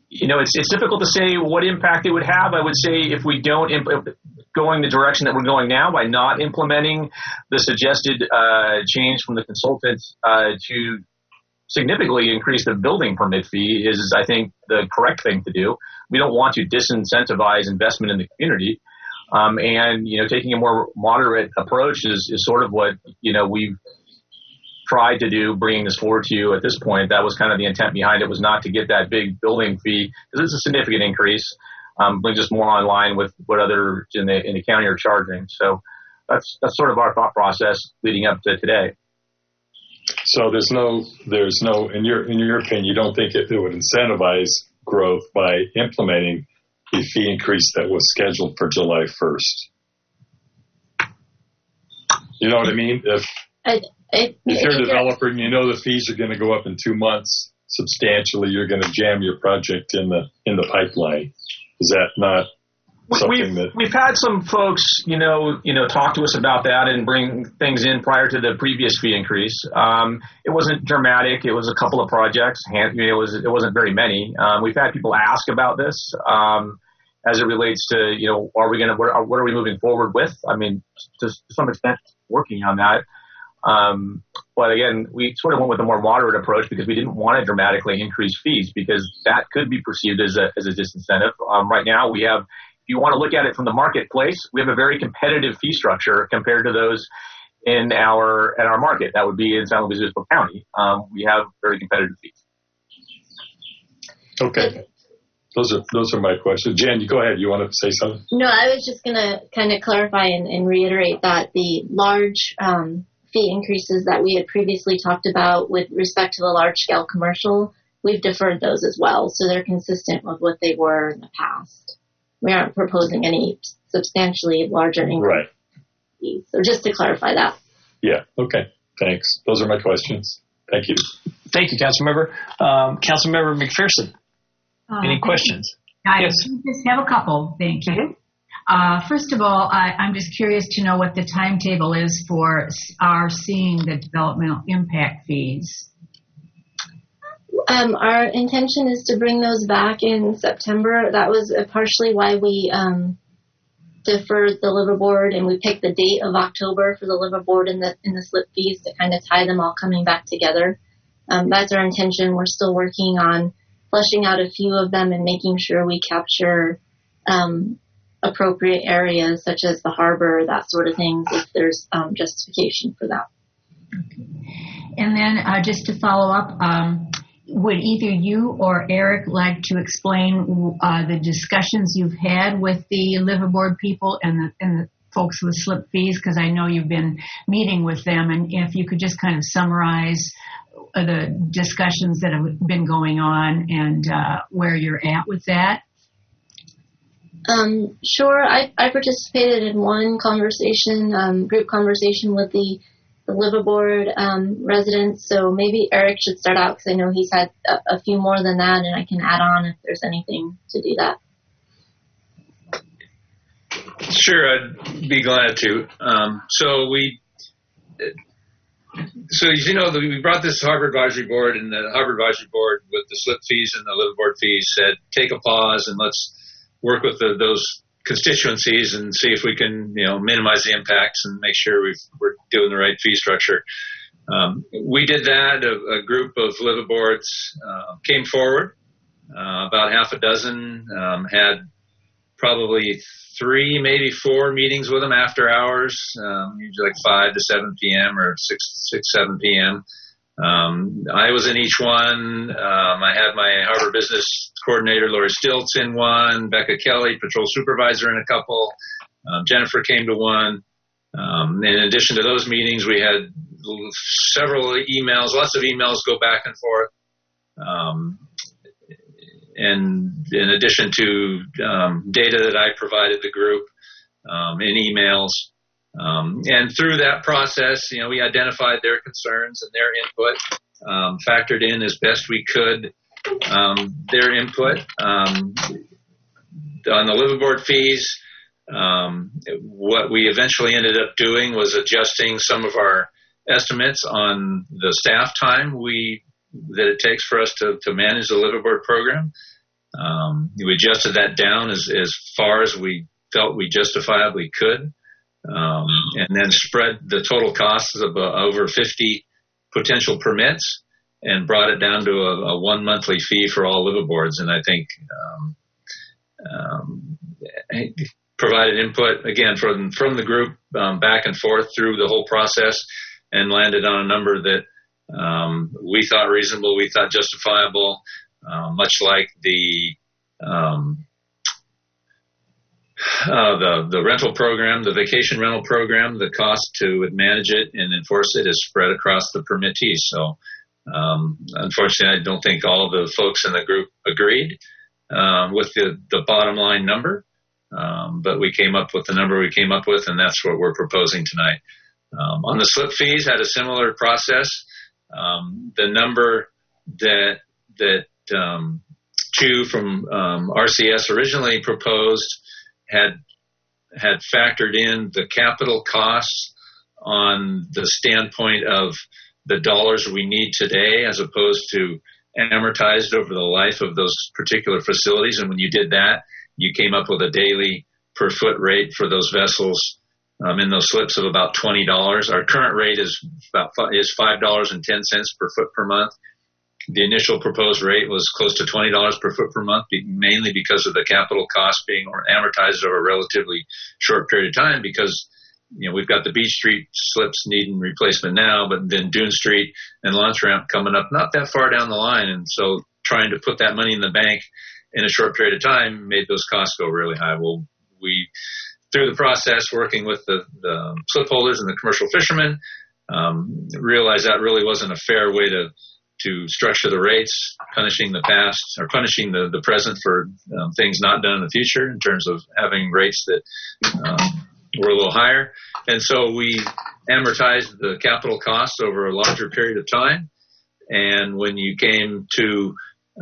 you know, it's it's difficult to say what impact it would have. I would say if we don't imp- going the direction that we're going now by not implementing the suggested uh, change from the consultant uh, to significantly increase the building permit fee is, I think, the correct thing to do. We don't want to disincentivize investment in the community. Um, and, you know, taking a more moderate approach is, is sort of what, you know, we've tried to do, bringing this forward to you at this point. That was kind of the intent behind it, was not to get that big building fee, because it's a significant increase, um, brings us more online with what others in the, in the county are charging. So that's, that's sort of our thought process leading up to today. So there's no, there's no, in your, in your opinion, you don't think it, it would incentivize growth by implementing the fee increase that was scheduled for July first? You know what I mean? If, I, I, if you're a if developer and you know the fees are going to go up in two months substantially, you're going to jam your project in the, in the pipeline. Is that not something we've, that we've had some folks, you know, you know, talk to us about that and bring things in prior to the previous fee increase. Um, it wasn't dramatic. It was a couple of projects. It was, it wasn't very many. Um, we've had people ask about this um, as it relates to, you know, are we going to, what, what are we moving forward with? I mean, to, to some extent, working on that. Um, but again, we sort of went with a more moderate approach because we didn't want to dramatically increase fees, because that could be perceived as a, as a disincentive. Um, right now we have, if you want to look at it from the marketplace, we have a very competitive fee structure compared to those in our, in our market. That would be in San Luis Obispo County. Um, we have very competitive fees. Okay. Those are, those are my questions. Jen, you go ahead. You want to say something? No, I was just going to kind of clarify and, and reiterate that the large, um, fee increases that we had previously talked about with respect to the large-scale commercial, we've deferred those as well, so they're consistent with what they were in the past. We aren't proposing any substantially larger increase. Right. So just to clarify that. Yeah, okay. Thanks. Those are my questions. Thank you. Thank you, Councilmember. Um, Councilmember McPherson, Uh, any questions? I Yes. just have a couple. Thank you. Uh, first of all, I, I'm just curious to know what the timetable is for s- our seeing the developmental impact fees. Um, our intention is to bring those back in September. That was uh, partially why we um, deferred the liverboard, and we picked the date of October for the liverboard and the and the slip fees to kind of tie them all coming back together. Um, that's our intention. We're still working on fleshing out a few of them and making sure we capture um, appropriate areas such as the harbor, that sort of things, if there's um, justification for that. And then uh, just to follow up, um, would either you or Eric like to explain uh, the discussions you've had with the liverboard people and the, and the folks with slip fees? Because I know you've been meeting with them, and if you could just kind of summarize uh, the discussions that have been going on and uh, where you're at with that. Um, sure. I, I participated in one conversation, um, group conversation with the, the liverboard um, residents. So maybe Eric should start out, because I know he's had a, a few more than that, and I can add on if there's anything to do that. Sure, I'd be glad to. Um, so we, so as you know, we brought this Harbor Advisory Board, and the Harbor Advisory Board with the slip fees and the liverboard fees said, take a pause and let's work with the, those constituencies and see if we can, you know, minimize the impacts and make sure we've, we're doing the right fee structure. Um, we did that. A, a group of liverboards uh, came forward, uh, about half a dozen, um, had probably three, maybe four meetings with them after hours, um, usually like five to seven p.m. or six, six, seven p.m. Um, I was in each one. Um, I had my Harbor Business Coordinator, Lori Stiltz, in one, Becca Kelly, Patrol Supervisor, in a couple. Um, Jennifer came to one. Um, in addition to those meetings, we had several emails, lots of emails go back and forth. Um, and in addition to um, data that I provided the group um, in emails. Um, and through that process, you know, we identified their concerns and their input, um, factored in as best we could um, their input. Um, on the liverboard fees, um, what we eventually ended up doing was adjusting some of our estimates on the staff time we that it takes for us to, to manage the liverboard program. Um, we adjusted that down as, as far as we felt we justifiably could, um, and then spread the total costs of uh, over fifty potential permits and brought it down to a, a one monthly fee for all liveaboards. And I think um, um, provided input, again, from, from the group um, back and forth through the whole process, and landed on a number that um, we thought reasonable, we thought justifiable. Uh, much like the um, uh, the the rental program, the vacation rental program, the cost to manage it and enforce it is spread across the permittees. So, um, unfortunately, I don't think all of the folks in the group agreed um, with the, the bottom line number, um, but we came up with the number we came up with, and that's what we're proposing tonight. Um, on the slip fees, had a similar process. Um, the number that that Um, Chu from um, R C S originally proposed had had factored in the capital costs on the standpoint of the dollars we need today, as opposed to amortized over the life of those particular facilities. And when you did that, you came up with a daily per foot rate for those vessels um, in those slips of about twenty dollars. Our current rate is about is five dollars and ten cents per foot per month. The initial proposed rate was close to twenty dollars per foot per month, mainly because of the capital cost being amortized over a relatively short period of time, because, you know, we've got the Beach Street slips needing replacement now, but then Dune Street and Launch Ramp coming up not that far down the line. And so trying to put that money in the bank in a short period of time made those costs go really high. Well, we, through the process, working with the, the slip holders and the commercial fishermen, um, realized that really wasn't a fair way to to structure the rates, punishing the past or punishing the, the present for um, things not done in the future in terms of having rates that um, were a little higher. And so we amortized the capital costs over a larger period of time. And when you came to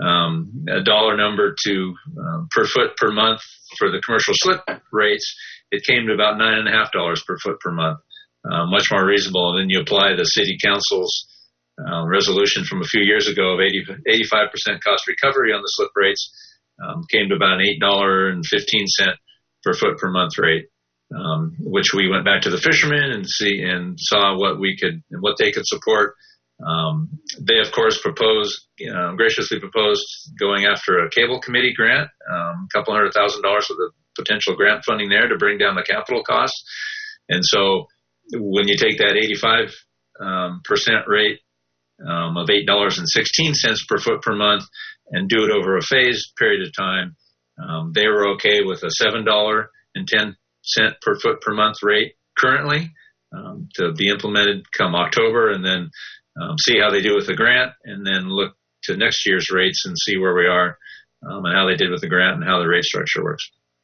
um, a dollar number to um, per foot per month for the commercial slip rates, it came to about nine and a half dollars per foot per month, uh, much more reasonable. And then you apply the city council's Uh, resolution from a few years ago of eighty, eighty-five percent cost recovery on the slip rates, um, came to about an eight dollars and fifteen cents per foot per month rate, um, which we went back to the fishermen and see and saw what we could and what they could support. Um, they, of course, proposed, you know, graciously proposed going after a cable committee grant, um, a couple hundred thousand dollars of the potential grant funding there to bring down the capital costs. And so when you take that eighty-five um, percent rate, Um, of eight dollars and sixteen cents per foot per month and do it over a phased period of time, um, they were okay with a seven dollars and ten cents per foot per month rate currently um, to be implemented come October, and then um, see how they do with the grant, and then look to next year's rates and see where we are um, and how they did with the grant and how the rate structure works.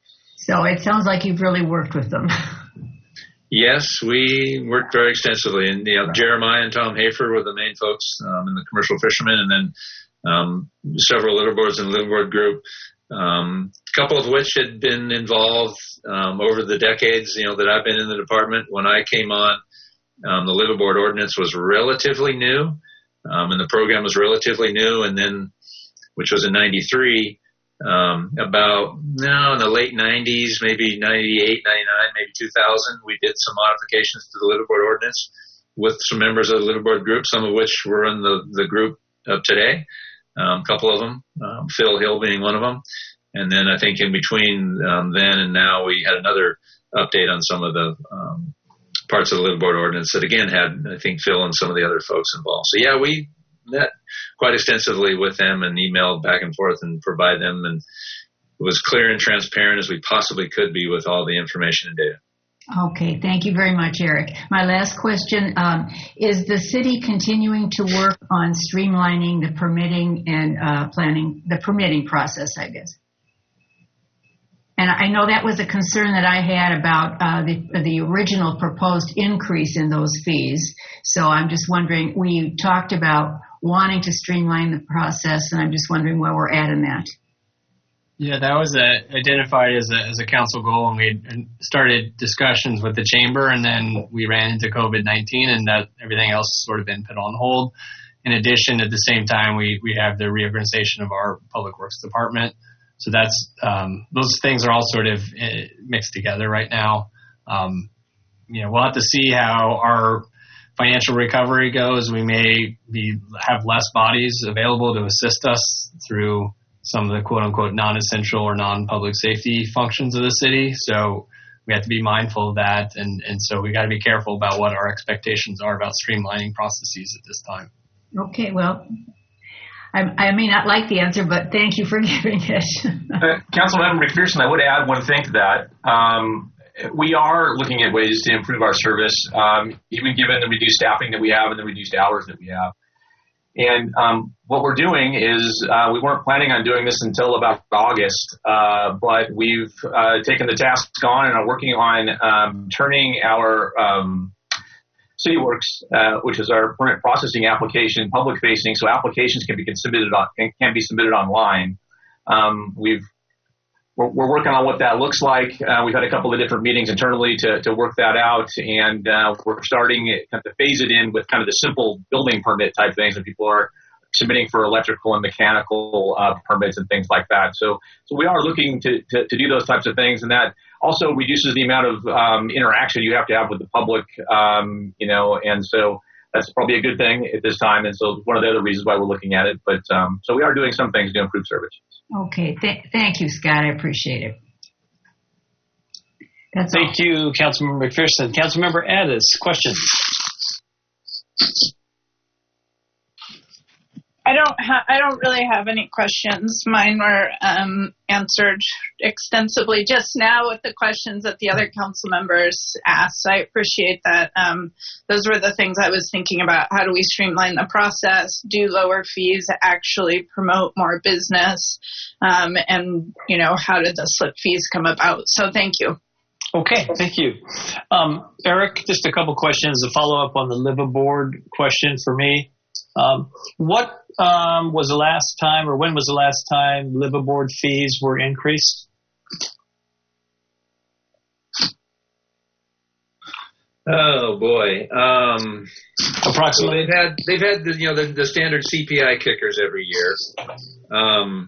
So it sounds like you've really worked with them. Yes, we worked very extensively, and you know, Jeremiah and Tom Hafer were the main folks um, in the commercial fishermen, and then um, several liverboards in the liverboard group, um, a couple of which had been involved um, over the decades, you know, that I've been in the department. When I came on, um, the liverboard ordinance was relatively new, um, and the program was relatively new, and then, which was in ninety-three. Um, about no, in the late nineties, maybe ninety-eight, ninety-nine, maybe two thousand, we did some modifications to the liverboard ordinance with some members of the liverboard group, some of which were in the, the group of today, um, a couple of them, um, Phil Hill being one of them. And then I think in between um, then and now, we had another update on some of the um, parts of the liverboard ordinance that, again, had, I think, Phil and some of the other folks involved. So, yeah, we met quite extensively with them and emailed back and forth and provide them, and it was clear and transparent as we possibly could be with all the information and data. Okay, thank you very much, Eric. My last question, um, is the city continuing to work on streamlining the permitting and uh, planning, the permitting process, I guess? And I know that was a concern that I had about uh, the, the original proposed increase in those fees. So I'm just wondering, we talked about wanting to streamline the process, and I'm just wondering where we're at in that. Yeah, that was a, identified as a, as a council goal, and we started discussions with the chamber, and then we ran into COVID nineteen, and that everything else sort of been put on hold. In addition, at the same time, we, we have the reorganization of our public works department. so that's um, those things are all sort of uh, mixed together right now. Um, you know, we'll have to see how our financial recovery goes. We may be have less bodies available to assist us through some of the quote unquote non-essential or non-public safety functions of the city. So we have to be mindful of that. And, and so we got to be careful about what our expectations are about streamlining processes at this time. Okay, well, I, I may not like the answer, but thank you for giving it. uh, Councilmember McPherson, I would add one thing to that. Um, we are looking at ways to improve our service, um, even given the reduced staffing that we have and the reduced hours that we have. And um, what we're doing is uh, we weren't planning on doing this until about August, uh, but we've uh, taken the task on and are working on um, turning our um, CityWorks, uh, which is our permit processing application, public facing, so applications can be submitted on can, can be submitted online. Um, we've we're, we're working on what that looks like. Uh, we've had a couple of different meetings internally to to work that out, and uh, we're starting it, kind of to phase it in with kind of the simple building permit type things that people are submitting for electrical and mechanical uh, permits and things like that. So, so we are looking to, to, to do those types of things, and that also reduces the amount of um, interaction you have to have with the public, um, you know, and so that's probably a good thing at this time. And so one of the other reasons why we're looking at it. But um, so we are doing some things to improve service. Okay, Th- thank you, Scott. I appreciate it. That's Thank all. you, Councilmember McPherson. Councilmember Addis, questions? I don't ha- I don't really have any questions. Mine were um, answered extensively just now with the questions that the other council members asked. I appreciate that. Um, those were the things I was thinking about. How do we streamline the process, do lower fees, actually promote more business, um, and, you know, how did the slip fees come about? So thank you. Okay, thank you. Um, Eric, just a couple questions to follow up on the liveaboard question for me. Um, what um, was the last time, or when was the last time liveaboard fees were increased? Oh boy. Um, Approximately. Well, they've had they've had the, you know the, the standard C P I kickers every year. Um,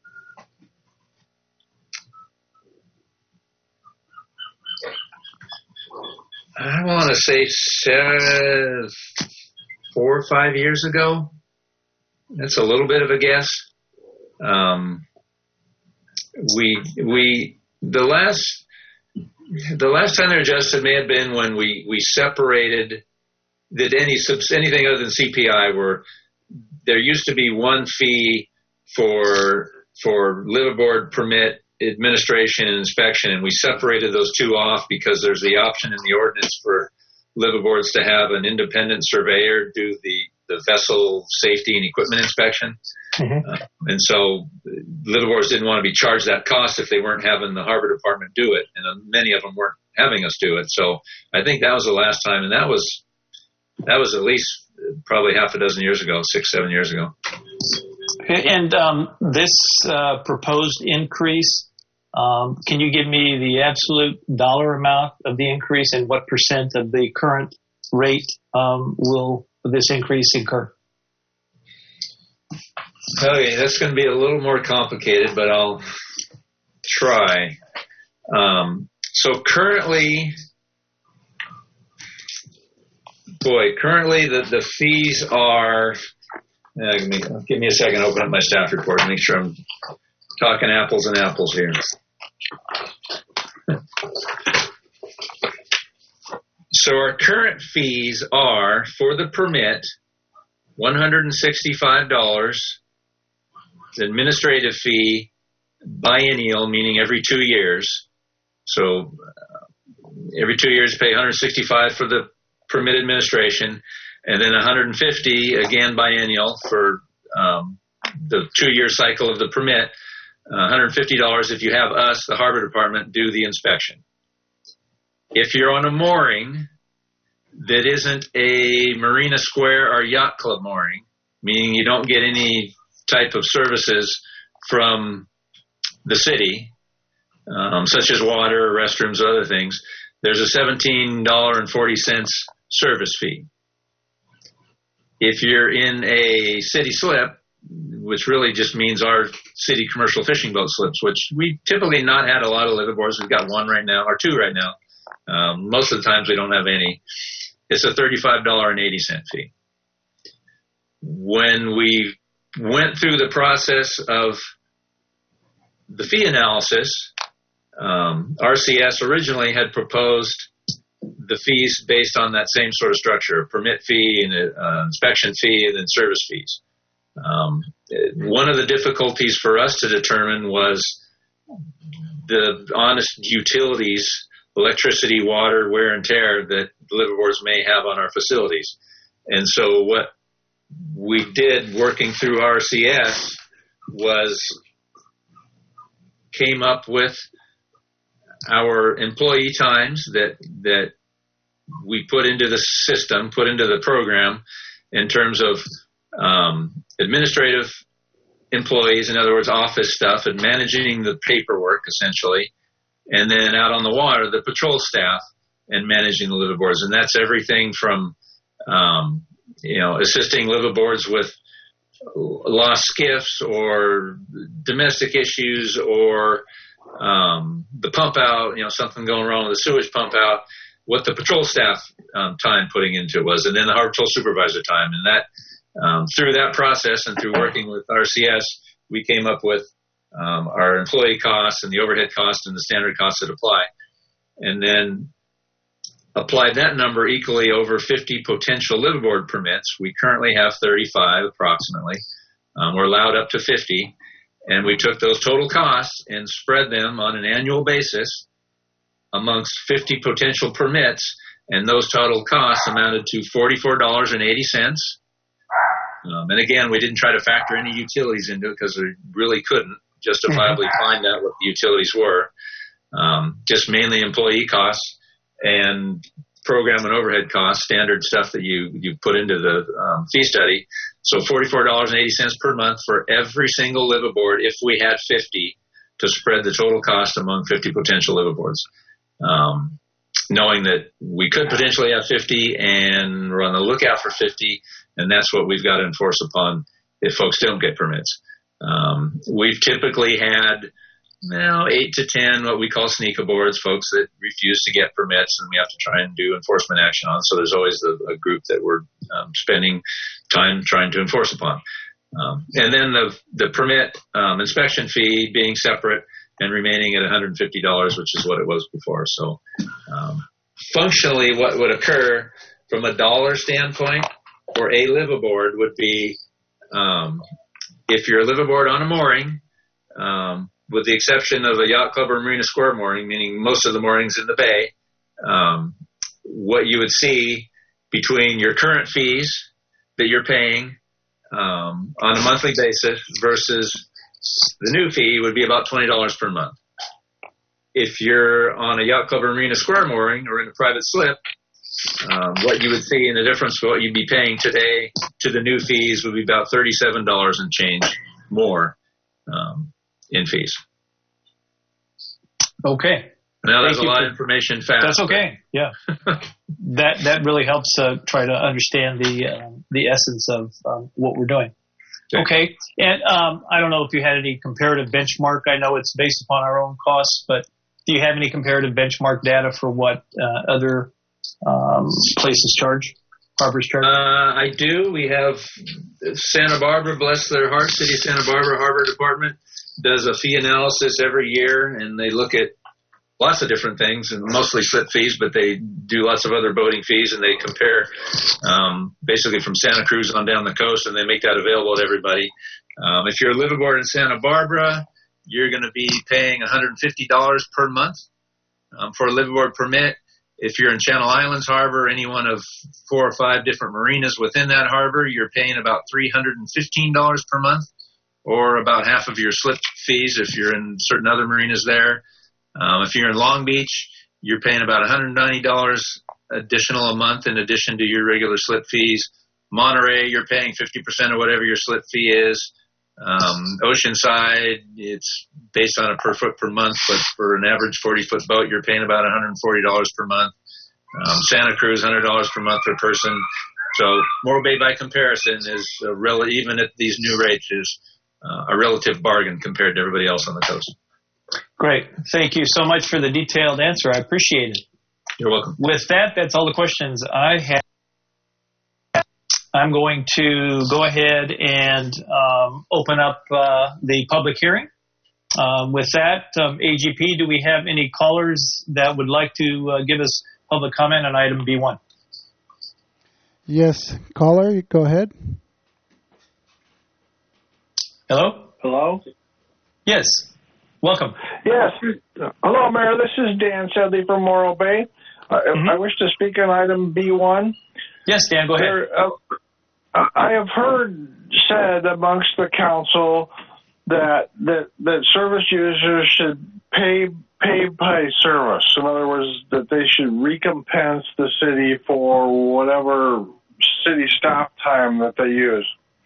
I want to say seven, four or five years ago. That's a little bit of a guess. Um, we we the last the last time they're adjusted may have been when we, we separated that any anything other than C P I were there used to be one fee for for liveaboard permit administration and inspection, and we separated those two off because there's the option in the ordinance for liveaboards to have an independent surveyor do the, the vessel safety and equipment inspection. Mm-hmm. Uh, and so liveaboards didn't want to be charged that cost if they weren't having the harbor department do it, and uh, many of them weren't having us do it. So I think that was the last time, and that was that was at least probably half a dozen years ago, six, seven years ago. And um, this uh, proposed increase, um, can you give me the absolute dollar amount of the increase and what percent of the current rate um, will this increase incur? Okay, that's going to be a little more complicated, but I'll try. Um, so currently, boy, currently the, the fees are, uh, give, me, give me a second to open up my staff report and make sure I'm talking apples and apples here. So our current fees are, for the permit, one hundred sixty-five dollars. The administrative fee, biennial, meaning every two years. So uh, every two years, pay one hundred sixty-five dollars for the permit administration, and then one hundred fifty dollars again biennial for um, the two-year cycle of the permit. Uh, one hundred fifty dollars if you have us, the harbor department, do the inspection. If you're on a mooring that isn't a Marina Square or Yacht Club mooring, meaning you don't get any type of services from the city, um, such as water, restrooms, or other things, there's a seventeen dollars and forty cents service fee. If you're in a city slip, which really just means our city commercial fishing boat slips, which we typically not had a lot of liveaboards. We've got one right now, or two right now. Um, most of the times we don't have any. It's a thirty-five dollars and eighty cents fee. When we went through the process of the fee analysis, um, R C S originally had proposed the fees based on that same sort of structure, a permit fee and an uh, inspection fee and then service fees. Um, one of the difficulties for us to determine was the honest utilities, electricity, water, wear and tear that the liveaboards may have on our facilities. And so what we did working through R C S was came up with our employee times that that we put into the system, put into the program in terms of um, administrative employees, in other words, office stuff and managing the paperwork essentially, and then out on the water, the patrol staff and managing the liveaboards. And that's everything from, um, you know, assisting liveaboards with lost skiffs or domestic issues or um, the pump out, you know, something going wrong with the sewage pump out, what the patrol staff um, time putting into it was, and then the harbor patrol supervisor time. And that um, through that process and through working with R C S, we came up with um, our employee costs and the overhead costs and the standard costs that apply. And then applied that number equally over fifty potential liveaboard permits. We currently have thirty-five approximately. Um, we're allowed up to fifty. And we took those total costs and spread them on an annual basis amongst fifty potential permits. And those total costs amounted to forty-four dollars and eighty cents. Um, and again, we didn't try to factor any utilities into it because we really couldn't justifiably find out what the utilities were. Um, just mainly employee costs and program and overhead costs, standard stuff that you, you put into the um, fee study. So forty-four dollars and eighty cents per month for every single liveaboard if we had fifty to spread the total cost among fifty potential liveaboards. Um, knowing that we could potentially have fifty and we're on the lookout for fifty, and that's what we've got to enforce upon if folks don't get permits. Um, we've typically had Well, eight to ten, what we call sneakaboards, folks that refuse to get permits, and we have to try and do enforcement action on. So there's always a, a group that we're um, spending time trying to enforce upon. Um, and then the the permit um, inspection fee being separate and remaining at one hundred fifty dollars, which is what it was before. So um, functionally, what would occur from a dollar standpoint for a liveaboard would be um, if you're a liveaboard on a mooring, um, with the exception of a yacht club or marina square mooring, meaning most of the moorings in the bay, um, what you would see between your current fees that you're paying um, on a monthly basis versus the new fee would be about twenty dollars per month. If you're on a yacht club or marina square mooring or in a private slip, um, what you would see in the difference for what you'd be paying today to the new fees would be about thirty-seven dollars and change more um, in fees. Okay. Now, there's Thank a lot for, of information fast. That's okay. Yeah. that that really helps uh, try to understand the um, the essence of um, what we're doing. Okay. okay. And um, I don't know if you had any comparative benchmark. I know it's based upon our own costs, but do you have any comparative benchmark data for what uh, other um, places charge, harbors charge? Uh, I do. We have Santa Barbara, bless their heart, City of Santa Barbara Harbor Department does a fee analysis every year, and they look at lots of different things, and mostly slip fees, but they do lots of other boating fees, and they compare um, basically from Santa Cruz on down the coast, and they make that available to everybody. Um, if you're a liveaboard in Santa Barbara, you're going to be paying one hundred fifty dollars per month um, for a liveaboard permit. If you're in Channel Islands Harbor, any one of four or five different marinas within that harbor, you're paying about three hundred fifteen dollars per month, or about half of your slip fees if you're in certain other marinas there. Um, if you're in Long Beach, you're paying about one hundred ninety dollars additional a month in addition to your regular slip fees. Monterey, you're paying fifty percent of whatever your slip fee is. Um, Oceanside, it's based on a per foot per month, but for an average forty-foot boat, you're paying about one hundred forty dollars per month. Um, Santa Cruz, one hundred dollars per month per person. So Morro Bay, by comparison, is a rel- even at these new rates, is uh, a relative bargain compared to everybody else on the coast. Great. Thank you so much for the detailed answer. I appreciate it. You're welcome. With that, that's all the questions I have. I'm going to go ahead and um, open up uh, the public hearing. Um, with that, um, A G P, do we have any callers that would like to uh, give us public comment on item B one? Yes, caller, go ahead. Hello? Hello? Yes. Welcome. Yes. Hello, Mayor. This is Dan Sedley from Morro Bay. Uh, mm-hmm. I wish to speak on item B one. Yes, Dan, go ahead. There, uh, I have heard said amongst the council that that, that service users should pay pay by service. In other words, that they should recompense the city for whatever city stop time that they use.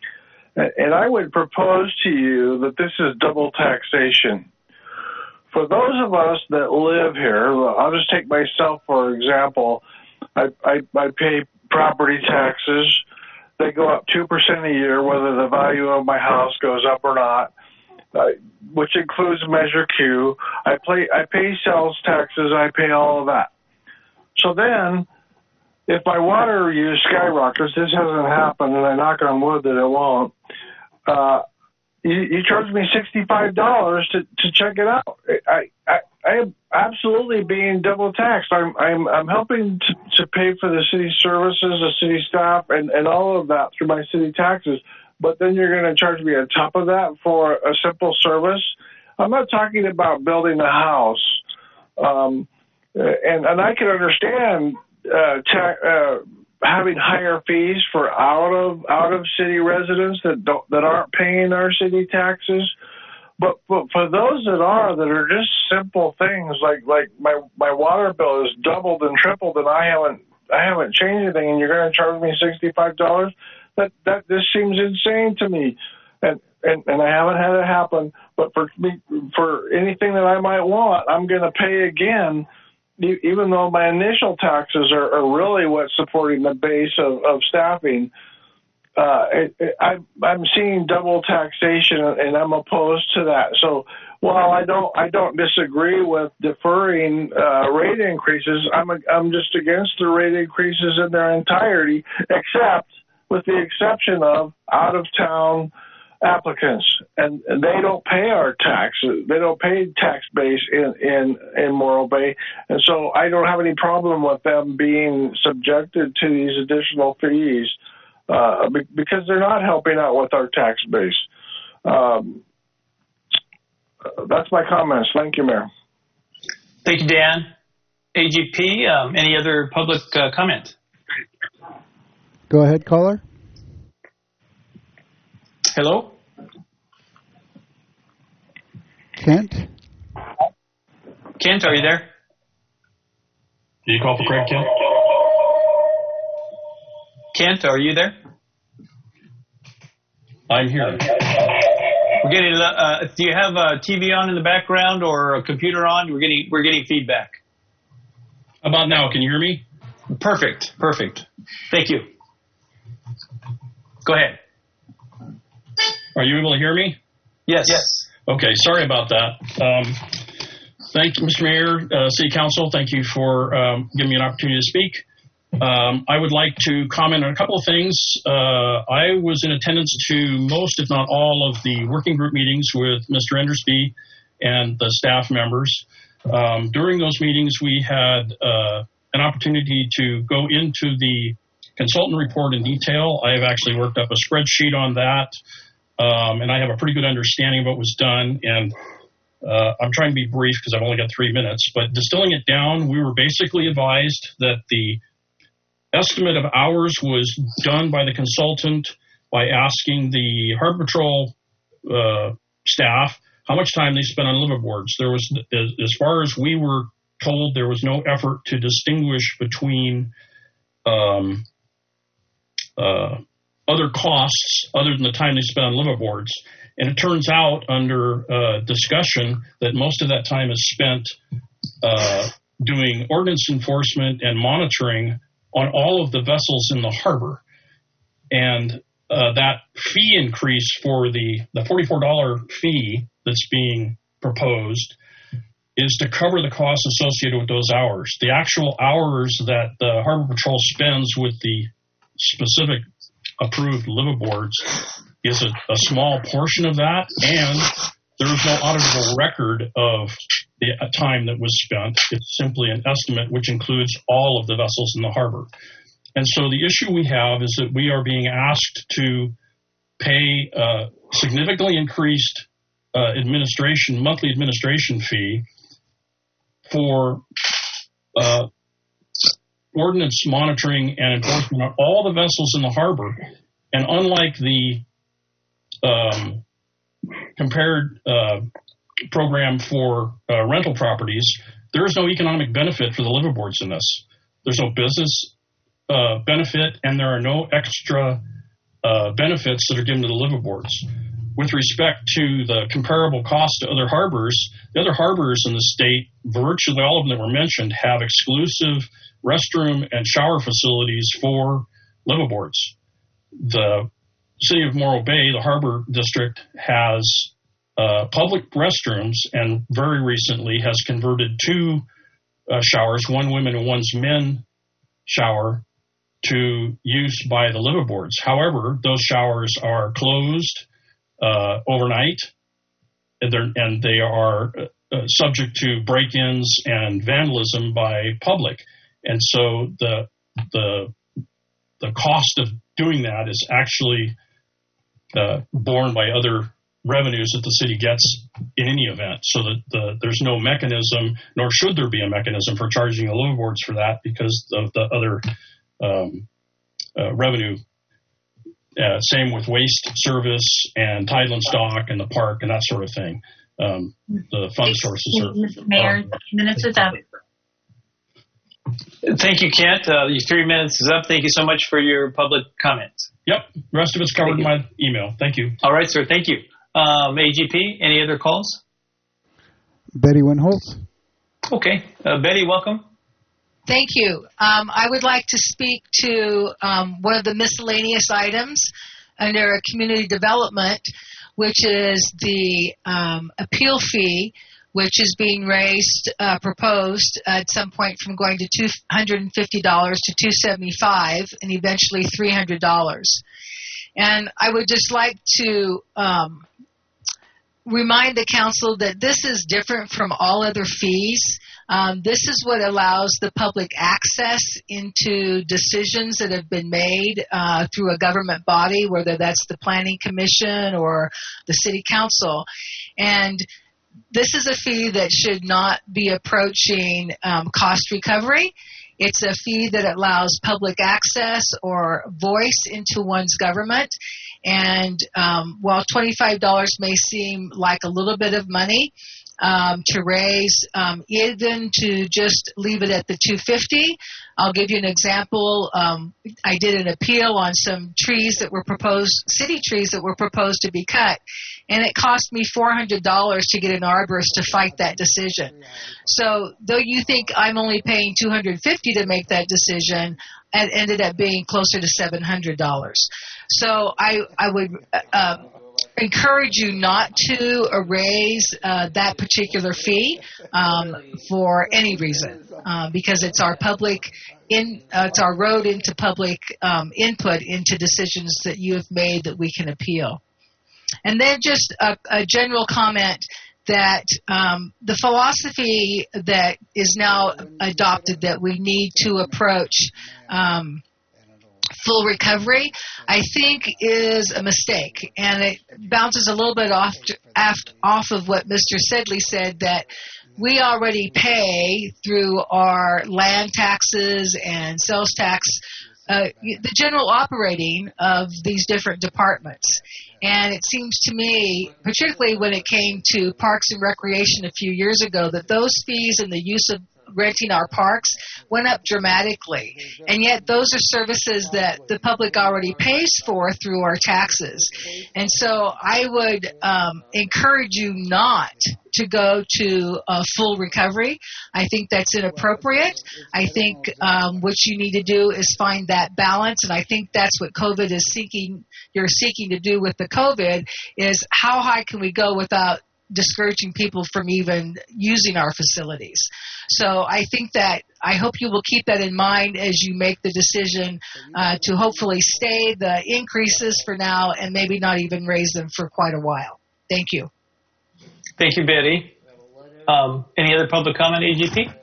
And I would propose to you that this is double taxation. For those of us that live here, I'll just take myself for example. I, I, I pay property taxes. They go up two percent a year, whether the value of my house goes up or not, uh, which includes Measure Q. I, play, I pay sales taxes. I pay all of that. So then, if my water use skyrockets, this hasn't happened, and I knock on wood that it won't, uh, you, you charge me sixty-five dollars to, to check it out. I, I, I am absolutely being double taxed. I'm, I'm, I'm helping to, to pay for the city services, the city staff, and, and all of that through my city taxes. But then you're going to charge me on top of that for a simple service. I'm not talking about building a house. Um, and, and I can understand uh, ta- uh, having higher fees for out of out of city residents that don't that aren't paying our city taxes, but but for those that are, that are just simple things like like my my water bill is doubled and tripled, and I haven't I haven't changed anything, and you're going to charge me sixty-five dollars. That that this seems insane to me, and and and I haven't had it happen. But for me, for anything that I might want, I'm going to pay again. Even though my initial taxes are, are really what's supporting the base of, of staffing, uh, it, it, I, I'm seeing double taxation, and I'm opposed to that. So while I don't I don't disagree with deferring uh, rate increases, I'm a, I'm just against the rate increases in their entirety, except with the exception of out of town applicants, and, and they don't pay our taxes. They don't pay tax base in, in, in Morro Bay, and so I don't have any problem with them being subjected to these additional fees uh, because they're not helping out with our tax base. Um, that's my comments. Thank you, Mayor. Thank you, Dan. A G P, um, any other public uh, comment? Go ahead, caller. Hello? Kent? Kent, are you there? Did you call for Craig, Kent? Kent, are you there? I'm here. We're getting. Uh, do you have a T V on in the background or a computer on? We're getting. We're getting feedback. How about now? Can you hear me? Perfect. Perfect. Thank you. Go ahead. Are you able to hear me? Yes. Yes. Okay. Sorry about that. Um, thank you, Mister Mayor, uh, City Council. Thank you for um, giving me an opportunity to speak. Um, I would like to comment on a couple of things. Uh, I was in attendance to most, if not all, of the working group meetings with Mister Endersby and the staff members. Um, during those meetings, we had uh, an opportunity to go into the consultant report in detail. I have actually worked up a spreadsheet on that, um, and I have a pretty good understanding of what was done. And uh, I'm trying to be brief because I've only got three minutes. But distilling it down, we were basically advised that the estimate of hours was done by the consultant by asking the Harbor Patrol uh, staff how much time they spent on liveaboards. There was, as far as we were told, there was no effort to distinguish between um, uh, other costs other than the time they spent on liveaboards. And it turns out under uh, discussion that most of that time is spent uh, doing ordinance enforcement and monitoring on all of the vessels in the harbor. and uh, that fee increase for the, the forty-four dollars fee that's being proposed is to cover the costs associated with those hours. The actual hours that the Harbor Patrol spends with the specific approved liveaboards is a, a small portion of that, and there is no auditable record of the time that was spent. It's simply an estimate which includes all of the vessels in the harbor. And so the issue we have is that we are being asked to pay a significantly increased uh, administration, monthly administration fee for uh, ordinance monitoring and enforcement of all the vessels in the harbor. And unlike the um, compared uh, program for uh, rental properties, there is no economic benefit for the liveaboards in this. There's no business uh, benefit, and there are no extra uh, benefits that are given to the liveaboards. With respect to the comparable cost to other harbors, the other harbors in the state, virtually all of them that were mentioned, have exclusive restroom and shower facilities for liveaboards. The City of Morro Bay, the harbor district, has uh, public restrooms, and very recently has converted two uh, showers, one women and one's men shower, to use by the liveaboards. However, those showers are closed uh, overnight, and, and they are uh, subject to break-ins and vandalism by public. And so the the the cost of doing that is actually uh, borne by other revenues that the city gets in any event, so that the, there's no mechanism, nor should there be a mechanism for charging the liveaboards for that because of the other um, uh, revenue. Uh, same with waste service and Tideland stock and the park and that sort of thing. Um, the fund sources are... Mister Mayor, minutes is up. Thank you, Kent. Uh, your three minutes is up. Thank you so much for your public comments. Yep. The rest of it's covered in my email. Thank you. All right, sir. Thank you. Um, A G P, any other calls? Betty Winholtz. Okay. Uh, Betty, welcome. Thank you. Um, I would like to speak to um, one of the miscellaneous items under a community development, which is the um, appeal fee, which is being raised, uh, proposed at some point from going to two hundred fifty dollars to two hundred seventy-five dollars and eventually three hundred dollars. And I would just like to um, remind the council that this is different from all other fees. Um, this is what allows the public access into decisions that have been made uh, through a government body, whether that's the Planning Commission or the City Council. And this is a fee that should not be approaching um, cost recovery. It's a fee that allows public access or voice into one's government. And um, while twenty-five dollars may seem like a little bit of money um, to raise, um, even to just leave it at the two hundred fifty dollars, I'll give you an example. Um, I did an appeal on some trees that were proposed, city trees that were proposed to be cut, and it cost me four hundred dollars to get an arborist to fight that decision. So though you think I'm only paying two hundred fifty dollars to make that decision, it ended up being closer to seven hundred dollars. So I, I would uh, encourage you not to raise uh, that particular fee um, for any reason, uh, because it's our public in uh, it's our road into public um, input into decisions that you have made that we can appeal. And then just a, a general comment that um, the philosophy that is now adopted that we need to approach um, full recovery, I think is a mistake. And it bounces a little bit off, off of what Mister Sedley said, that we already pay through our land taxes and sales tax Uh, the general operating of these different departments. And it seems to me, particularly when it came to Parks and Recreation a few years ago, that those fees and the use of renting our parks went up dramatically. And yet those are services that the public already pays for through our taxes. And so I would um, encourage you not to go to a full recovery. I think that's inappropriate. I think um, what you need to do is find that balance, and I think that's what COVID is seeking, you're seeking to do with the COVID, is how high can we go without discouraging people from even using our facilities. So I think that, I hope you will keep that in mind as you make the decision uh, to hopefully stay the increases for now and maybe not even raise them for quite a while. Thank you. Thank you, Betty. Um, any other public comment, A G P?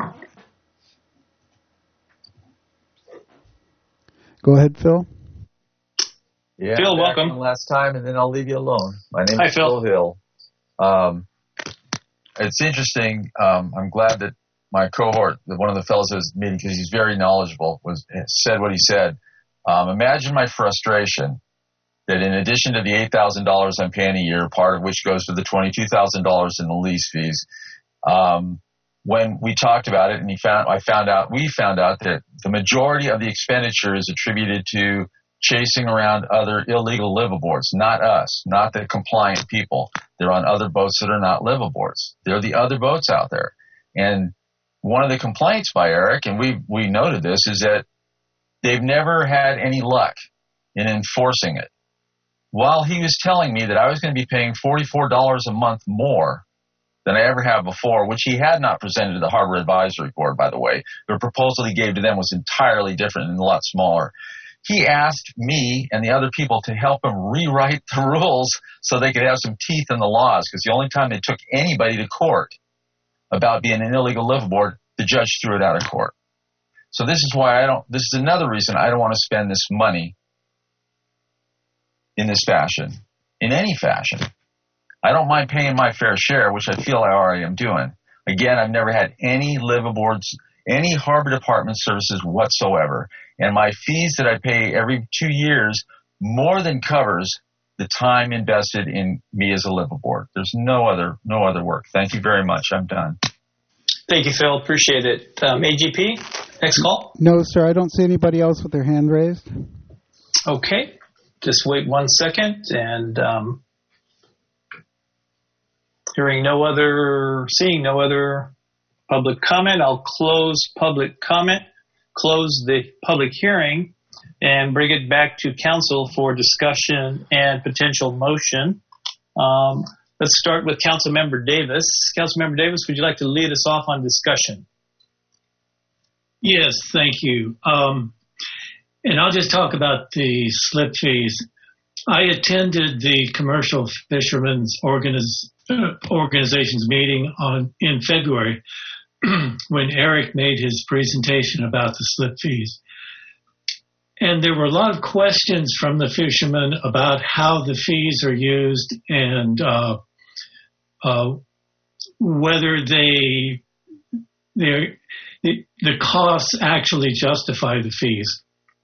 Go ahead, Phil. Yeah, Phil, back welcome. one last time, and then I'll leave you alone. My name Hi, is Phil. Phil Hill. Um, it's interesting. Um, I'm glad that my cohort, that one of the fellows at this meeting, because he's very knowledgeable, was said what he said. Um, imagine my frustration that in addition to the eight thousand dollars I'm paying a year, part of which goes to the twenty-two thousand dollars in the lease fees, um, when we talked about it, and he found, I found out, we found out that the majority of the expenditure is attributed to chasing around other illegal liveaboards, not us, not the compliant people. They're on other boats that are not liveaboards. They're the other boats out there. And one of the complaints by Eric, and we we noted this, is that they've never had any luck in enforcing it. While he was telling me that I was going to be paying forty-four dollars a month more than I ever have before, which he had not presented to the Harbor Advisory Board, by the way. The proposal he gave to them was entirely different and a lot smaller. He asked me and the other people to help him rewrite the rules so they could have some teeth in the laws, because the only time they took anybody to court about being an illegal liveaboard, the judge threw it out of court. So this is why I don't, this is another reason I don't want to spend this money in this fashion, in any fashion. I don't mind paying my fair share, which I feel I already am doing. Again, I've never had any liveaboards, any harbor department services whatsoever. And my fees that I pay every two years more than covers the time invested in me as a liveaboard. There's no other, no other work. Thank you very much. I'm done. Thank you, Phil. Appreciate it. Um, A G P, next call. No, sir. I don't see anybody else with their hand raised. Okay. Just wait one second, and um, hearing no other, seeing no other public comment, I'll close public comment, close the public hearing, and bring it back to council for discussion and potential motion. Um, let's start with Councilmember Davis. Councilmember Davis, would you like to lead us off on discussion? Yes, thank you. Um, and I'll just talk about the slip fees. I attended the Commercial Fishermen's Organiz- Organization's meeting on in February when Eric made his presentation about the slip fees. And there were a lot of questions from the fishermen about how the fees are used and uh, uh, whether they, the, the costs actually justify the fees.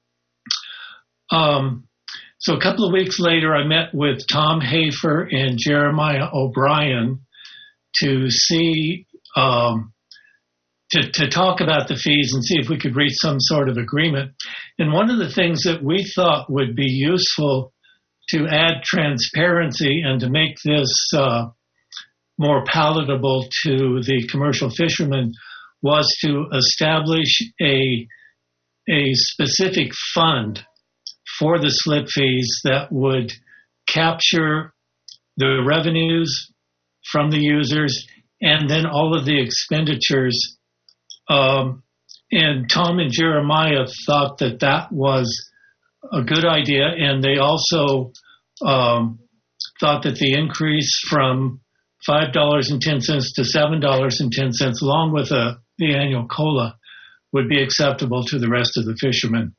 Um, so a couple of weeks later, I met with Tom Hafer and Jeremiah O'Brien to see, um, to, to talk about the fees and see if we could reach some sort of agreement. And one of the things that we thought would be useful to add transparency and to make this uh, more palatable to the commercial fishermen was to establish a, a specific fund for the slip fees that would capture the revenues from the users and then all of the expenditures. Um, and Tom and Jeremiah thought that that was a good idea, and they also um, thought that the increase from five dollars and ten cents to seven dollars and ten cents, along with a, the annual COLA, would be acceptable to the rest of the fishermen.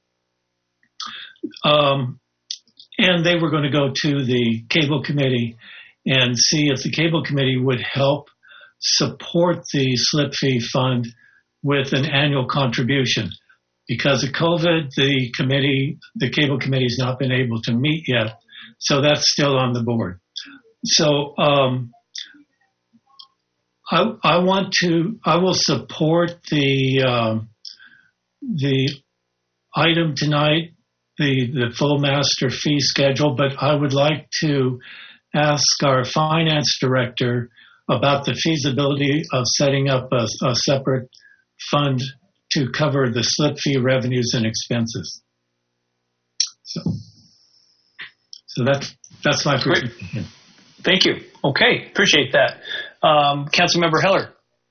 Um, and they were going to go to the cable committee and see if the cable committee would help support the slip fee fund with an annual contribution. Because of COVID, the committee, the cable committee has not been able to meet yet, so that's still on the board. So um, I, I want to, I will support the, um, the item tonight, the, the full master fee schedule, but I would like to ask our finance director about the feasibility of setting up a, a separate fund to cover the slip fee revenues and expenses. So, so that's, that's my presentation. Thank you. Okay, appreciate that. Um, Councilmember Heller.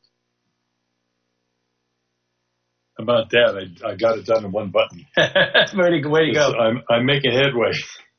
About that, I, I got it done in one button. way to, way to go. I'm, I'm making headway.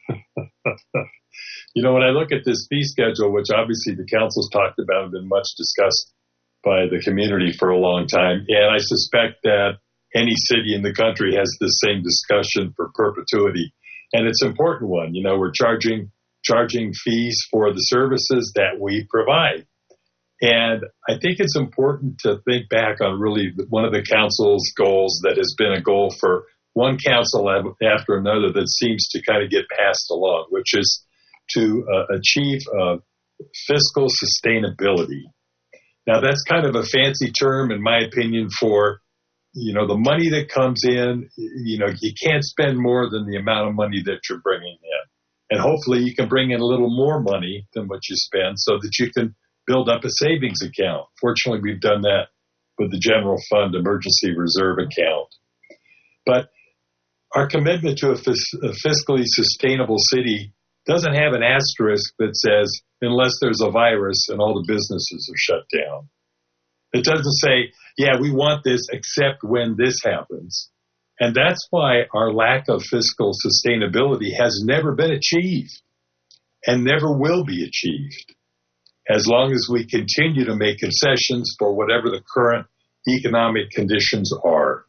You know, when I look at this fee schedule, which obviously the council's talked about and been much discussed by the community for a long time, and I suspect that any city in the country has the same discussion for perpetuity, and it's an important one. You know, we're charging charging fees for the services that we provide. And I think it's important to think back on really one of the council's goals that has been a goal for one council after another that seems to kind of get passed along, which is to uh, achieve uh, fiscal sustainability. Now, that's kind of a fancy term, in my opinion, for, you know, the money that comes in. You know, you can't spend more than the amount of money that you're bringing in. And hopefully you can bring in a little more money than what you spend so that you can build up a savings account. Fortunately, we've done that with the general fund emergency reserve account. But our commitment to a, fis- a fiscally sustainable city doesn't have an asterisk that says, unless there's a virus and all the businesses are shut down. It doesn't say, yeah, we want this except when this happens. And that's why our lack of fiscal sustainability has never been achieved and never will be achieved as long as we continue to make concessions for whatever the current economic conditions are.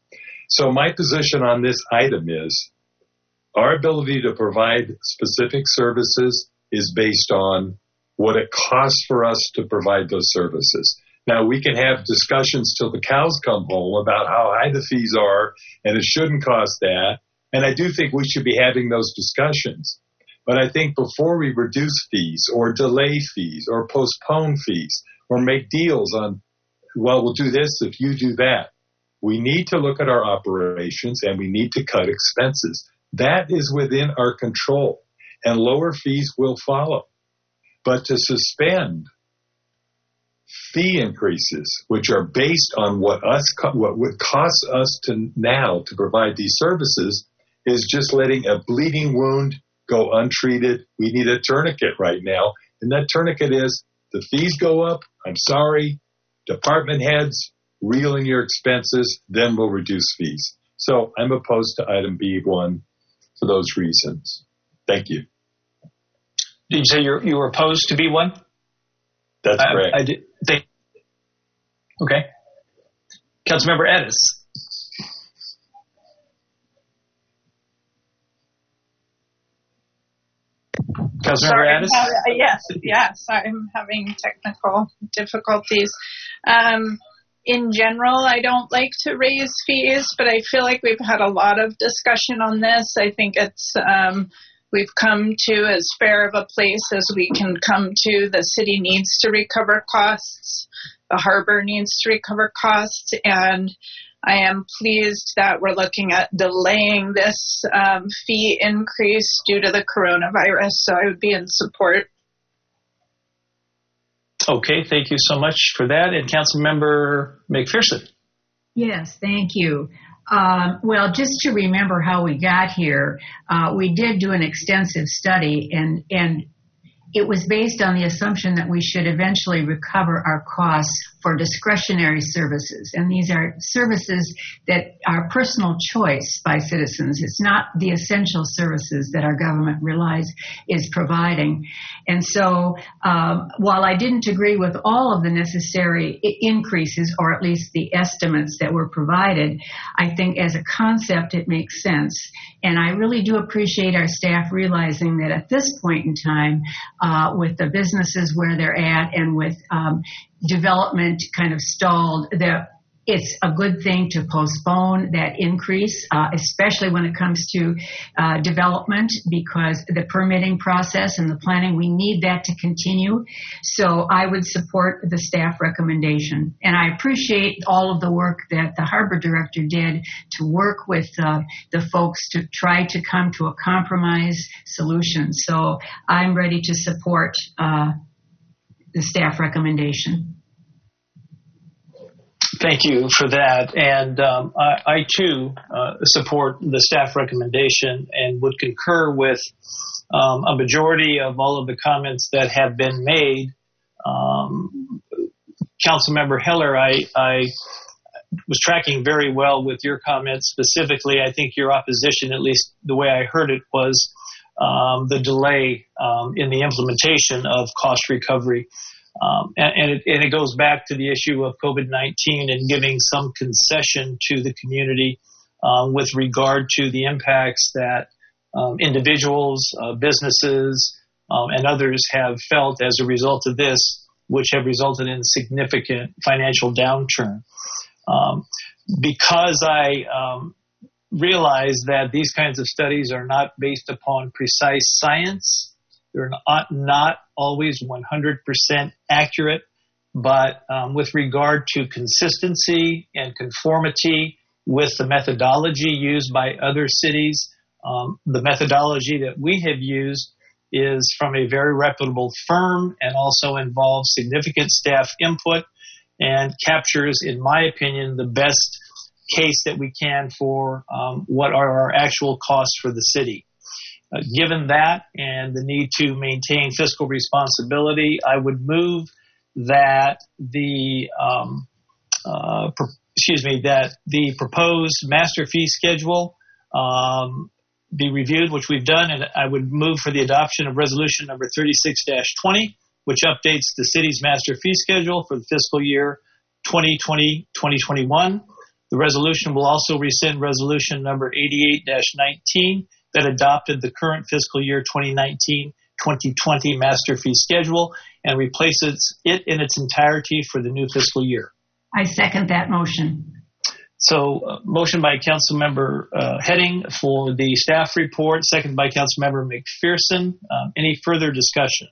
So my position on this item is our ability to provide specific services is based on what it costs for us to provide those services. Now, we can have discussions till the cows come home about how high the fees are, and it shouldn't cost that. And I do think we should be having those discussions. But I think before we reduce fees or delay fees or postpone fees or make deals on, well, we'll do this if you do that, we need to look at our operations and we need to cut expenses. That is within our control, and lower fees will follow. But to suspend fee increases, which are based on what us what would cost us to now to provide these services, is just letting a bleeding wound go untreated. We need a tourniquet right now, and that tourniquet is the fees go up. I'm sorry, department heads, reel in your expenses, then we'll reduce fees. So I'm opposed to item B one for those reasons. Thank you. Did you say you're, you were opposed to B one? That's I, correct. I did think. Okay. Councilmember Edis. Councilmember Sorry, Addis? uh, yes, yes, I'm having technical difficulties. Um, in general, I don't like to raise fees, but I feel like we've had a lot of discussion on this. I think it's um, we've come to as fair of a place as we can come to. The city needs to recover costs. The harbor needs to recover costs, and I am pleased that we're looking at delaying this um, fee increase due to the coronavirus, so I would be in support. Okay, thank you so much for that. And Councilmember McPherson. Yes, thank you. Um, well, just to remember how we got here, uh, we did do an extensive study, and, and it was based on the assumption that we should eventually recover our costs for discretionary services. And these are services that are personal choice by citizens. It's not the essential services that our government relies is providing. And so um, while I didn't agree with all of the necessary I- increases, or at least the estimates that were provided, I think as a concept it makes sense. And I really do appreciate our staff realizing that at this point in time, uh, with the businesses where they're at and with um, development kind of stalled, that it's a good thing to postpone that increase, uh, especially when it comes to uh, development, because the permitting process and the planning, we need that to continue. So I would support the staff recommendation. And I appreciate all of the work that the harbor director did to work with uh, the folks to try to come to a compromise solution. So I'm ready to support uh, the staff recommendation. Thank you for that. And um, I, I, too, uh, support the staff recommendation and would concur with um, a majority of all of the comments that have been made. Um, Councilmember Heller, I, I was tracking very well with your comments. Specifically, I think your opposition, at least the way I heard it, was um, the delay um, in the implementation of cost recovery. Um, and, and, it, and it goes back to the issue of COVID nineteen and giving some concession to the community uh, with regard to the impacts that um, individuals, uh, businesses, um, and others have felt as a result of this, which have resulted in significant financial downturn. Um, because I um, realize that these kinds of studies are not based upon precise science, they're not, not always one hundred percent accurate, but um, with regard to consistency and conformity with the methodology used by other cities, um, the methodology that we have used is from a very reputable firm and also involves significant staff input and captures, in my opinion, the best case that we can for um, what are our actual costs for the city. Uh, given that and the need to maintain fiscal responsibility, I would move that the um, uh, pro- excuse me that the proposed master fee schedule um, be reviewed, which we've done, and I would move for the adoption of resolution number thirty-six dash twenty, which updates the city's master fee schedule for the fiscal year twenty twenty to twenty twenty-one. The resolution will also rescind resolution number eighty-eight dash nineteen that adopted the current fiscal year twenty nineteen to twenty twenty master fee schedule and replaces it in its entirety for the new fiscal year. I second that motion. So, uh, motion by Councilmember uh, Heading for the staff report, second by Councilmember McPherson. Um, any further discussion?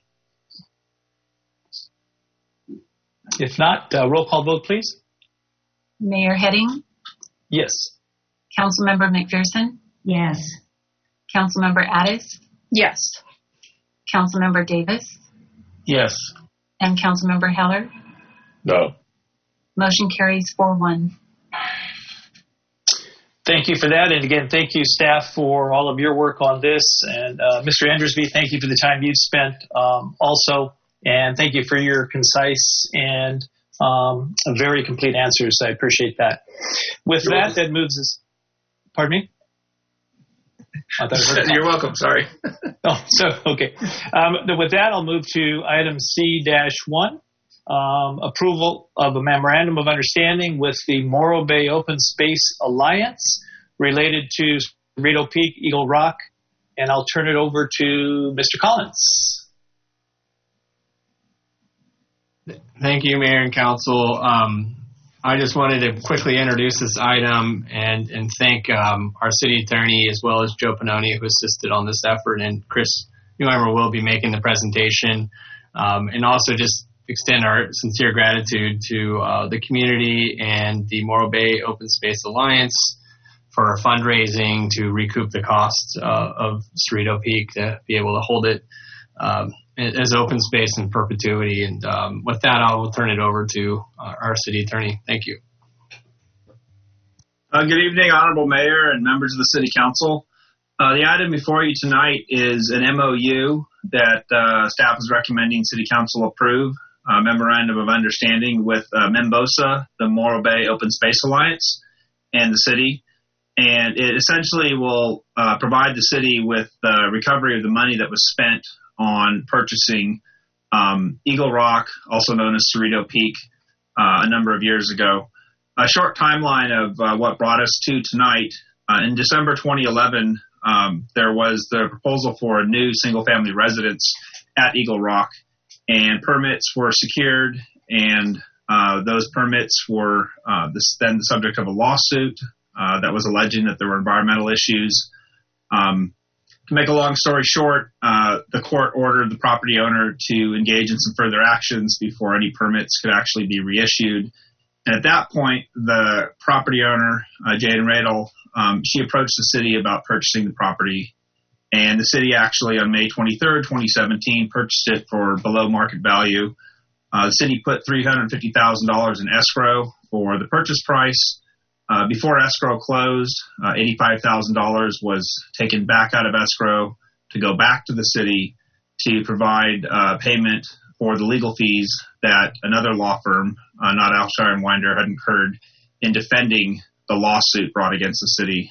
If not, uh, roll call vote, please. Mayor Heading? Yes. Councilmember McPherson? Yes. Councilmember Addis? Yes. Councilmember Davis? Yes. And Councilmember Heller? No. Motion carries four one. Thank you for that. And again, thank you, staff, for all of your work on this. And uh, Mister Endersby, thank you for the time you've spent um, also. And thank you for your concise and um, very complete answers. I appreciate that. With You're that, welcome. That moves us. Pardon me? I thought I heard You're welcome. Sorry. oh, so, okay. Um, with that, I'll move to item C one. Um, approval of a memorandum of understanding with the Morro Bay Open Space Alliance related to Cerrito Peak, Eagle Rock, and I'll turn it over to Mister Collins. Thank you, Mayor and Council. Um, I just wanted to quickly introduce this item and, and thank um, our city attorney as well as Joe Pannoni, who assisted on this effort, and Chris Newheimer will be making the presentation, um, and also just extend our sincere gratitude to uh, the community and the Morro Bay Open Space Alliance for fundraising to recoup the costs uh, of Cerrito Peak to be able to hold it um, as open space in perpetuity. And um, with that, I will turn it over to uh, our city attorney. Thank you. Uh, good evening, Honorable Mayor and members of the City Council. Uh, the item before you tonight is an M O U that uh, staff is recommending City Council approve. Uh, memorandum of understanding with uh, Membosa, the Morro Bay Open Space Alliance, and the city. And it essentially will uh, provide the city with the recovery of the money that was spent on purchasing um, Eagle Rock, also known as Cerrito Peak, uh, a number of years ago. A short timeline of uh, what brought us to tonight. Uh, in December twenty eleven, um, there was the proposal for a new single-family residence at Eagle Rock, and permits were secured and Uh, those permits were uh, this, then the subject of a lawsuit uh, that was alleging that there were environmental issues. Um, to make a long story short, uh, the court ordered the property owner to engage in some further actions before any permits could actually be reissued. And at that point, the property owner, uh, Jaden Radel, um, she approached the city about purchasing the property. And the city actually on May twenty-third, twenty seventeen, purchased it for below market value. Uh, the city put three hundred fifty thousand dollars in escrow for the purchase price. Uh, before escrow closed, uh, eighty-five thousand dollars was taken back out of escrow to go back to the city to provide uh, payment for the legal fees that another law firm, uh, not Alshire and Winder, had incurred in defending the lawsuit brought against the city.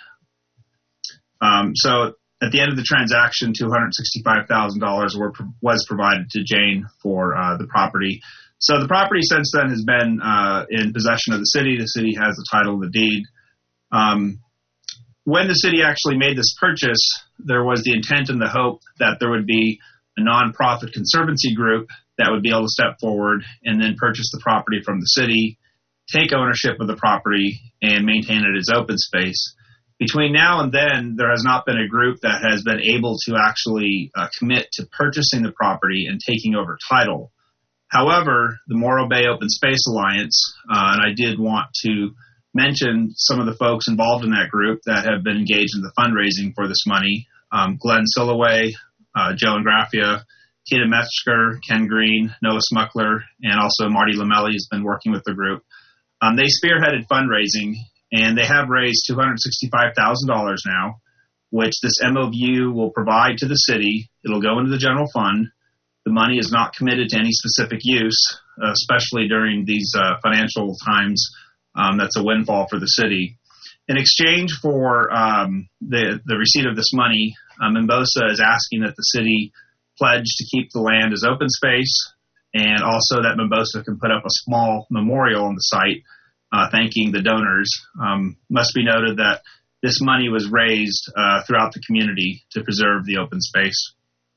Um, so at the end of the transaction, two hundred sixty-five thousand dollars were, was provided to Jane for uh, the property. So the property since then has been uh, in possession of the city. The city has the title of the deed. Um, when the city actually made this purchase, there was the intent and the hope that there would be a nonprofit conservancy group that would be able to step forward and then purchase the property from the city, take ownership of the property, and maintain it as open space. Between now and then, there has not been a group that has been able to actually uh, commit to purchasing the property and taking over title. However, the Morro Bay Open Space Alliance, uh, and I did want to mention some of the folks involved in that group that have been engaged in the fundraising for this money. Um, Glenn Silloway, uh, Joe Ingraffia, Tina Metzger, Ken Green, Noah Smuckler, and also Marty Lamelli has been working with the group. Um, they spearheaded fundraising, and they have raised two hundred sixty-five thousand dollars now, which this M O U will provide to the city. It'll go into the general fund. The money is not committed to any specific use, uh, especially during these uh, financial times. Um, that's a windfall for the city. In exchange for um, the, the receipt of this money, uh, Membosa is asking that the city pledge to keep the land as open space, and also that Membosa can put up a small memorial on the site uh, thanking the donors. Um, must be noted that this money was raised uh, throughout the community to preserve the open space.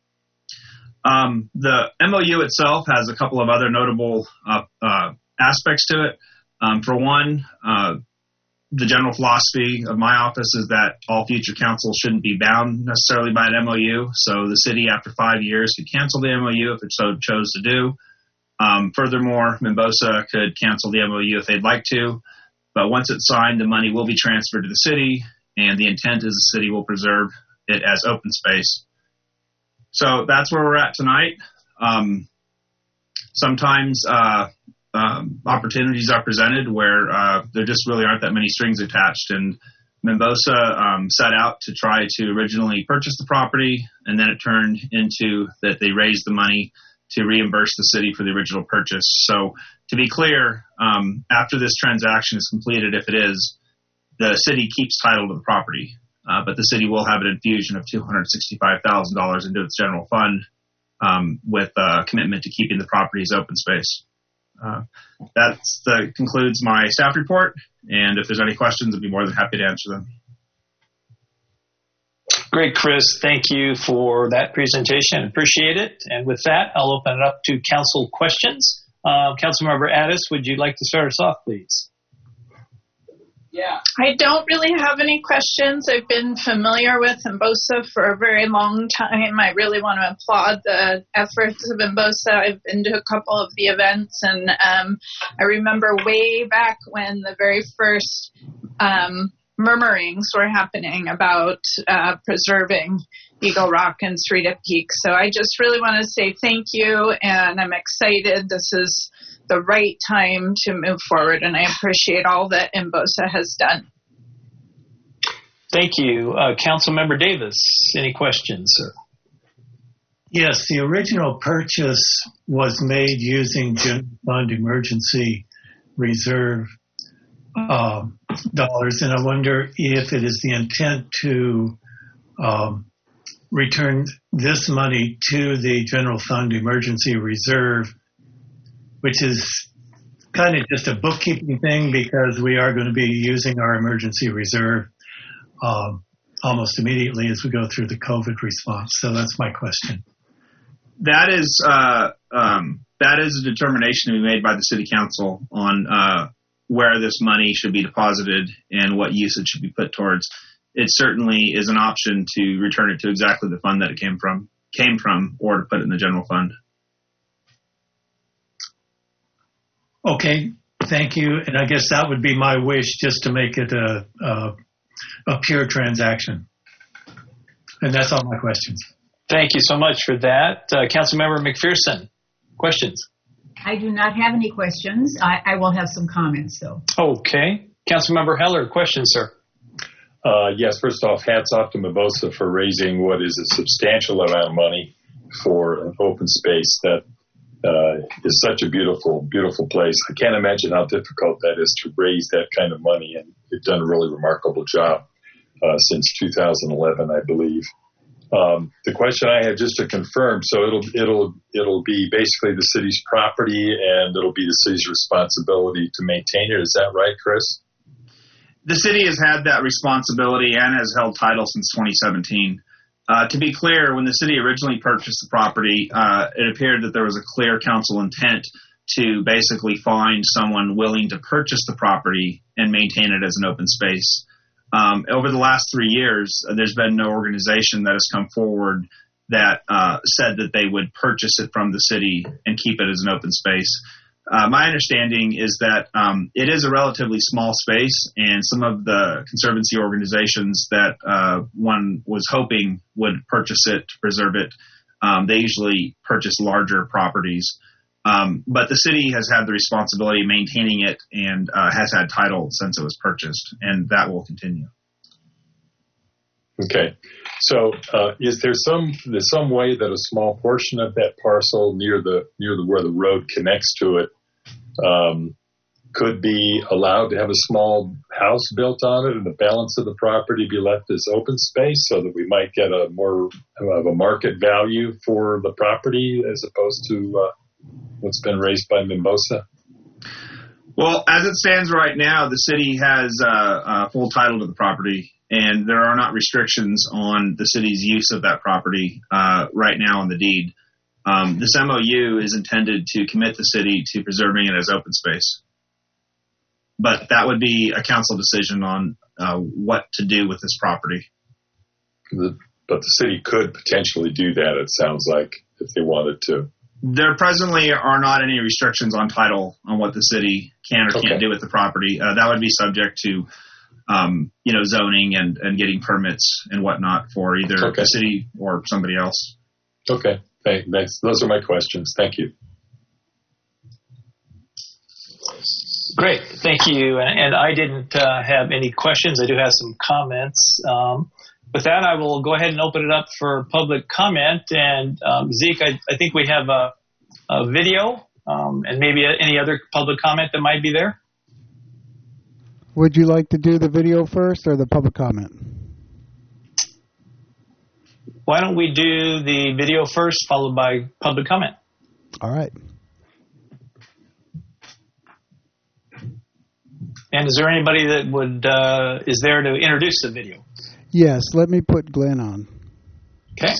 Um, the M O U itself has a couple of other notable uh, uh, aspects to it. Um, for one, uh, the general philosophy of my office is that all future councils shouldn't be bound necessarily by an M O U. So the city, after five years, could cancel the M O U if it so chose to do. Um, furthermore, Membosa could cancel the M O U if they'd like to. But once it's signed, the money will be transferred to the city, and the intent is the city will preserve it as open space. So that's where we're at tonight. Um, sometimes uh, um, opportunities are presented where uh, there just really aren't that many strings attached. And Membosa um, set out to try to originally purchase the property, and then it turned into that they raised the money to reimburse the city for the original purchase. So to be clear, um, after this transaction is completed, if it is, the city keeps title to the property. Uh, but the city will have an infusion of two hundred sixty-five thousand dollars into its general fund um, with a commitment to keeping the property as open space. Uh, that concludes my staff report, and if there's any questions, I'd be more than happy to answer them. Great, Chris. Thank you for that presentation. Appreciate it. And with that, I'll open it up to council questions. Uh, Councilmember Addis, would you like to start us off, please? Yeah. I don't really have any questions. I've been familiar with Membosa for a very long time. I really want to applaud the efforts of Membosa. I've been to a couple of the events, and um, I remember way back when the very first um, murmurings were happening about uh, preserving Eagle Rock and Cerrito Peak. So I just really want to say thank you, and I'm excited. This is the right time to move forward, and I appreciate all that Membosa has done. Thank you. Uh, Councilmember Davis, any questions, sir? Yes, the original purchase was made using general fund emergency reserve um, dollars, and I wonder if it is the intent to um, return this money to the general fund emergency reserve, which is kind of just a bookkeeping thing because we are going to be using our emergency reserve um, almost immediately as we go through the COVID response. So that's my question. That is uh, um, that is a determination to be made by the city council on uh, where this money should be deposited and what use it should be put towards. It certainly is an option to return it to exactly the fund that it came from, came from, or to put it in the general fund. Okay, thank you. And I guess that would be my wish, just to make it a, a, a pure transaction. And that's all my questions. Thank you so much for that. Uh, Councilmember McPherson, questions? I do not have any questions. I, I will have some comments, though. Okay. Councilmember Heller, questions, sir? Uh, yes, first off, hats off to Mimosa for raising what is a substantial amount of money for an open space that uh, is such a beautiful, beautiful place. I can't imagine how difficult that is to raise that kind of money, and you've done a really remarkable job uh, since two thousand eleven, I believe. Um, the question I have, just to confirm, so it'll it'll it'll be basically the city's property, and it'll be the city's responsibility to maintain it. Is that right, Chris? The city has had that responsibility and has held title since twenty seventeen. Uh, to be clear, when the city originally purchased the property, uh, it appeared that there was a clear council intent to basically find someone willing to purchase the property and maintain it as an open space. Um, over the last three years, uh, there's been no organization that has come forward that uh, said that they would purchase it from the city and keep it as an open space. Uh, my understanding is that um, it is a relatively small space, and some of the conservancy organizations that uh, one was hoping would purchase it to preserve it, um, they usually purchase larger properties. Um, but the city has had the responsibility of maintaining it and uh, has had title since it was purchased, and that will continue. Okay. So uh, is there some there's some way that a small portion of that parcel near the near the where the road connects to it um, could be allowed to have a small house built on it, and the balance of the property be left as open space, so that we might get a more of a market value for the property as opposed to uh, what's been raised by Mimosa? Well, as it stands right now, the city has uh, uh, full title to the property, and there are not restrictions on the city's use of that property uh, right now in the deed. Um, this M O U is intended to commit the city to preserving it as open space. But that would be a council decision on uh, what to do with this property. The, but the city could potentially do that, it sounds like, if they wanted to. There presently are not any restrictions on title on what the city can or can't Okay. do with the property. Uh, that would be subject to, um, you know, zoning and, and getting permits and whatnot for either Okay. the city or somebody else. Okay. Thank, thanks. Those are my questions. Thank you. Great, thank you. And, and I didn't uh, have any questions. I do have some comments. Um, with that, I will go ahead and open it up for public comment. And um, Zeke, I, I think we have a, a video um, and maybe any other public comment that might be there. Would you like to do the video first or the public comment? Why don't we do the video first, followed by public comment? All right. And is there anybody that would uh, is there to introduce the video? Yes, let me put Glenn on. Okay.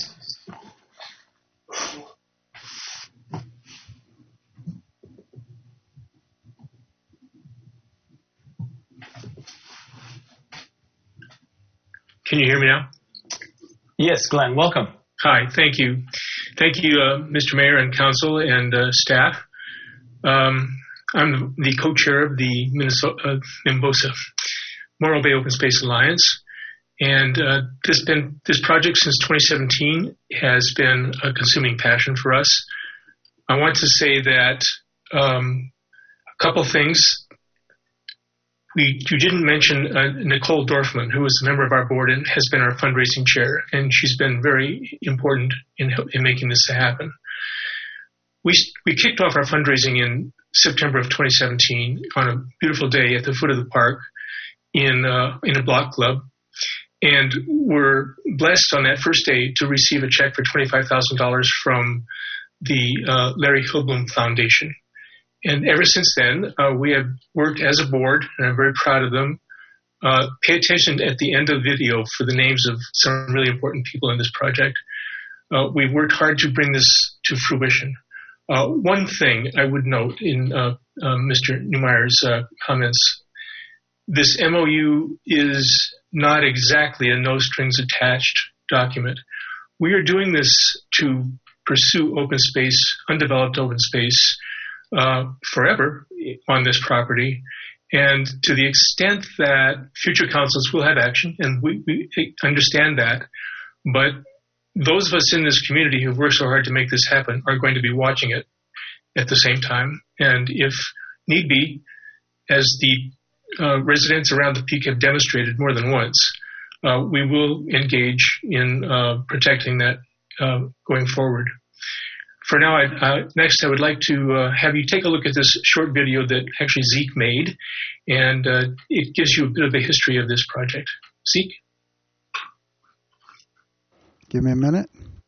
Can you hear me now? Yes, Glenn, welcome. Hi, thank you. Thank you, uh, Mister Mayor and Council and uh, staff. Um, I'm the co-chair of the Minnesota uh, Mimosa Morro Bay Open Space Alliance, and uh, this been this project since twenty seventeen has been a consuming passion for us. I want to say that um, a couple things. We you didn't mention uh, Nicole Dorfman, who is a member of our board and has been our fundraising chair, and she's been very important in in making this happen. We we kicked off our fundraising in September of twenty seventeen on a beautiful day at the foot of the park in uh, in a block club, and we're blessed on that first day to receive a check for twenty-five thousand dollars from the uh, Larry Hilblum Foundation. And ever since then, uh, we have worked as a board, and I'm very proud of them. Uh, pay attention at the end of the video for the names of some really important people in this project. Uh, we've worked hard to bring this to fruition. Uh, one thing I would note in uh, uh, Mister Neumeyer's uh, comments, this M O U is not exactly a no strings attached document. We are doing this to pursue open space, undeveloped open space, uh, forever on this property. And to the extent that future councils will have action, and we, we understand that, but those of us in this community who've worked so hard to make this happen are going to be watching it at the same time. And if need be, as the uh, residents around the peak have demonstrated more than once, uh, we will engage in uh, protecting that uh, going forward. For now, I, uh, next I would like to uh, have you take a look at this short video that actually Zeke made, and uh, it gives you a bit of a history of this project. Zeke? Give me a minute.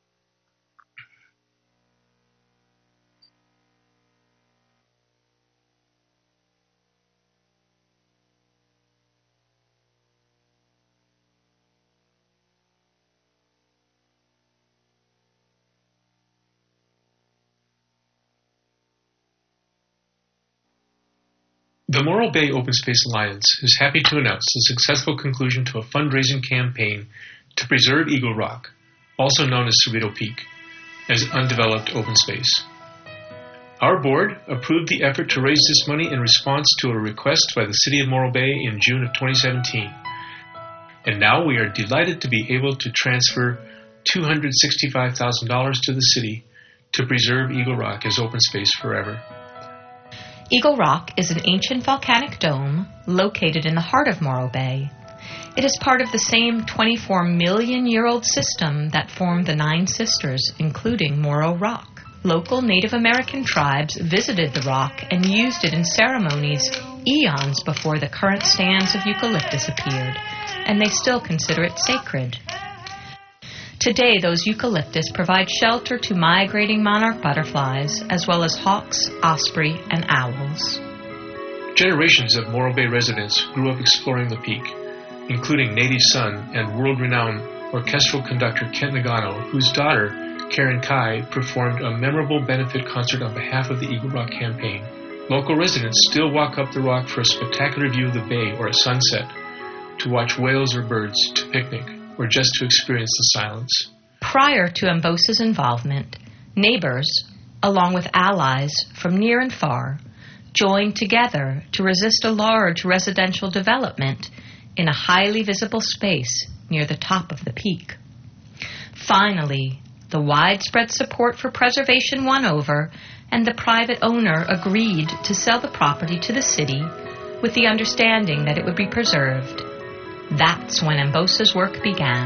The Morro Bay Open Space Alliance is happy to announce the successful conclusion to a fundraising campaign to preserve Eagle Rock, also known as Cerrito Peak, as undeveloped open space. Our board approved the effort to raise this money in response to a request by the City of Morro Bay in June of twenty seventeen. And now we are delighted to be able to transfer two hundred sixty-five thousand dollars to the city to preserve Eagle Rock as open space forever. Eagle Rock is an ancient volcanic dome located in the heart of Morro Bay. It is part of the same twenty-four million year old system that formed the Nine Sisters, including Morro Rock. Local Native American tribes visited the rock and used it in ceremonies eons before the current stands of eucalyptus appeared, and they still consider it sacred. Today, those eucalyptus provide shelter to migrating monarch butterflies, as well as hawks, osprey, and owls. Generations of Morro Bay residents grew up exploring the peak, including native son and world-renowned orchestral conductor Kent Nagano, whose daughter, Karen Kai, performed a memorable benefit concert on behalf of the Eagle Rock campaign. Local residents still walk up the rock for a spectacular view of the bay or a sunset, to watch whales or birds, to picnic, or just to experience the silence. Prior to Mbosa's involvement, neighbors, along with allies from near and far, joined together to resist a large residential development in a highly visible space near the top of the peak. Finally, the widespread support for preservation won over, and the private owner agreed to sell the property to the city with the understanding that it would be preserved. That's when Mbosa's work began.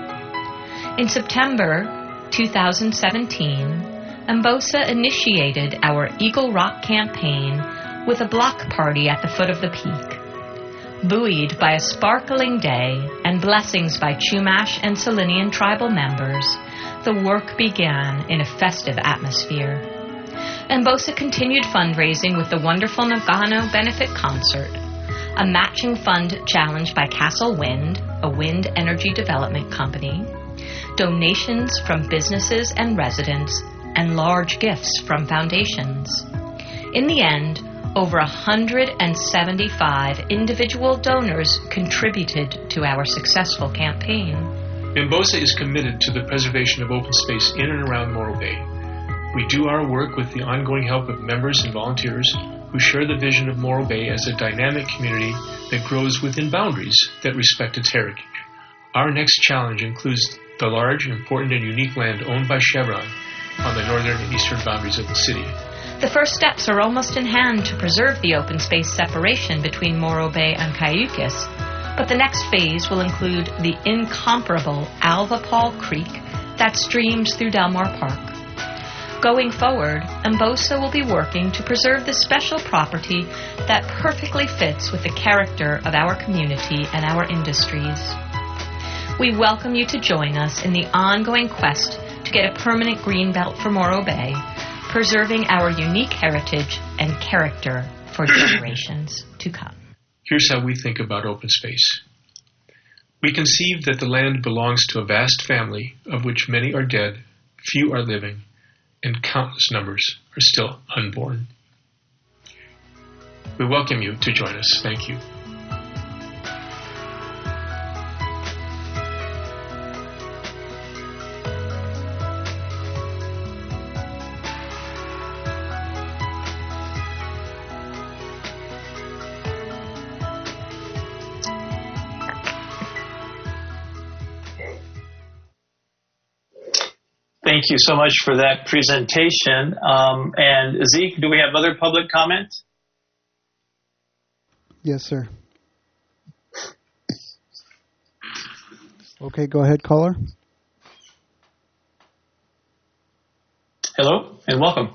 In September two thousand seventeen, Mbosa initiated our Eagle Rock campaign with a block party at the foot of the peak. Buoyed by a sparkling day and blessings by Chumash and Selenian tribal members, the work began in a festive atmosphere. Mbosa continued fundraising with the wonderful Nagano benefit concert, a matching fund challenge by Castle Wind, a wind energy development company, donations from businesses and residents, and large gifts from foundations. In the end, over one hundred seventy-five individual donors contributed to our successful campaign. Mbosa is committed to the preservation of open space in and around Morro Bay. We do our work with the ongoing help of members and volunteers who share the vision of Morro Bay as a dynamic community that grows within boundaries that respect its heritage. Our next challenge includes the large, important, and unique land owned by Chevron on the northern and eastern boundaries of the city. The first steps are almost in hand to preserve the open space separation between Morro Bay and Cayucos, but the next phase will include the incomparable Alva Paul Creek that streams through Delmar Park. Going forward, Mbosa will be working to preserve this special property that perfectly fits with the character of our community and our industries. We welcome you to join us in the ongoing quest to get a permanent green belt for Morro Bay, preserving our unique heritage and character for generations to come. Here's how we think about open space. We conceive that the land belongs to a vast family, of which many are dead, few are living, and countless numbers are still unborn. We welcome you to join us. Thank you. Thank you so much for that presentation. Um, and Zeke, do we have other public comment? Yes, sir. Okay, go ahead, caller. Hello, and welcome.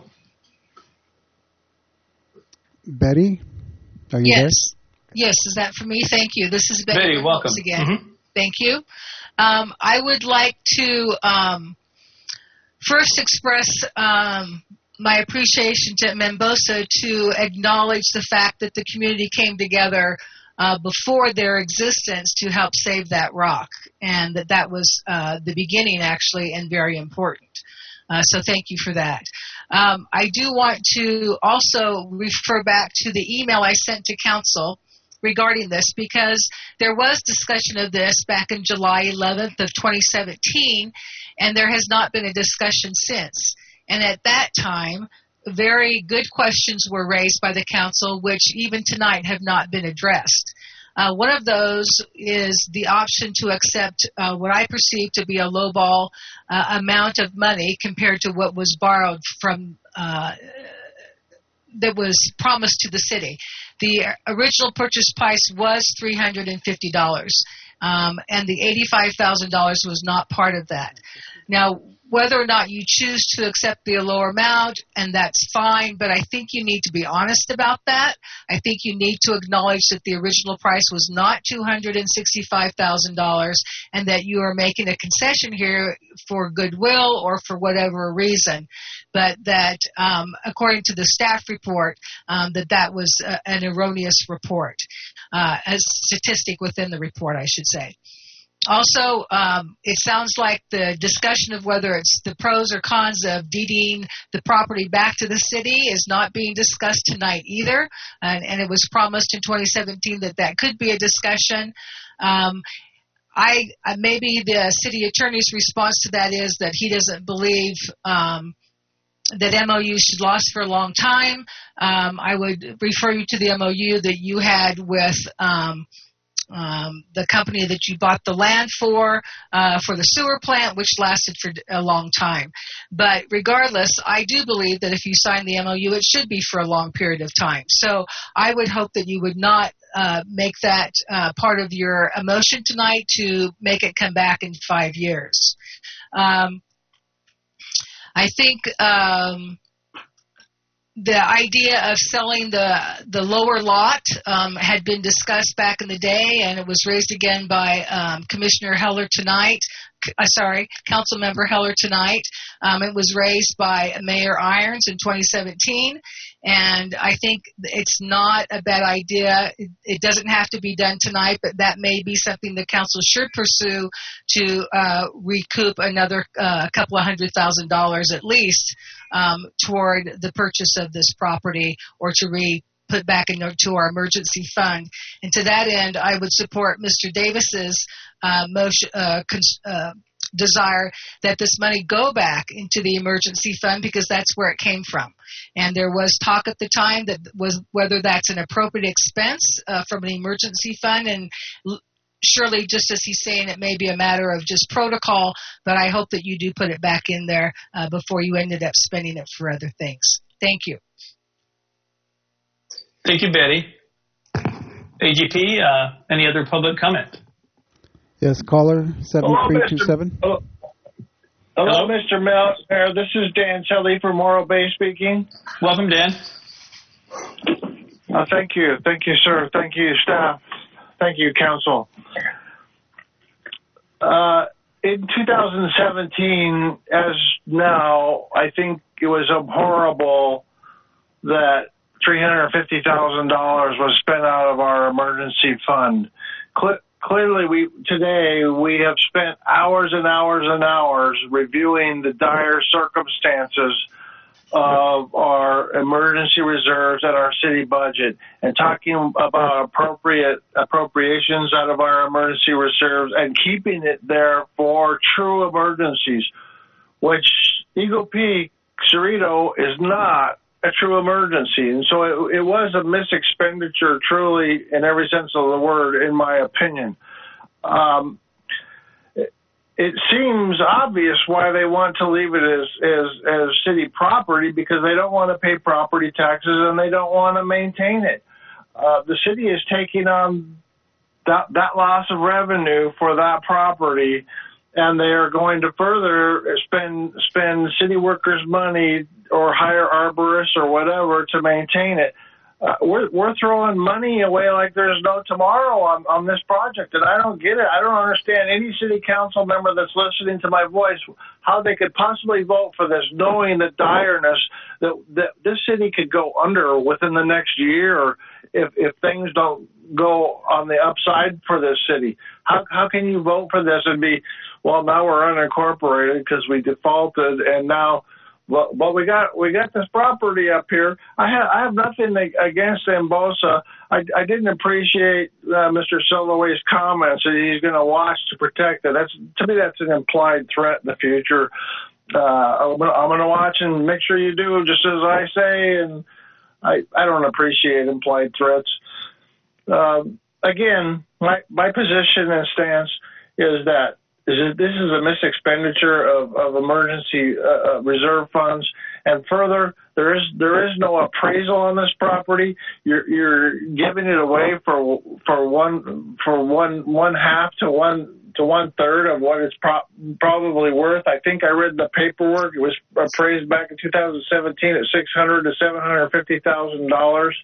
Betty, are you yes. there? Yes, is that for me? Thank you. This is Betty, Betty, welcome. once again. Mm-hmm. Thank you. Um, I would like to um, first express um, my appreciation to Membosa to acknowledge the fact that the community came together uh, before their existence to help save that rock, and that that was uh, the beginning, actually, and very important. Uh, so thank you for that. Um, I do want to also refer back to the email I sent to council regarding this, because there was discussion of this back in July eleventh of twenty seventeen, and there has not been a discussion since. And at that time, very good questions were raised by the council, which even tonight have not been addressed. Uh, one of those is the option to accept uh, what I perceive to be a lowball uh, amount of money compared to what was borrowed from uh, that was promised to the city. The original purchase price was three hundred fifty dollars, um, and the eighty-five thousand dollars was not part of that. Now, whether or not you choose to accept the lower amount, and that's fine, but I think you need to be honest about that. I think you need to acknowledge that the original price was not two hundred sixty-five thousand dollars, and that you are making a concession here for goodwill or for whatever reason, but that um, according to the staff report, um, that that was uh, an erroneous report, uh, a statistic within the report, I should say. Also, um, it sounds like the discussion of whether it's the pros or cons of deeding the property back to the city is not being discussed tonight either, and, and it was promised in twenty seventeen that that could be a discussion. Um, I uh, maybe the city attorney's response to that is that he doesn't believe um, that M O U should last for a long time. Um, I would refer you to the M O U that you had with um, Um, the company that you bought the land for, uh, for the sewer plant, which lasted for a long time. But regardless, I do believe that if you sign the M O U, it should be for a long period of time. So I would hope that you would not uh, make that uh, part of your emotion tonight to make it come back in five years. Um, I think um, the idea of selling the the lower lot um, had been discussed back in the day, and it was raised again by um, Commissioner Heller tonight. Uh, sorry, Council Member Heller tonight. Um, it was raised by Mayor Irons in twenty seventeen, and I think it's not a bad idea. It, it doesn't have to be done tonight, but that may be something the council should pursue to uh, recoup another uh, couple of hundred thousand dollars at least um, toward the purchase of this property, or to re put back into our emergency fund. And to that end, I would support Mister Davis's uh, motion, uh, cons- uh, desire that this money go back into the emergency fund, because that's where it came from. And there was talk at the time that was whether that's an appropriate expense uh, from an emergency fund, and l- surely, just as he's saying, it may be a matter of just protocol, but I hope that you do put it back in there uh, before you ended up spending it for other things. Thank you. Thank you, Betty. A G P, uh, any other public comment? Yes, caller seven three two seven. Hello, Hello, Hello, Mister Mayor. This is Dan Shelley from Morro Bay speaking. Welcome, Dan. Uh, thank you. Thank you, sir. Thank you, staff. Thank you, council. Uh, in two thousand seventeen, as now, I think it was horrible that three hundred fifty thousand dollars was spent out of our emergency fund. Cl- clearly we today we have spent hours and hours and hours reviewing the dire circumstances of our emergency reserves and our city budget, and talking about appropriate appropriations out of our emergency reserves and keeping it there for true emergencies, which Eagle Peak, Cerrito is not a true emergency. And so it, it was a misexpenditure, truly, in every sense of the word, in my opinion. Um, It seems obvious why they want to leave it as, as as city property, because they don't want to pay property taxes and they don't want to maintain it. Uh, the city is taking on that, that loss of revenue for that property, and they are going to further spend spend city workers' money or hire arborists or whatever to maintain it. Uh, we're we're throwing money away like there's no tomorrow on, on this project, and I don't get it. I don't understand any city council member that's listening to my voice how they could possibly vote for this, knowing the direness that that this city could go under within the next year if if things don't go on the upside for this city. How how can you vote for this and be, well, now we're unincorporated because we defaulted, and now. Well, but we got we got this property up here. I have I have nothing against Embosa. I, I didn't appreciate uh, Mister Silverway's comments that he's going to watch to protect it. That's to me that's an implied threat in the future. Uh, I'm going to watch and make sure you do just as I say, and I I don't appreciate implied threats. Uh, again, my my position and stance is that. This is a misexpenditure of, of emergency uh, reserve funds, and further, there is there is no appraisal on this property. You're you're giving it away for for one for one one half to one to one third of what it's pro- probably worth. I think I read the paperwork; it was appraised back in two thousand seventeen at six hundred to seven hundred fifty thousand dollars.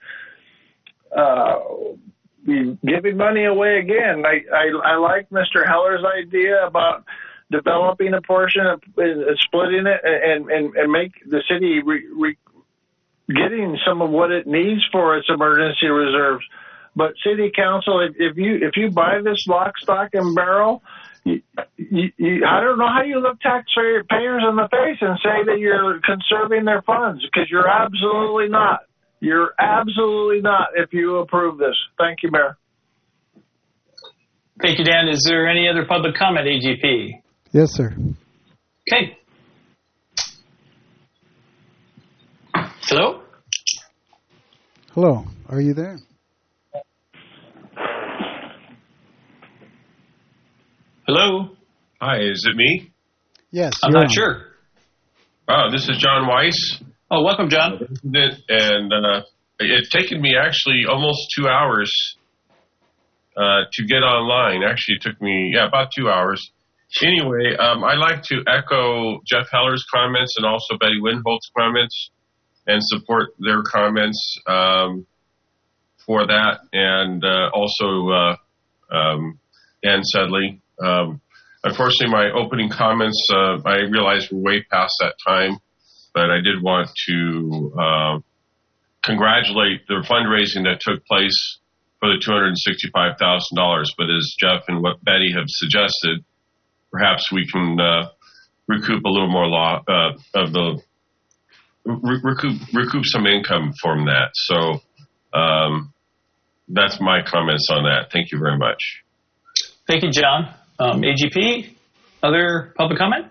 Uh, Giving money away again. I, I, I like Mister Heller's idea about developing a portion of uh, splitting it and, and, and make the city re, re, getting some of what it needs for its emergency reserves. But city council, if, if you if you buy this lock, stock, and barrel, you, you, you, I don't know how you look taxpayers in the face and say that you're conserving their funds, because you're absolutely not. You're absolutely not if you approve this. Thank you, Mayor. Thank you, Dan. Is there any other public comment, A G P? Yes, sir. Okay. Hello? Hello. Are you there? Hello? Hi, is it me? Yes. I'm not on. Sure. Oh, this is John Weiss. Oh, welcome, John. And uh, it's taken me actually almost two hours uh, to get online. Actually, it took me, yeah, about two hours. Anyway, um, I'd like to echo Jeff Heller's comments and also Betty Winholt's comments and support their comments um, for that. And uh, also uh, um, Ann Sedley. Um, unfortunately, my opening comments, uh, I realized we're way past that time. But I did want to uh, congratulate the fundraising that took place for the two hundred sixty-five thousand dollars. But as Jeff and what Betty have suggested, perhaps we can uh, recoup a little more law, uh, of the re- recoup recoup some income from that. So um, that's my comments on that. Thank you very much. Thank you, John. Um, A G P, other public comment?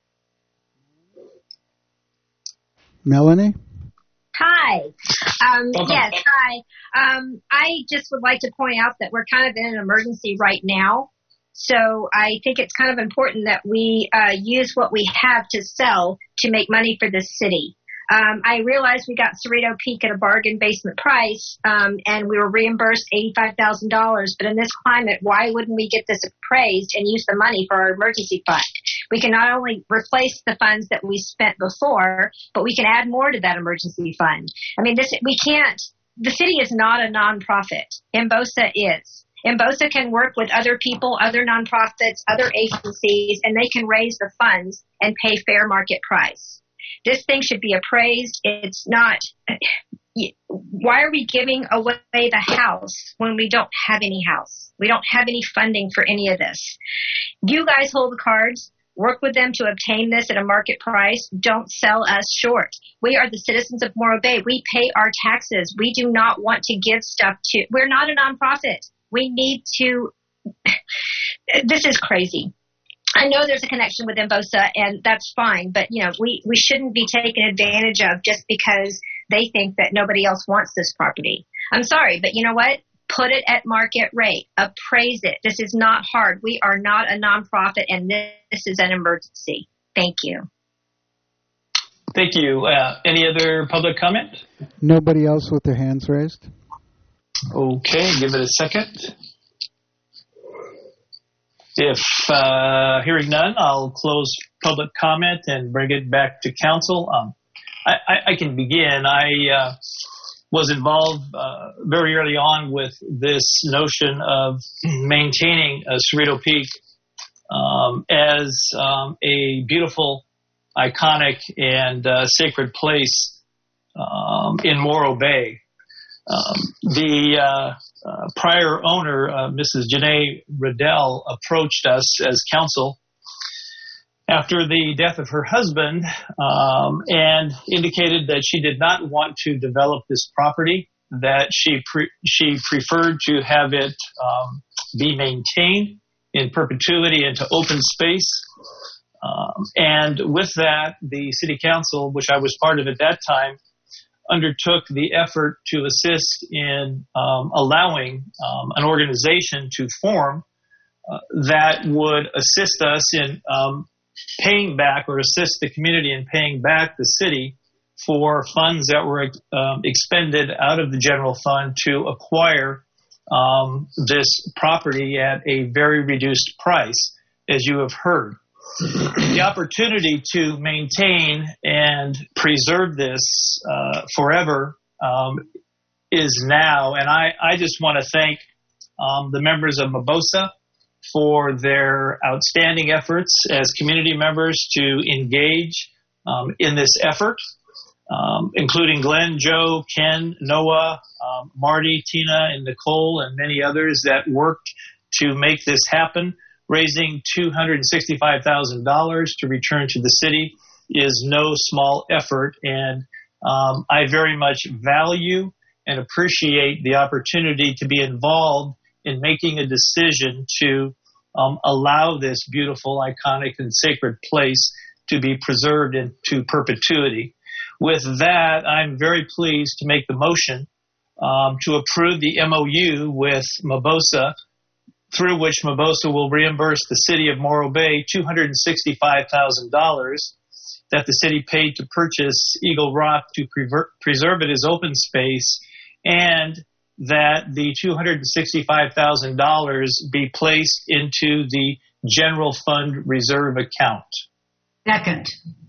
Melanie? Hi. Um, yes, hi. Um, I just would like to point out that we're kind of in an emergency right now. So I think it's kind of important that we uh, use what we have to sell to make money for this city. Um, I realized we got Cerrito Peak at a bargain basement price, um, and we were reimbursed eighty-five thousand dollars. But in this climate, why wouldn't we get this appraised and use the money for our emergency fund? We can not only replace the funds that we spent before, but we can add more to that emergency fund. I mean, this we can't. The city is not a nonprofit. Embosa is. Embosa can work with other people, other nonprofits, other agencies, and they can raise the funds and pay fair market price. This thing should be appraised. It's not, why are we giving away the house when we don't have any house? We don't have any funding for any of this. You guys hold the cards. Work with them to obtain this at a market price. Don't sell us short. We are the citizens of Morro Bay. We pay our taxes. We do not want to give stuff to, we're not a nonprofit. We need to, this is crazy. I know there's a connection with Embosa, and that's fine, but you know, we, we shouldn't be taken advantage of just because they think that nobody else wants this property. I'm sorry, but you know what? Put it at market rate. Appraise it. This is not hard. We are not a nonprofit, and this is an emergency. Thank you. Thank you. Uh, any other public comment? Nobody else with their hands raised. Okay, give it a second. If uh, hearing none, I'll close public comment and bring it back to council. Um, I, I, I can begin. I uh, was involved uh, very early on with this notion of maintaining uh, Cerrito Peak um, as um, a beautiful, iconic, and uh, sacred place um, in Morro Bay. Um, the uh, uh, prior owner, uh, Missus Janae Riddell, approached us as council after the death of her husband um, and indicated that she did not want to develop this property, that she pre- she preferred to have it um, be maintained in perpetuity into open space. Um, and with that, the city council, which I was part of at that time, undertook the effort to assist in um, allowing um, an organization to form uh, that would assist us in um, paying back or assist the community in paying back the city for funds that were um, expended out of the general fund to acquire um, this property at a very reduced price, as you have heard. The opportunity to maintain and preserve this uh, forever um, is now, and I, I just want to thank um, the members of Mebosa for their outstanding efforts as community members to engage um, in this effort, um, including Glenn, Joe, Ken, Noah, um, Marty, Tina, and Nicole, and many others that worked to make this happen. Raising two hundred sixty-five thousand dollars to return to the city is no small effort, and um, I very much value and appreciate the opportunity to be involved in making a decision to um, allow this beautiful, iconic, and sacred place to be preserved into perpetuity. With that, I'm very pleased to make the motion um, to approve the M O U with Mebosa, through which Mebosa will reimburse the city of Morro Bay two hundred sixty-five thousand dollars that the city paid to purchase Eagle Rock to prever- preserve it as open space, and that the two hundred sixty-five thousand dollars be placed into the general fund reserve account. Second.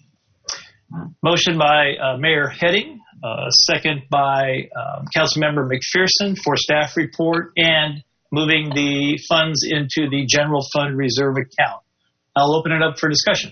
Motion by uh, Mayor Heading, uh, second by um, Councilmember McPherson for staff report and moving the funds into the general fund reserve account. I'll open it up for discussion.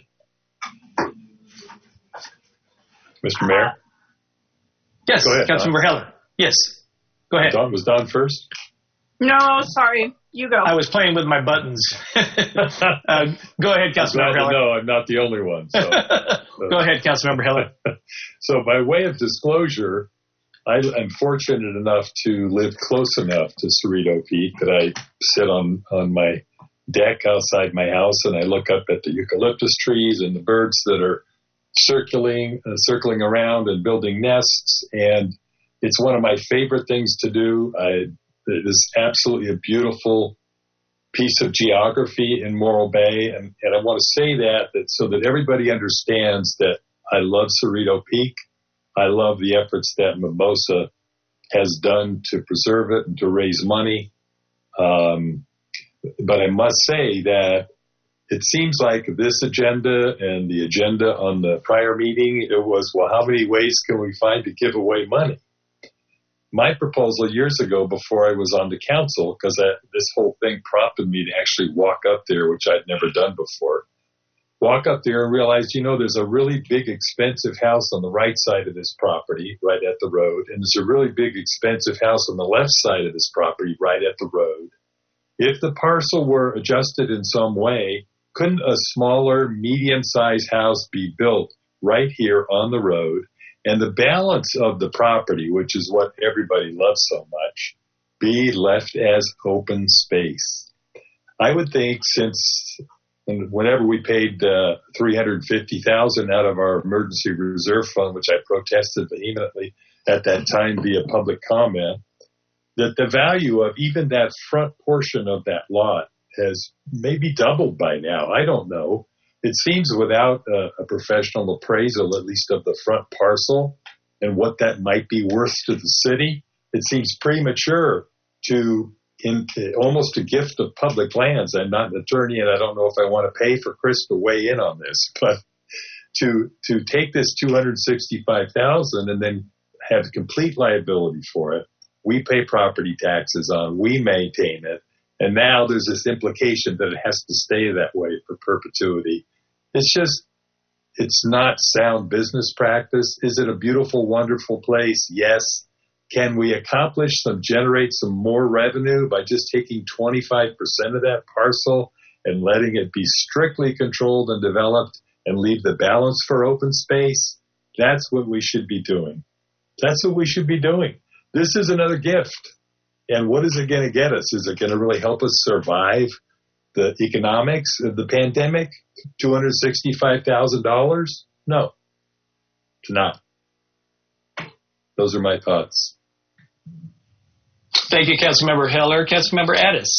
Mister Mayor? Yes, Go ahead, Councilmember Heller. Yes, go ahead. Don, was Don first? No, sorry. You go. I was playing with my buttons. uh, go ahead, Councilmember Heller. No, I'm not the only one. So. Go ahead, Councilmember Heller. So by way of disclosure, I am fortunate enough to live close enough to Cerrito Peak that I sit on, on my deck outside my house and I look up at the eucalyptus trees and the birds that are circling, uh, circling around and building nests. And it's one of my favorite things to do. I, it is absolutely a beautiful piece of geography in Morro Bay. And, and I want to say that, that so that everybody understands that I love Cerrito Peak. I love the efforts that Mebosa has done to preserve it and to raise money. Um, but I must say that it seems like this agenda and the agenda on the prior meeting, it was, well, how many ways can we find to give away money? My proposal years ago, before I was on the council, because this whole thing prompted me to actually walk up there, which I'd never done before, walk up there and realize, you know, there's a really big, expensive house on the right side of this property, right at the road, and there's a really big, expensive house on the left side of this property, right at the road. If the parcel were adjusted in some way, couldn't a smaller, medium-sized house be built right here on the road? And the balance of the property, which is what everybody loves so much, be left as open space. I would think since whenever we paid uh, three hundred fifty thousand dollars out of our emergency reserve fund, which I protested vehemently at that time via public comment, that the value of even that front portion of that lot has maybe doubled by now. I don't know. It seems without a, a professional appraisal, at least of the front parcel and what that might be worth to the city, it seems premature to in, almost a gift of public lands. I'm not an attorney, and I don't know if I want to pay for Chris to weigh in on this, but to to take this two hundred sixty-five thousand dollars and then have complete liability for it, we pay property taxes on, we maintain it, and now there's this implication that it has to stay that way for perpetuity. It's just, it's not sound business practice. Is it a beautiful, wonderful place? Yes. Can we accomplish some, generate some more revenue by just taking twenty-five percent of that parcel and letting it be strictly controlled and developed and leave the balance for open space? That's what we should be doing. That's what we should be doing. This is another gift. And what is it going to get us? Is it going to really help us survive the economics of the pandemic? two hundred sixty-five thousand dollars? No, it's not. Those are my thoughts. Thank you, Councilmember Heller. Councilmember Addis.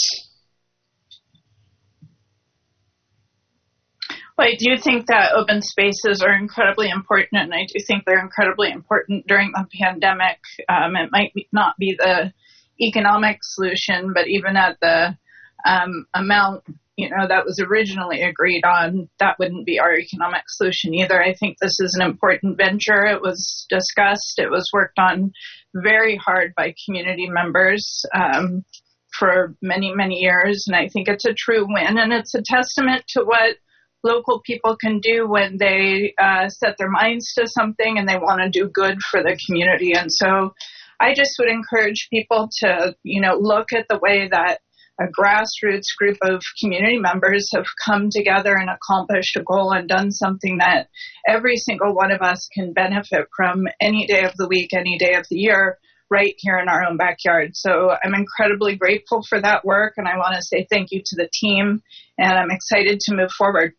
Well, I do think that open spaces are incredibly important, and I do think they're incredibly important during the pandemic. Um, it might be, not be the economic solution, but even at the um, amount, you know, that was originally agreed on, that wouldn't be our economic solution either. I think this is an important venture. It was discussed. It was worked on very hard by community members um, for many, many years, and I think it's a true win, and it's a testament to what local people can do when they uh, set their minds to something and they want to do good for the community. And so I just would encourage people to, you know, look at the way that a grassroots group of community members have come together and accomplished a goal and done something that every single one of us can benefit from any day of the week, any day of the year, right here in our own backyard. So I'm incredibly grateful for that work, and I want to say thank you to the team, and I'm excited to move forward.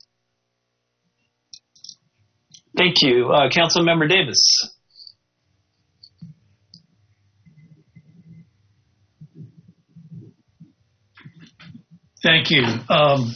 Thank you. Uh, Councilmember Davis. Thank you. Um,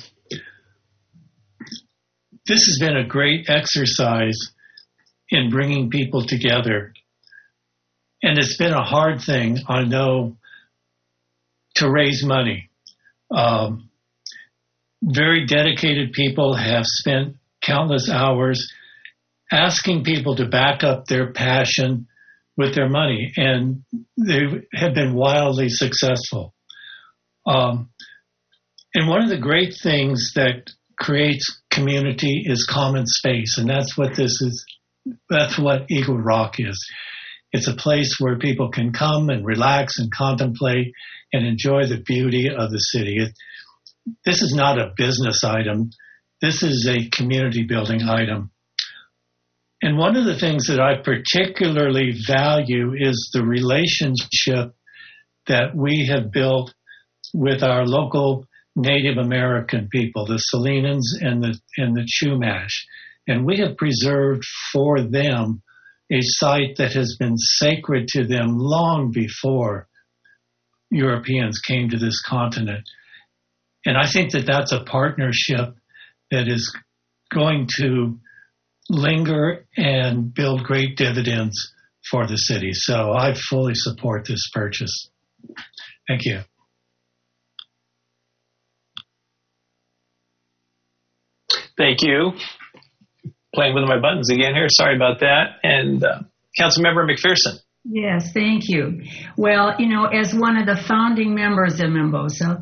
this has been a great exercise in bringing people together. And it's been a hard thing, I know, to raise money. Um, very dedicated people have spent countless hours asking people to back up their passion with their money, and they have been wildly successful. Um, And one of the great things that creates community is common space, and that's what this is. That's what Eagle Rock is. It's a place where people can come and relax and contemplate and enjoy the beauty of the city. It, this is not a business item. This is a community building item. And one of the things that I particularly value is the relationship that we have built with our local Native American people, the Salinans and the and the Chumash, and we have preserved for them a site that has been sacred to them long before Europeans came to this continent. And I think that that's a partnership that is going to linger and build great dividends for the city. So I fully support this purchase. Thank you. Thank you. Playing with my buttons again here. Sorry about that. And uh, Councilmember McPherson. Yes, thank you. Well, you know, as one of the founding members of Membosa,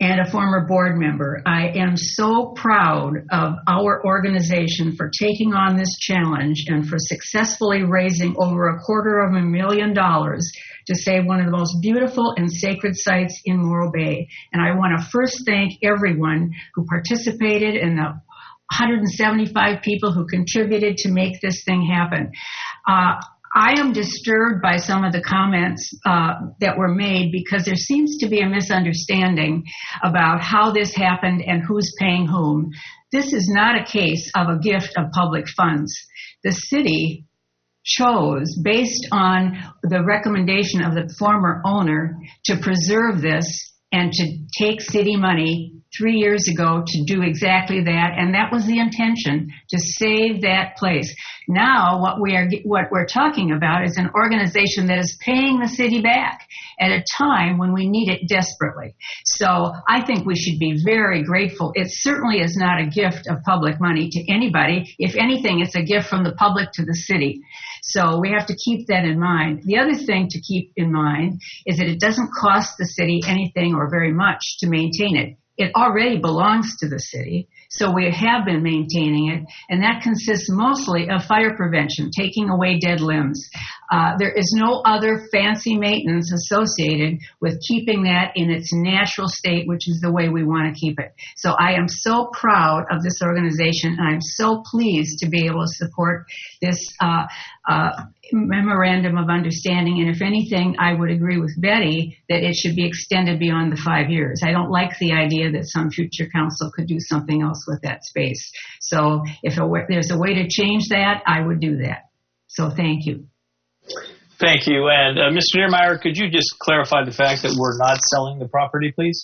and a former board member. I am so proud of our organization for taking on this challenge and for successfully raising over a quarter of a million dollars to save one of the most beautiful and sacred sites in Morro Bay. And I want to first thank everyone who participated and the one hundred seventy-five people who contributed to make this thing happen. Uh, I am disturbed by some of the comments uh, that were made because there seems to be a misunderstanding about how this happened and who's paying whom. This is not a case of a gift of public funds. The city chose, based on the recommendation of the former owner, to preserve this and to take city money three years ago to do exactly that, and that was the intention, to save that place. Now, what we are what we're talking about is an organization that is paying the city back at a time when we need it desperately. So I think we should be very grateful. It certainly is not a gift of public money to anybody. If anything, it's a gift from the public to the city. So we have to keep that in mind. The other thing to keep in mind is that it doesn't cost the city anything or very much to maintain it. It already belongs to the city, so we have been maintaining it, and that consists mostly of fire prevention, taking away dead limbs. Uh, there is no other fancy maintenance associated with keeping that in its natural state, which is the way we want to keep it. So I am so proud of this organization, and I'm so pleased to be able to support this uh, uh, memorandum of understanding. And if anything, I would agree with Betty that it should be extended beyond the five years. I don't like the idea that some future council could do something else with that space. So if a, there's a way to change that, I would do that. So thank you. Thank you. And uh, Mister Niermeyer, could you just clarify the fact that we're not selling the property, please?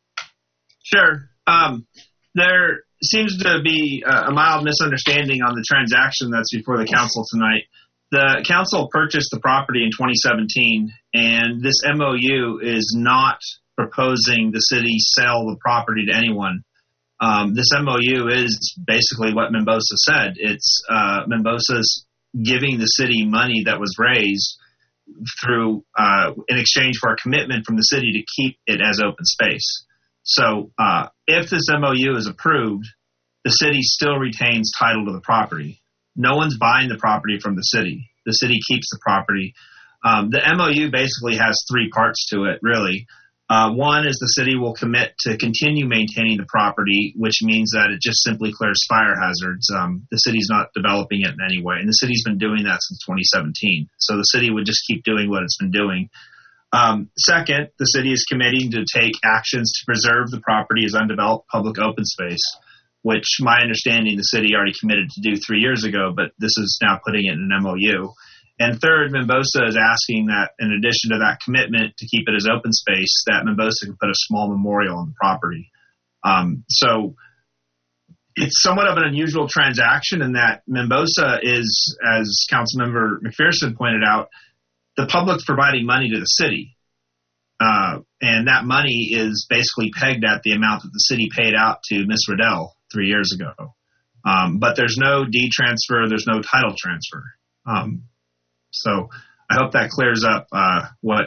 Sure. Um, there seems to be a mild misunderstanding on the transaction that's before the council tonight. The council purchased the property in twenty seventeen, and this M O U is not proposing the city sell the property to anyone. Um, this M O U is basically what Membosa said. It's uh, Membosa's giving the city money that was raised through uh, in exchange for a commitment from the city to keep it as open space. So uh, if this M O U is approved, the city still retains title to the property. No one's buying the property from the city. The city keeps the property. Um, the M O U basically has three parts to it, really. Uh, one is the city will commit to continue maintaining the property, which means that it just simply clears fire hazards. Um, the city's not developing it in any way, and the city's been doing that since twenty seventeen. So the city would just keep doing what it's been doing. Um, second, the city is committing to take actions to preserve the property as undeveloped public open space, which my understanding the city already committed to do three years ago, but this is now putting it in an M O U. And third, Membosa is asking that in addition to that commitment to keep it as open space, that Membosa can put a small memorial on the property. Um, so it's somewhat of an unusual transaction in that Membosa is, as Councilmember McPherson pointed out, the public's providing money to the city. Uh, and that money is basically pegged at the amount that the city paid out to Miss Riddell three years ago. Um, but there's no deed transfer, there's no title transfer. Um, so I hope that clears up uh, what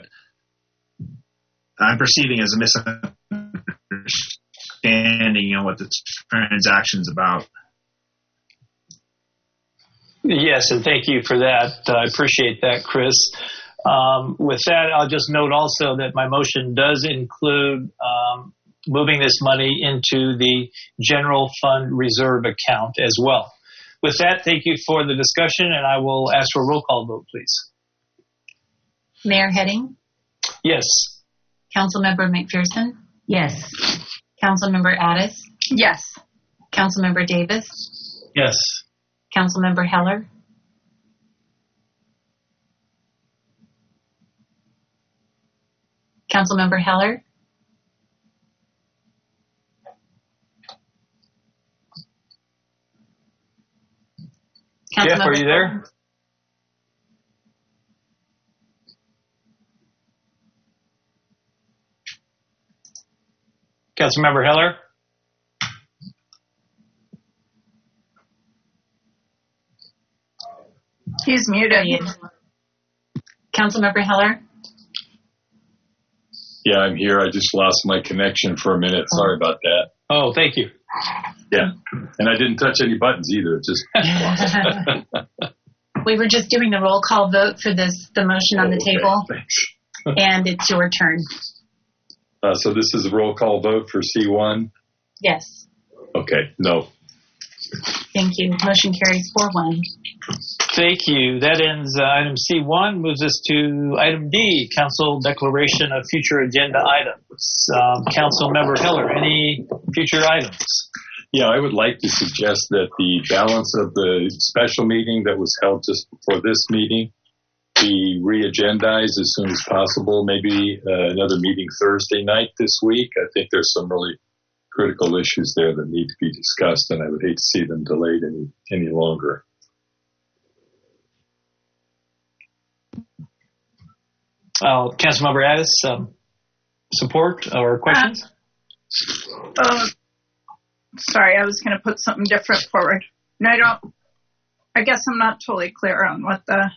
I'm perceiving as a misunderstanding on what the transaction's about. Yes, and thank you for that. Uh, I appreciate that, Chris. Um, with that, I'll just note also that my motion does include um, moving this money into the general fund reserve account as well. With that, thank you for the discussion, and I will ask for a roll call vote, please. Mayor Heading? Yes. Councilmember McPherson? Yes. Councilmember Addis? Yes. Councilmember Davis? Yes. Councilmember Heller? Councilmember Heller? Jeff, are you there? Councilmember Heller? He's muted. Councilmember Heller? Yeah, I'm here. I just lost my connection for a minute. Sorry about that. Oh, thank you. Yeah, and I didn't touch any buttons either. Just we were just doing the roll call vote for this the motion on the okay, table, thanks. and it's your turn. Uh, so this is a roll call vote for C one? Yes. Okay, no. Thank you. Motion carries four one. Thank you. That ends uh, item C one, moves us to item D, council declaration of future agenda items. Um, Council Member Heller, any future items? Yeah, I would like to suggest that the balance of the special meeting that was held just before this meeting be re-agendized as soon as possible. Maybe uh, another meeting Thursday night this week. I think there's some really critical issues there that need to be discussed, and I would hate to see them delayed any any longer. Uh, Councilmember Addis, um, support or questions? Uh, sorry, I was going to put something different forward. No, I don't. I guess I'm not totally clear on what the.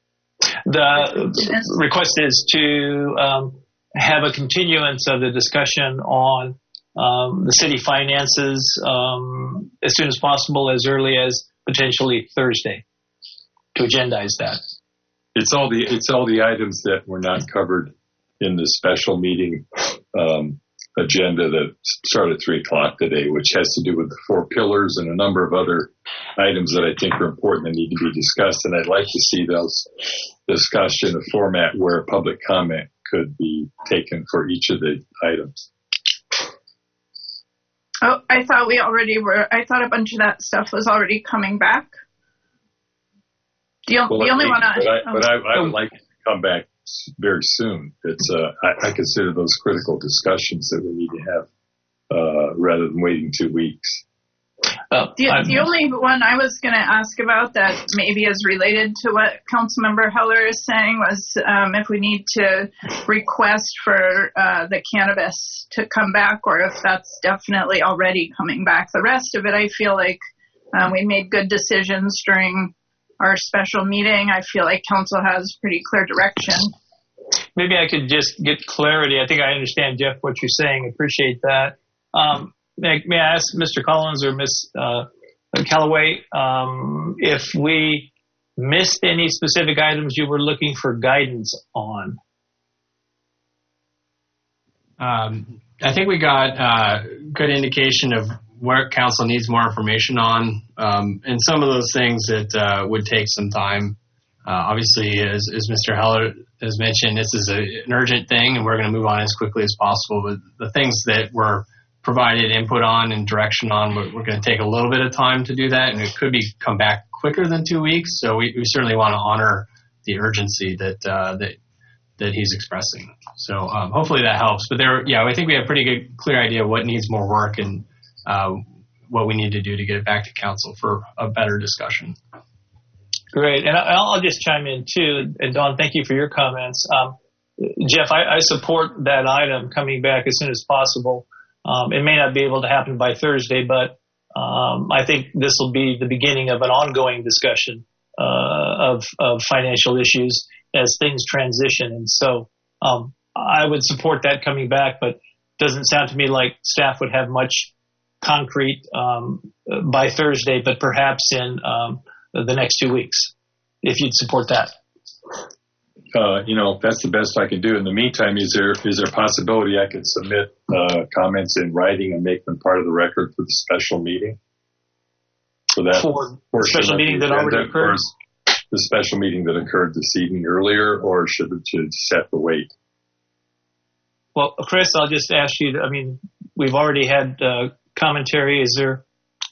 The request is to um, have a continuance of the discussion on um, the city finances um, as soon as possible, as early as potentially Thursday, to agendize that. It's all the it's all the items that were not covered in the special meeting um, agenda that started at three o'clock today, which has to do with the four pillars and a number of other items that I think are important and need to be discussed. And I'd like to see those discussed in a format where public comment could be taken for each of the items. Oh, I thought we already were. I thought a bunch of that stuff was already coming back. The, Well, the only I- one I. But I, oh. but I, I would like to come back very soon. It's uh, I, I consider those critical discussions that we need to have uh, rather than waiting two weeks. Uh, The, the only one I was going to ask about that maybe is related to what Councilmember Heller is saying was um, if we need to request for uh, the cannabis to come back, or if that's definitely already coming back. The rest of it, I feel like um, we made good decisions during our special meeting. I feel like council has pretty clear direction. Maybe I could just get clarity. I think I understand, Jeff, what you're saying. Appreciate that. Um, may, may I ask Mister Collins or Miz Uh, Callaway um, if we missed any specific items you were looking for guidance on? Um, I think we got uh, good indication of where council needs more information on, um, and some of those things that uh, would take some time. Uh, obviously, as, as Mister Heller has mentioned, this is a, an urgent thing, and we're going to move on as quickly as possible. But the things that were provided input on and direction on, we're, we're going to take a little bit of time to do that, and it could be come back quicker than two weeks. So we, we certainly want to honor the urgency that uh, that that he's expressing. So um, hopefully that helps. But there, yeah, I think we have a pretty good, clear idea of what needs more work and uh, what we need to do to get it back to council for a better discussion. Great. And I'll, I'll just chime in too. And Dawn, thank you for your comments. Um, Jeff, I, I support that item coming back as soon as possible. Um, it may not be able to happen by Thursday, but um, I think this will be the beginning of an ongoing discussion uh, of, of financial issues as things transition. And so um, I would support that coming back, but it doesn't sound to me like staff would have much concrete um, by Thursday, but perhaps in um, the next two weeks, if you'd support that. Uh, you know, that's the best I can do. In the meantime, is there is there a possibility I could submit uh, comments in writing and make them part of the record for the special meeting? For that For portion special of the meeting that agenda, already occurred? or is the special meeting that occurred this evening earlier, or should it should set the wait? Well, Chris, I'll just ask you, I mean, we've already had uh, commentary. Is there,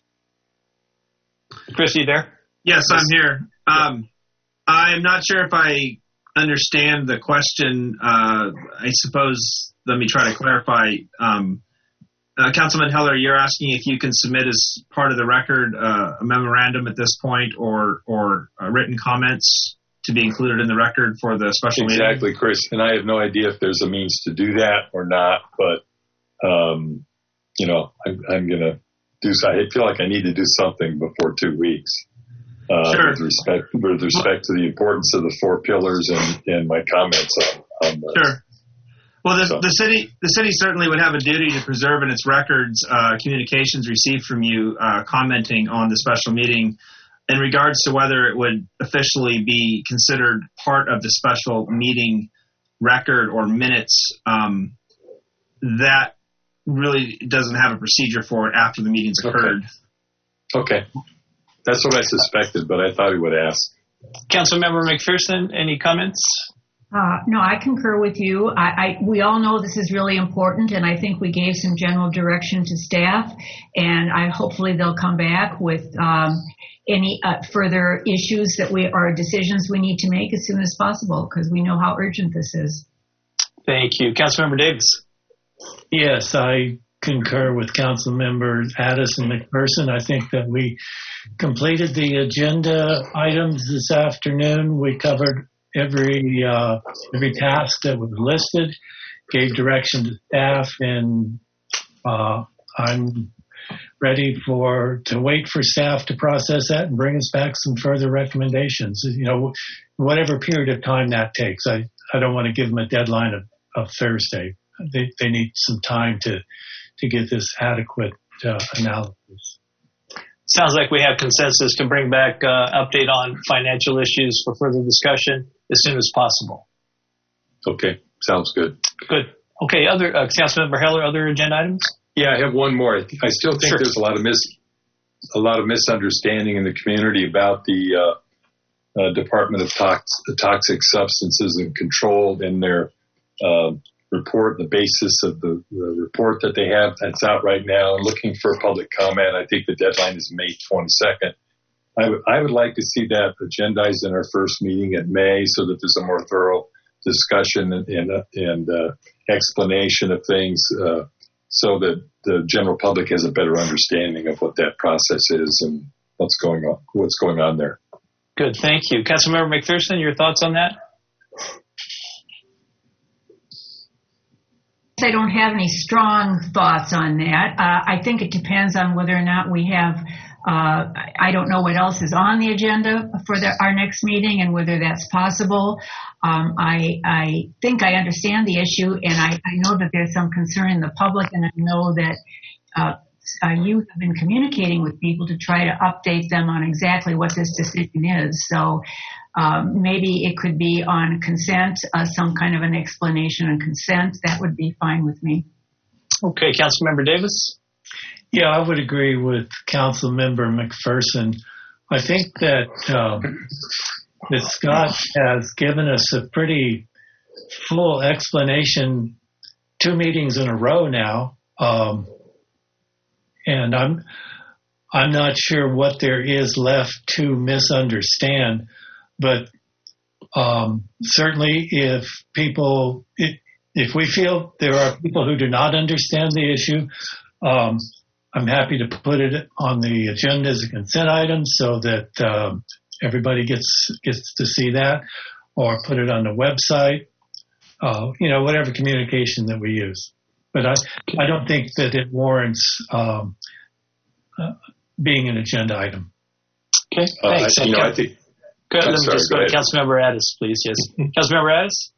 Chris, are you there? Yes, I'm here. Um, I'm not sure if I understand the question. Uh, I suppose, let me try to clarify. Um, uh, Councilman Heller, you're asking if you can submit as part of the record uh, a memorandum at this point, or or uh, written comments to be included in the record for the special meeting? Exactly, Chris. And I have no idea if there's a means to do that or not, but, um, you know, I'm, I'm going to do so. I feel like I need to do something before two weeks. Uh, Sure. with respect with respect to the importance of the four pillars and, and my comments on, on this. Sure. Well, the, So- the city the city certainly would have a duty to preserve in its records uh, communications received from you uh, commenting on the special meeting. In regards to whether it would officially be considered part of the special meeting record or minutes, um, that really doesn't have a procedure for it after the meeting's occurred. Okay. That's what I suspected, but I thought he would ask. Councilmember McPherson, any comments? Uh, no, I concur with you. I, I, we all know this is really important, and I think we gave some general direction to staff, and I hopefully they'll come back with um, any uh, further issues that we or decisions we need to make as soon as possible, because we know how urgent this is. Thank you. Councilmember Davis. Yes, I concur with Council Members Addis and McPherson. I think that we completed the agenda items this afternoon. We covered every uh, every task that was listed, gave direction to staff, and uh, I'm ready for to wait for staff to process that and bring us back some further recommendations. You know, whatever period of time that takes. I, I don't want to give them a deadline of, of Thursday. They they need some time to to get this adequate uh, analysis. Sounds like we have consensus to bring back uh, update on financial issues for further discussion as soon as possible. Okay, sounds good. Good. Okay, other uh, Councilmember Heller, other agenda items? Yeah, I have one more. I, th- I still think Sure. there's a lot of mis a lot of misunderstanding in the community about the uh, uh, Department of Tox- Toxic Substances and Control in their uh, report, the basis of the, the report that they have that's out right now, and looking for public comment. I think the deadline is May twenty-second. I would I would like to see that agendized in our first meeting in May, so that there's a more thorough discussion and and, uh, and uh, explanation of things, uh, so that the general public has a better understanding of what that process is and what's going on what's going on there. Good, thank you. Councilmember McPherson, your thoughts on that? I don't have any strong thoughts on that. Uh, I think it depends on whether or not we have, uh, I don't know what else is on the agenda for the, our next meeting and whether that's possible. Um, I, I think I understand the issue, and I, I know that there's some concern in the public, and I know that uh, uh, you have been communicating with people to try to update them on exactly what this decision is. So um, maybe it could be on consent, uh, some kind of an explanation on consent. That would be fine with me. Okay, Councilmember Davis? Yeah, I would agree with Councilmember McPherson. I think that um, that Scott has given us a pretty full explanation, two meetings in a row now, um, and I'm I'm not sure what there is left to misunderstand, but um, certainly if people if we feel there are people who do not understand the issue, um, I'm happy to put it on the agenda as a consent item so that um, everybody gets gets to see that, or put it on the website, uh, you know, whatever communication that we use. But I, I don't think that it warrants um, uh, being an agenda item. Okay, thanks. Uh, I, you know, I think. Good. Let me sorry, just go, go to Councilmember Addis, please. Yes, Councilmember Addis.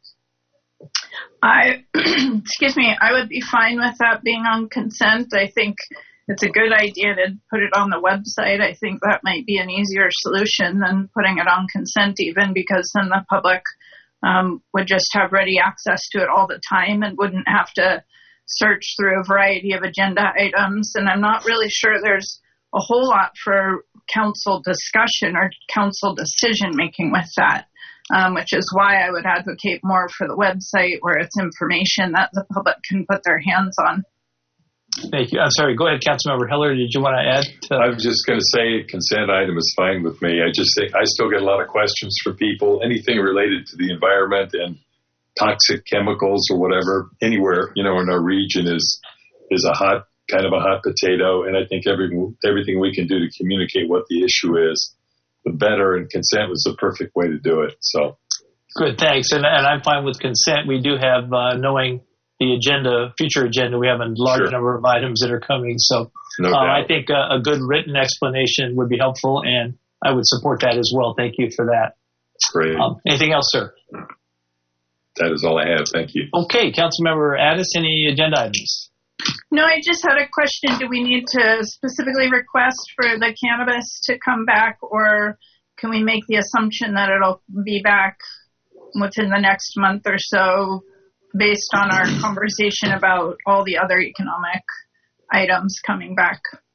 I, excuse me, I would be fine with that being on consent. I think it's a good idea to put it on the website. I think that might be an easier solution than putting it on consent, even because then the public um, would just have ready access to it all the time and wouldn't have to search through a variety of agenda items. And I'm not really sure there's a whole lot for council discussion or council decision making with that. Um, which is why I would advocate more for the website where it's information that the public can put their hands on. Thank you. I'm sorry. Go ahead, Councilmember Heller. Did you want to add? To- I was just going to say consent item is fine with me. I just think I still get a lot of questions from people. Anything related to the environment and toxic chemicals or whatever, anywhere, you know, in our region is is a hot kind of a hot potato. And I think every, everything we can do to communicate what the issue is, the better, and consent was the perfect way to do it. So good, thanks. And, and I'm fine with consent. We do have, uh, knowing the agenda, future agenda, we have a large Sure. number of items that are coming. So no uh, doubt. I think uh, a good written explanation would be helpful, and I would support that as well. Thank you for that. Great. Um, anything else, sir? that is all I have. Thank you. Okay, Councilmember Addis, any agenda items? No, I just had a question. Do we need to specifically request for the cannabis to come back, or can we make the assumption that it'll be back within the next month or so based on our conversation about all the other economic items coming back?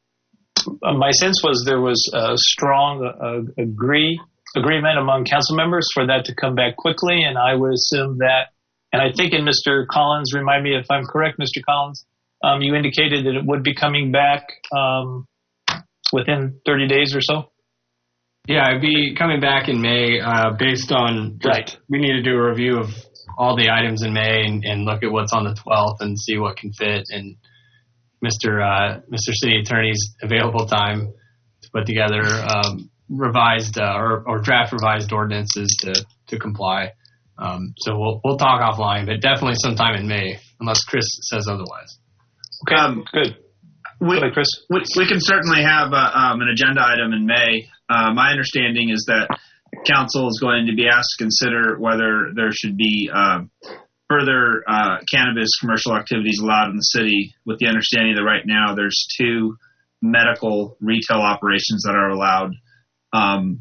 Uh, my sense was there was a strong uh, agree agreement among council members for that to come back quickly, and I would assume that, and I think in Mister Collins, remind me if I'm correct, Mister Collins, um, you indicated that it would be coming back um, within thirty days or so? Yeah, it'd be coming back in May uh, based on, right. We need to do a review of all the items in May and, and look at what's on the twelfth and see what can fit, and Mister Uh, Mister City Attorney's available time to put together um, revised uh, or, or draft revised ordinances to, to comply. Um, so we'll we'll talk offline, but definitely sometime in May, unless Chris says otherwise. Okay, um, good. We, ahead, Chris. We, we can certainly have uh, um, an agenda item in May. Uh, my understanding is that council is going to be asked to consider whether there should be uh, further uh, cannabis commercial activities allowed in the city, with the understanding that right now there's two medical retail operations that are allowed. Um,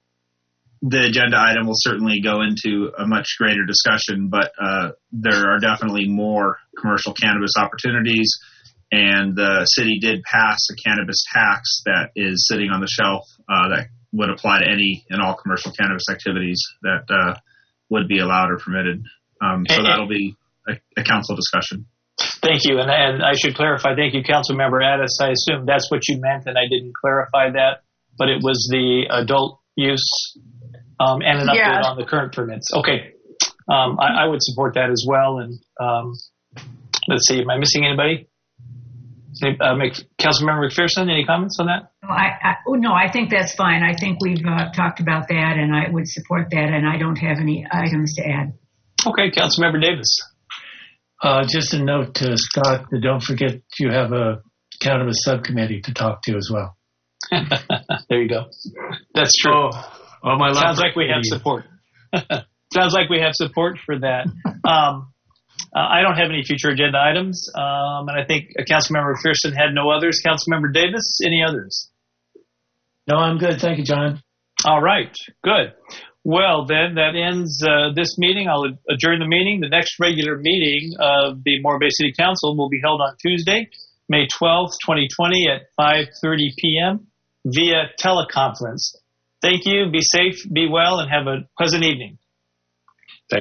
the agenda item will certainly go into a much greater discussion, but uh, there are definitely more commercial cannabis opportunities, and the city did pass a cannabis tax that is sitting on the shelf uh, that would apply to any and all commercial cannabis activities that uh, would be allowed or permitted. Um, so and, that'll be a, a council discussion. Thank you. And, and I should clarify, thank you, Councilmember Addis. I assume that's what you meant, and I didn't clarify that, but it was the adult use um, and an update yeah. on the current permits. Okay. Um, I, I would support that as well. And um, let's see, am I missing anybody? Uh, Councilmember McPherson, any comments on that? I, I, no, I think that's fine. I think we've uh, talked about that, and I would support that, and I don't have any items to add. Okay, Councilmember Davis. Uh, just a note to Scott, don't forget you have a cannabis subcommittee to talk to as well. There you go. That's true. Oh, oh my Sounds like we have support. Sounds like we have support for that. Um, uh, I don't have any future agenda items, um, and I think uh, Councilmember McPherson had no others. Councilmember Davis, any others? No, I'm good. Thank you, John. All right, good. Well, then that ends uh, this meeting. I'll adjourn the meeting. The next regular meeting of the Morro Bay City Council will be held on Tuesday, May twelfth, twenty twenty at five thirty p.m. via teleconference. Thank you. Be safe, be well, and have a pleasant evening.